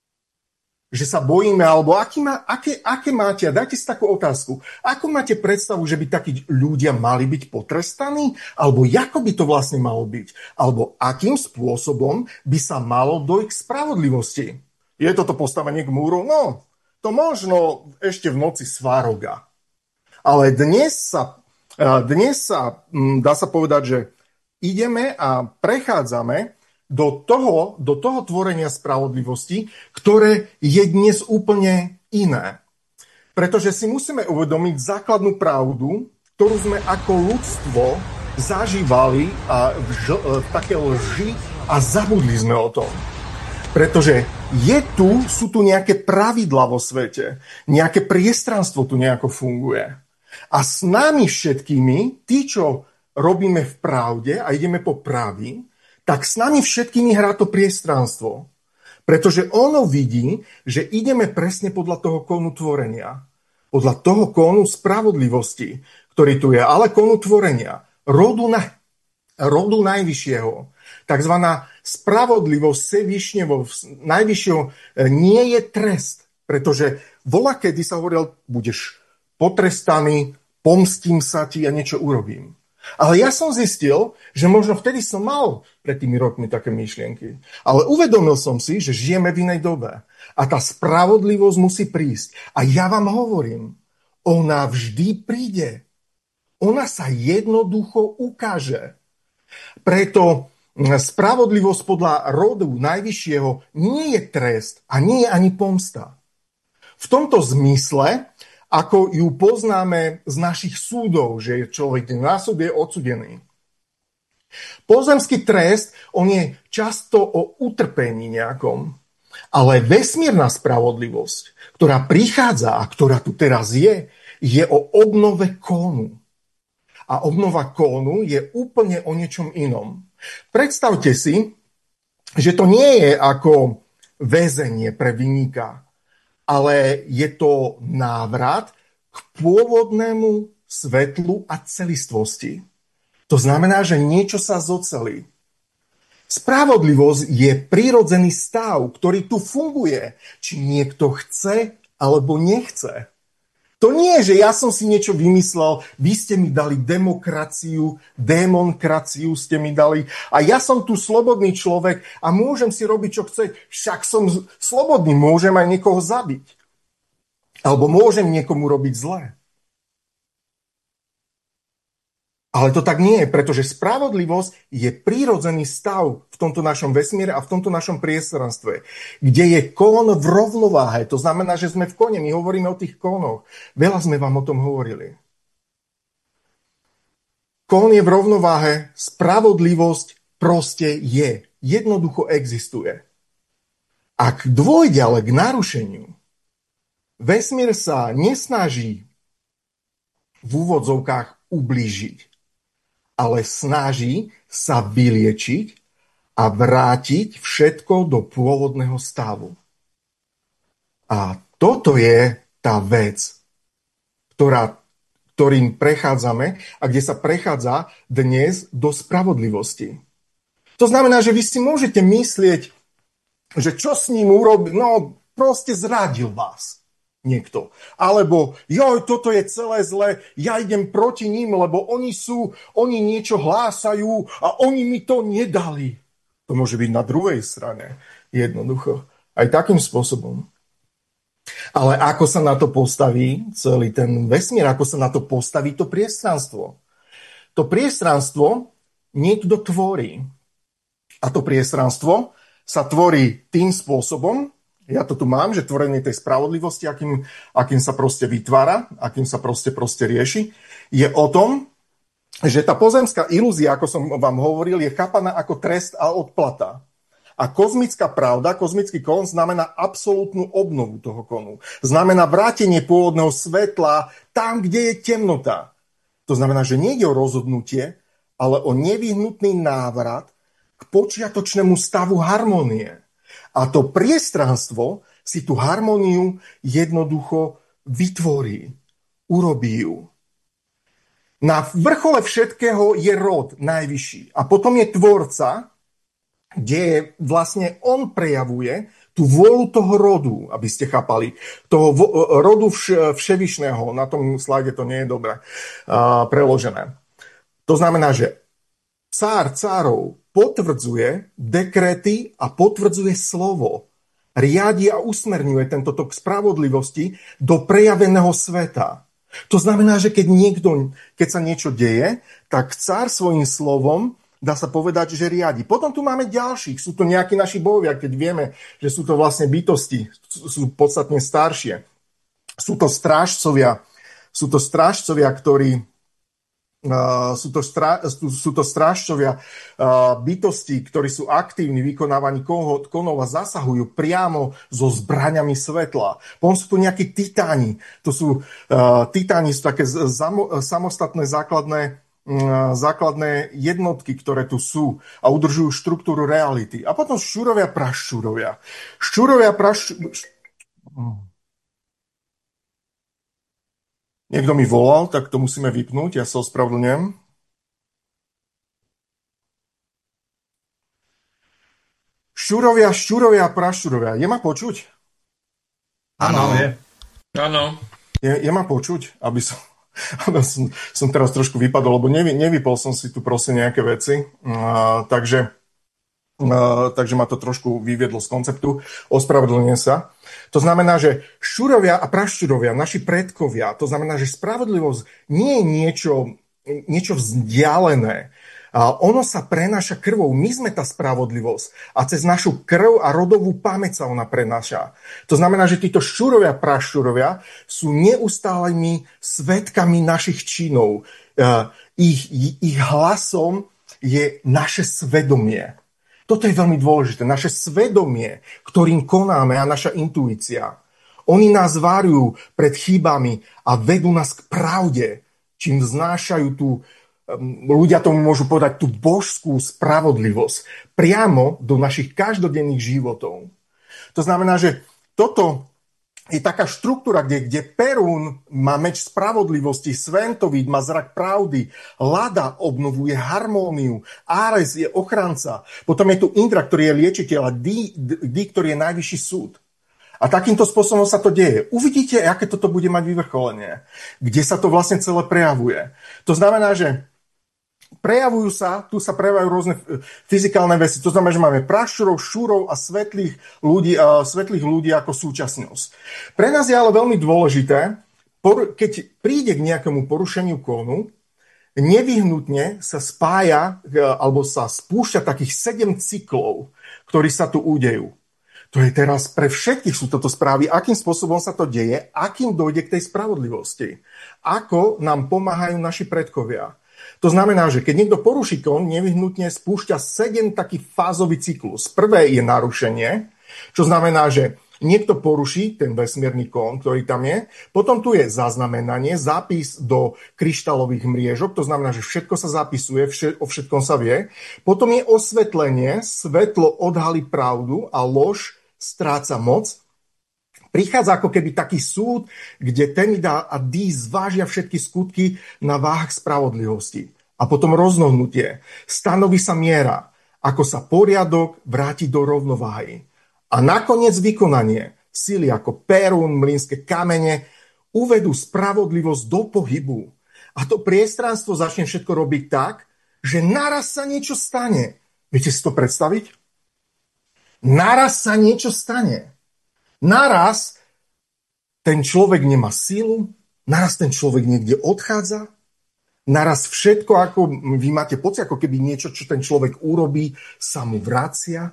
že sa bojíme, alebo aký má, aké, aké máte, dajte si takú otázku, ako máte predstavu, že by takí ľudia mali byť potrestaní, alebo ako by to vlastne malo byť, alebo akým spôsobom by sa malo dojsť k spravodlivosti. Je toto postavenie k múru? No, to možno ešte v noci Svaroga. Ale dnes sa, dnes sa, dá sa povedať, že ideme a prechádzame do toho, do toho tvorenia spravodlivosti, ktoré je dnes úplne iné. Pretože si musíme uvedomiť základnú pravdu, ktorú sme ako ľudstvo zažívali a v, ž, v také lži a zabudli sme o tom. Pretože je tu, sú tu nejaké pravidlá vo svete, nejaké priestranstvo tu nejako funguje. A s nami všetkými, tí, čo robíme v pravde a ideme po praví, tak s nami všetkými hrá to priestranstvo. Pretože ono vidí, že ideme presne podľa toho kónu tvorenia. Podľa toho kónu spravodlivosti, ktorý tu je, ale kónu tvorenia. Rodu, na, rodu najvyššieho. Takzvaná spravodlivosť Sevyšneho, najvyššieho nie je trest. Pretože voľakedy sa hovoril, budeš potrestaný, pomstím sa ti a niečo urobím. Ale ja som zistil, že možno vtedy som mal pred tými rokmi také myšlienky. Ale uvedomil som si, že žijeme v inej dobe. A tá spravodlivosť musí prísť. A ja vám hovorím, ona vždy príde. Ona sa jednoducho ukáže. Preto spravodlivosť podľa rodu najvyššieho nie je trest a nie je ani pomsta. V tomto zmysle, ako ju poznáme z našich súdov, že človek na súd je odsudený. Pozemský trest, on je často o utrpení nejakom, ale vesmírna spravodlivosť, ktorá prichádza a ktorá tu teraz je, je o obnove kónu. A obnova kónu je úplne o niečom inom. Predstavte si, že to nie je ako väzenie pre vinníka, ale je to návrat k pôvodnému svetlu a celistvosti. To znamená, že niečo sa zocelí. Spravodlivosť je prirodzený stav, ktorý tu funguje, či niekto chce alebo nechce. To nie je, že ja som si niečo vymyslel, vy ste mi dali demokraciu, démonkraciu ste mi dali a ja som tu slobodný človek a môžem si robiť, čo chce. Však som slobodný, môžem aj niekoho zabiť. Alebo môžem niekomu robiť zlé. Ale to tak nie je, pretože spravodlivosť je prírodzený stav v tomto našom vesmíre a v tomto našom priestranstve, kde je kón v rovnováhe. To znamená, že sme v kone, my hovoríme o tých kónoch. Veľa sme vám o tom hovorili. Kón je v rovnováhe, spravodlivosť proste je. Jednoducho existuje. Ak dôjde ale k narušeniu, vesmír sa nesnaží v úvodzovkách ublížiť, ale snaží sa vyliečiť a vrátiť všetko do pôvodného stavu. A toto je tá vec, ktorá, ktorým prechádzame a kde sa prechádza dnes do spravodlivosti. To znamená, že vy si môžete myslieť, že čo s ním urobil, no proste zradil vás niekto. Alebo, joj, toto je celé zlé, ja idem proti ním, lebo oni sú, oni niečo hlásajú a oni mi to nedali. To môže byť na druhej strane. Jednoducho. Aj takým spôsobom. Ale ako sa na to postaví celý ten vesmír, ako sa na to postaví to priestranstvo? To priestranstvo niekto tvorí. A to priestranstvo sa tvorí tým spôsobom, ja to tu mám, že tvorenie tej spravodlivosti, akým, akým sa proste vytvára, akým sa proste, proste rieši, je o tom, že tá pozemská ilúzia, ako som vám hovoril, je chápaná ako trest a odplata. A kozmická pravda, kozmický kón znamená absolútnu obnovu toho kónu. Znamená vrátenie pôvodného svetla tam, kde je temnota. To znamená, že nie ide o rozhodnutie, ale o nevyhnutný návrat k počiatočnému stavu harmonie. A to priestranstvo si tú harmóniu jednoducho vytvorí, urobí ju. Na vrchole všetkého je rod najvyšší. A potom je tvorca, kde vlastne on prejavuje tú vôľu toho rodu, aby ste chápali. Toho rodu vševyšného. Na tom slajde to nie je dobre uh, preložené. To znamená, že cár cárov potvrdzuje dekréty a potvrdzuje slovo. Riadi a usmerňuje tento tok spravodlivosti do prejaveného sveta. To znamená, že keď niekto, keď sa niečo deje, tak cár svojím slovom, dá sa povedať, že riadi. Potom tu máme ďalších. Sú to nejakí naši bohovia, keď vieme, že sú to vlastne bytosti, sú podstatne staršie. Sú to strážcovia, sú to strážcovia, ktorí sú to, strá, sú to strážcovia bytosti, ktorí sú aktívni v vykonávaní konov a zasahujú priamo so zbraňami svetla. Potom sú tu nejakí titáni. To sú, uh, titáni sú také zamo, samostatné základné, uh, základné jednotky, ktoré tu sú a udržujú štruktúru reality. A potom šťúrovia, prašťúrovia. Šťúrovia, prašťúrovia... Niekto mi volal, tak to musíme vypnúť, ja sa ospravedlňujem. Šťúrovia, šťúrovia, prašťúrovia. Je ma počuť? Áno. Áno. Je, je ma počuť, aby som, aby som, som teraz trošku vypadol, lebo nevy, nevypol som si tu proste nejaké veci. Uh, takže, uh, takže ma to trošku vyviedlo z konceptu. Ospravedlňujem sa. To znamená, že šťúrovia a prašťúrovia, naši predkovia, to znamená, že spravodlivosť nie je niečo, niečo vzdialené. A ono sa prenáša krvou. My sme tá spravodlivosť. A cez našu krv a rodovú pamäť sa ona prenáša. To znamená, že títo šťúrovia a prašťúrovia sú neustálými svedkami našich činov. Ich, ich hlasom je naše svedomie. Toto je veľmi dôležité. Naše svedomie, ktorým konáme a naša intuícia. Oni nás varujú pred chybami a vedú nás k pravde, čím vznášajú tú, ľudia tomu môžu povedať, tú božskú spravodlivosť priamo do našich každodenných životov. To znamená, že toto je taká štruktúra, kde, kde Perún má meč spravodlivosti, Sventovít má zrak pravdy, Lada obnovuje harmóniu, Ares je ochranca, potom je tu Indra, ktorý je liečiteľ a Di, Di, ktorý je najvyšší súd. A takýmto spôsobom sa to deje. Uvidíte, aké toto bude mať vyvrcholenie, kde sa to vlastne celé prejavuje. To znamená, že prejavujú sa, tu sa prejavujú rôzne fyzikálne veci. To znamená, že máme prašťúrov, šúrov a svetlých ľudí, a svetlých ľudí ako súčasnosť. Pre nás je ale veľmi dôležité, keď príde k nejakému porušeniu kónu, nevyhnutne sa spája alebo sa spúšťa takých sedem cyklov, ktorí sa tu udejú. To je teraz pre všetkých sú toto správy, akým spôsobom sa to deje, akým dojde k tej spravodlivosti. Ako nám pomáhajú naši predkovia. To znamená, že keď niekto poruší kón, nevyhnutne spúšťa sedem takých fázový cyklus. Prvé je narušenie, čo znamená, že niekto poruší ten vesmírny kón, ktorý tam je. Potom tu je zaznamenanie, zápis do kryštálových mriežok, to znamená, že všetko sa zapisuje, o všetkom sa vie. Potom je osvetlenie, svetlo odhalí pravdu a lož stráca moc. Prichádza ako keby taký súd, kde Temida a Dí zvážia všetky skutky na váhach spravodlivosti. A potom roznohnutie. Stanoví sa miera, ako sa poriadok vráti do rovnováhy. A nakoniec vykonanie. Sily ako Perún, mlynské kamene uvedú spravodlivosť do pohybu. A to priestranstvo začne všetko robiť tak, že naraz sa niečo stane. Viete si to predstaviť? Naraz sa niečo stane. Naraz ten človek nemá sílu, naraz ten človek niekde odchádza, naraz všetko, ako vy máte pocit, ako keby niečo, čo ten človek urobí, sa mu vracia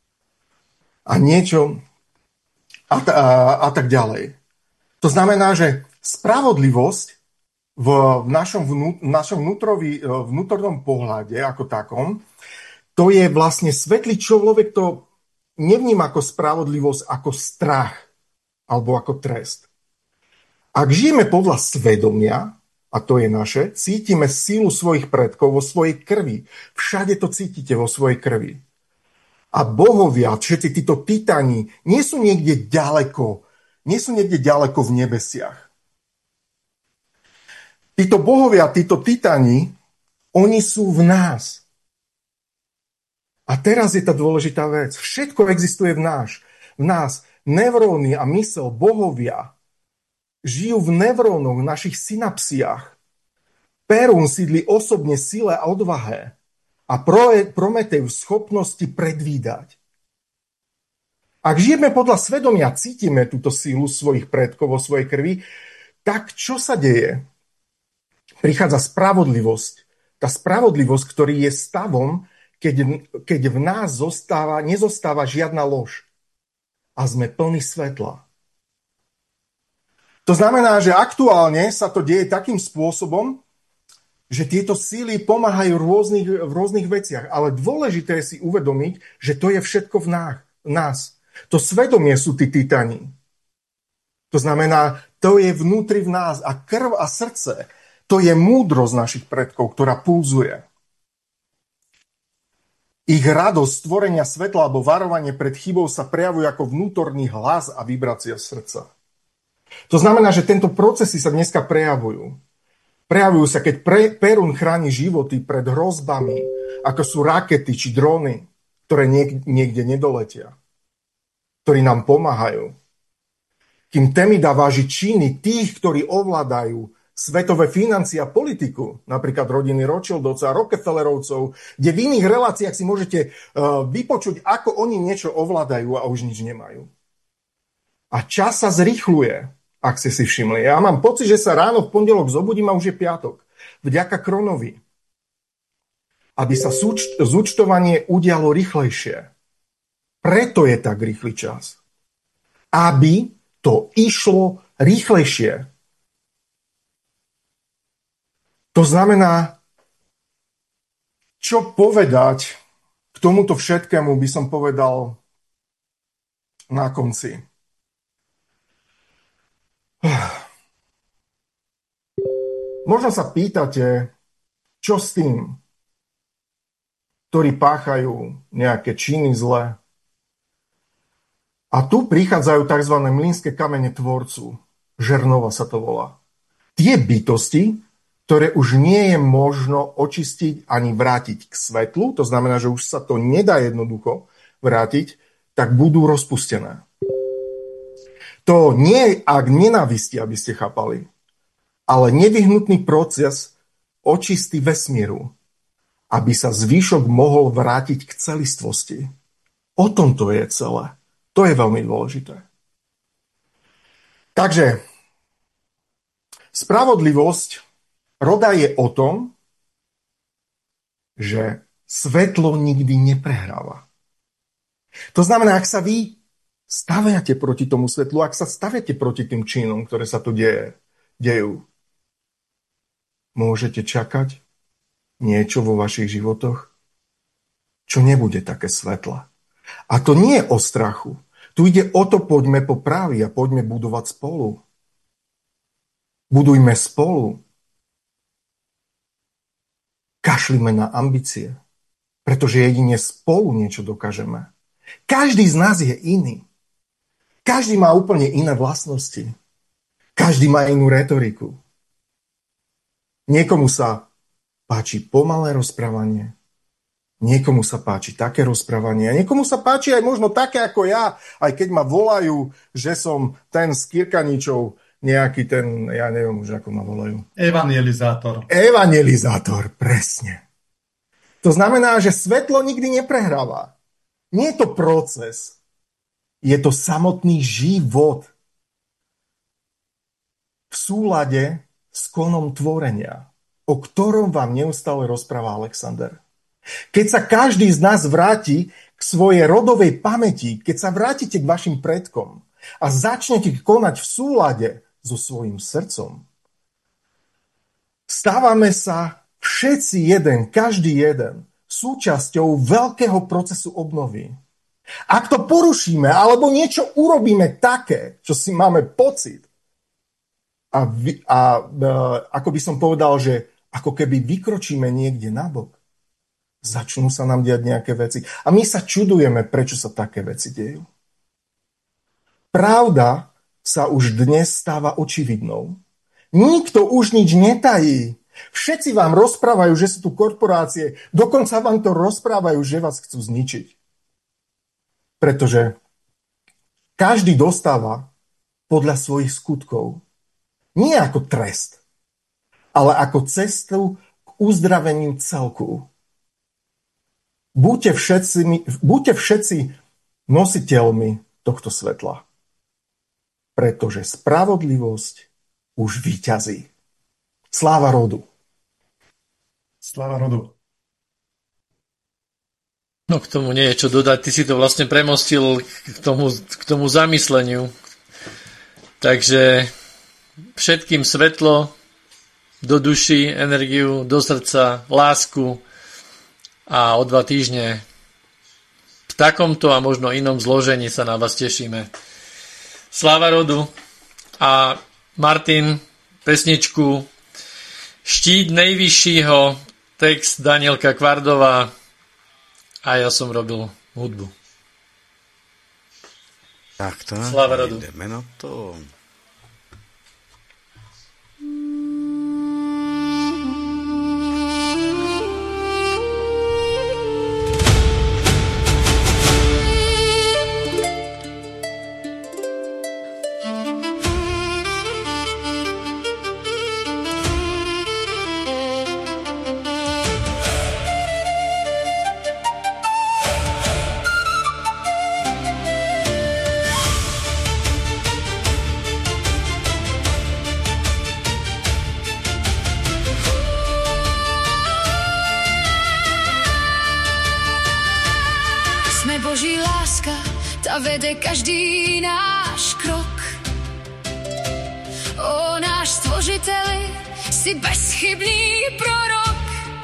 a niečo a, t- a, a tak ďalej. To znamená, že spravodlivosť v našom, vnú, našom vnútrovi, vnútornom pohľade ako takom, to je vlastne svetlý človek, to nevníma ako spravodlivosť, ako strach alebo ako trest. Ak žijeme podľa svedomia, a to je naše, cítime sílu svojich predkov vo svojej krvi. Všade to cítite vo svojej krvi. A bohovia, všetci títo titáni, nie sú niekde ďaleko, nie sú niekde ďaleko v nebesiach. Títo bohovia, títo titáni, oni sú v nás. A teraz je tá dôležitá vec. Všetko existuje v nás. V nás neuróny a mysel, bohovia, žijú v neurónoch, v našich synapsiách. Perún sídli osobne sile a odvahe a Prometej v schopnosti predvídať. Ak žijeme podľa svedomia, cítime túto sílu svojich predkov vo svojej krvi, tak čo sa deje? Prichádza spravodlivosť. Tá spravodlivosť, ktorý je stavom, Keď, keď v nás zostáva, nezostáva žiadna lož a sme plní svetla. To znamená, že aktuálne sa to deje takým spôsobom, že tieto síly pomáhajú rôznych, v rôznych veciach, ale dôležité je si uvedomiť, že to je všetko v nás. V nás. To svedomie sú tí titani. To znamená, to je vnútri v nás a krv a srdce, to je múdrosť našich predkov, ktorá pulzuje. Ich radosť stvorenia svetla alebo varovanie pred chybou sa prejavuje ako vnútorný hlas a vibrácia srdca. To znamená, že tento procesy sa dneska prejavujú. Prejavujú sa, keď pre, Perún chráni životy pred hrozbami, ako sú rakety či dróny, ktoré niek- niekde nedoletia, ktorí nám pomáhajú. Kým Temida váži činy tých, ktorí ovládajú svetové financie a politiku, napríklad rodiny Rothschildovcov a Rockefellerovcov, kde v iných reláciách si môžete uh, vypočuť, ako oni niečo ovládajú a už nič nemajú. A čas sa zrýchľuje, ak ste si všimli. Ja mám pocit, že sa ráno v pondelok zobudím a už je piatok. Vďaka Kronovi. Aby sa súč- zúčtovanie udialo rýchlejšie. Preto je tak rýchly čas. Aby to išlo rýchlejšie. To znamená, čo povedať k tomuto všetkému, by som povedal na konci. Možno sa pýtate, čo s tým, ktorí páchajú nejaké činy zle. A tu prichádzajú tzv. Mlynské kamene tvorcu. Žernova sa to volá. Tie bytosti, ktoré už nie je možno očistiť ani vrátiť k svetlu, to znamená, že už sa to nedá jednoducho vrátiť, tak budú rozpustené. To nie je ak nenávisti, aby ste chápali, ale nevyhnutný proces očisty vesmíru, aby sa zvýšok mohol vrátiť k celistvosti. O tom to je celé. To je veľmi dôležité. Takže spravodlivosť Roda je o tom, že svetlo nikdy neprehráva. To znamená, ak sa vy staviate proti tomu svetlu, ak sa staviate proti tým činom, ktoré sa tu deje, dejú, môžete čakať niečo vo vašich životoch, čo nebude také svetla. A to nie je o strachu. Tu ide o to, poďme po právi a poďme budovať spolu. Budujme spolu. Kašlime na ambície, pretože jedine spolu niečo dokážeme. Každý z nás je iný. Každý má úplne iné vlastnosti. Každý má inú retoriku. Niekomu sa páči pomalé rozprávanie, niekomu sa páči také rozprávanie, a niekomu sa páči aj možno také ako ja, aj keď ma volajú, že som ten s Kirkaničou, nejaký ten, ja neviem už, ako ma volajú. Evangelizátor. Evangelizátor, presne. To znamená, že svetlo nikdy neprehráva. Nie je to proces. Je to samotný život. V súlade s konom tvorenia, o ktorom vám neustále rozpráva Alexander. Keď sa každý z nás vráti k svojej rodovej pamäti, keď sa vrátite k vašim predkom a začnete konať v súlade so svojím srdcom, stávame sa všetci jeden, každý jeden, súčasťou veľkého procesu obnovy. Ak to porušíme, alebo niečo urobíme také, čo si máme pocit, a, vy, a, a ako by som povedal, že ako keby vykročíme niekde nabok, začnú sa nám diať nejaké veci. A my sa čudujeme, prečo sa také veci dejú. Pravda sa už dnes stáva očividnou. Nikto už nič netají. Všetci vám rozprávajú, že sú tu korporácie, dokonca vám to rozprávajú, že vás chcú zničiť. Pretože každý dostáva podľa svojich skutkov. Nie ako trest, ale ako cestu k uzdraveniu celku. Buďte všetci, buďte všetci nositeľmi tohto svetla. Pretože spravodlivosť už víťazí. Sláva rodu. Sláva rodu. No k tomu nie je čo dodať. Ty si to vlastne premostil k tomu, k tomu zamysleniu. Takže všetkým svetlo, do duši, energiu do srdca, lásku a o dva týždne v takomto a možno inom zložení sa na vás tešíme. Sláva rodu a Martin, pesničku Štít nejvyššího, text Danielka Kvardová a ja som robil hudbu. Tak to, Sláva rodu. Ideme na to. Vede každý náš krok. O náš stvořiteli, si bezchybný prorok.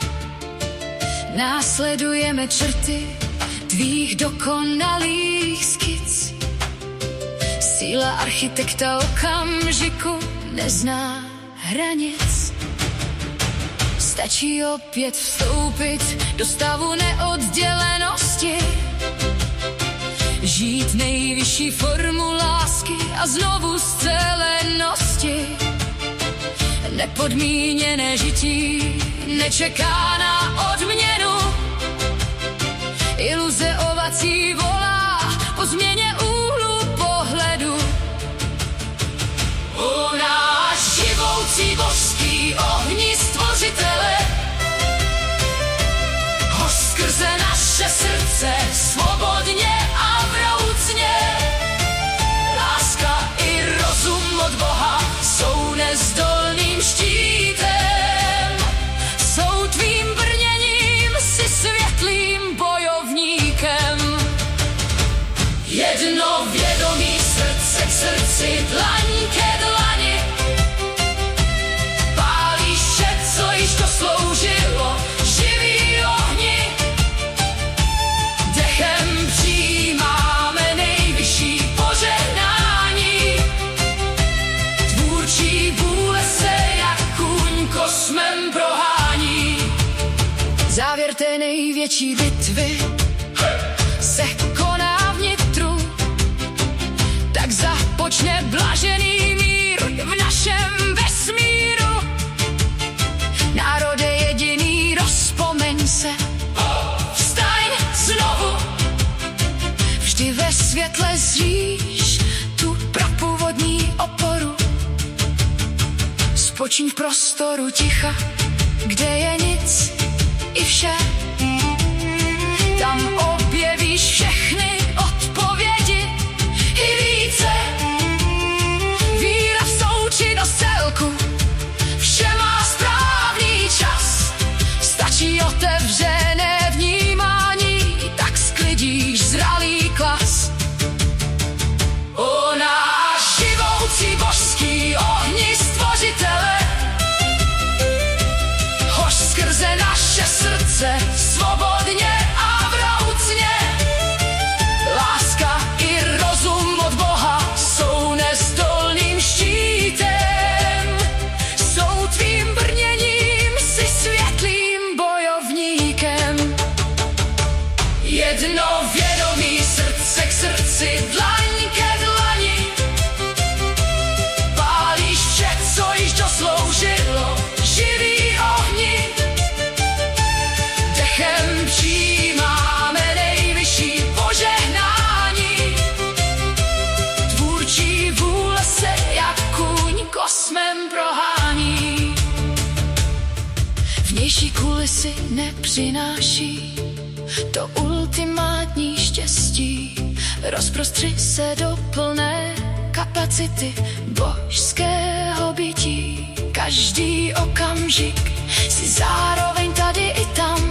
Následujeme črty tvých dokonalých skic. Síla architekta okamžiku nezná hranic. Stačí opět vstoupit do stavu neoddělenosti, žít nejvyšší formu lásky a znovu scelenosti. Nepodmíněné žití nečeká na odměnu. Iluze ovací volá po změně úhlu pohledu. O náš živoucí božský ohni stvořitele, ho skrze naše srdce svobodně a vroucně. Láska i rozum od Boha jsou nezdolným štítem, jsou tvým brněním, si světlým bojovníkem. Jedno vědomí, srdce k srdci, dlaň ke dlani, pálíš vše, co již to sloužilo, živý ohni. Dechem přijímáme nejvyšší požehnání, tvůrčí vůle se jak kůň kosmem prohání. Závěr té největší bitvy se koná vnitru, tak započne blažený mír v našem vesmíru. Národe jediný, rozpomeň se, vstaň znovu, vždy ve světle zříš tu prapůvodní oporu. Spočiň v prostoru ticha, kde je nic i vše. Tam objevíš všechny odpovědi i více. Víra v součinnost celku, vše má správný čas. Stačí otevřené vnímání, tak sklidíš zralý klas. O náš živoucí božský ohni stvořitele, hož skrze naše srdce svobodně a vroucně. Láska i rozum od Boha jsou nezdolným štítem, jsou tvým brněním, si světlým bojovníkem. Jedno vědomí, srdce k srdci, dlaň ke dlani, pálíš vše, co již dosloužilo, živý ohni. Dechem přijímáme nejvyšší požehnání, tvůrčí vůle se jak kůň kosmem prohání. Vnější kulisy nepřináší to ultimátní štěstí, rozprostři se do plné kapacity božského bytí. Každý okamžik si zároveň tady i tam,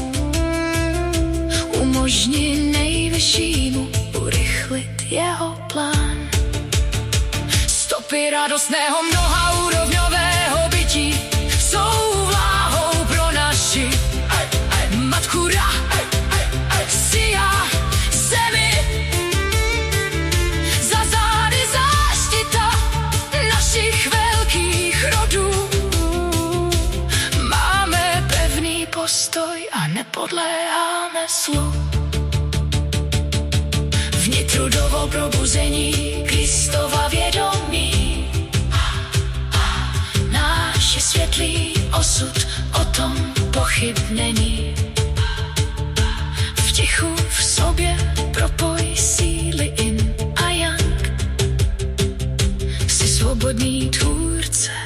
umožni nejvyššímu urychlit jeho plán. Stopy radostného mnohaúrovňového bytí nepodléháme zlu. Vnitru dovol probuzení Kristova vědomí. Náš je světlý osud, o tom pochyb není. V tichu v sobě propoj síly in a yang. Jsi svobodný tvůrce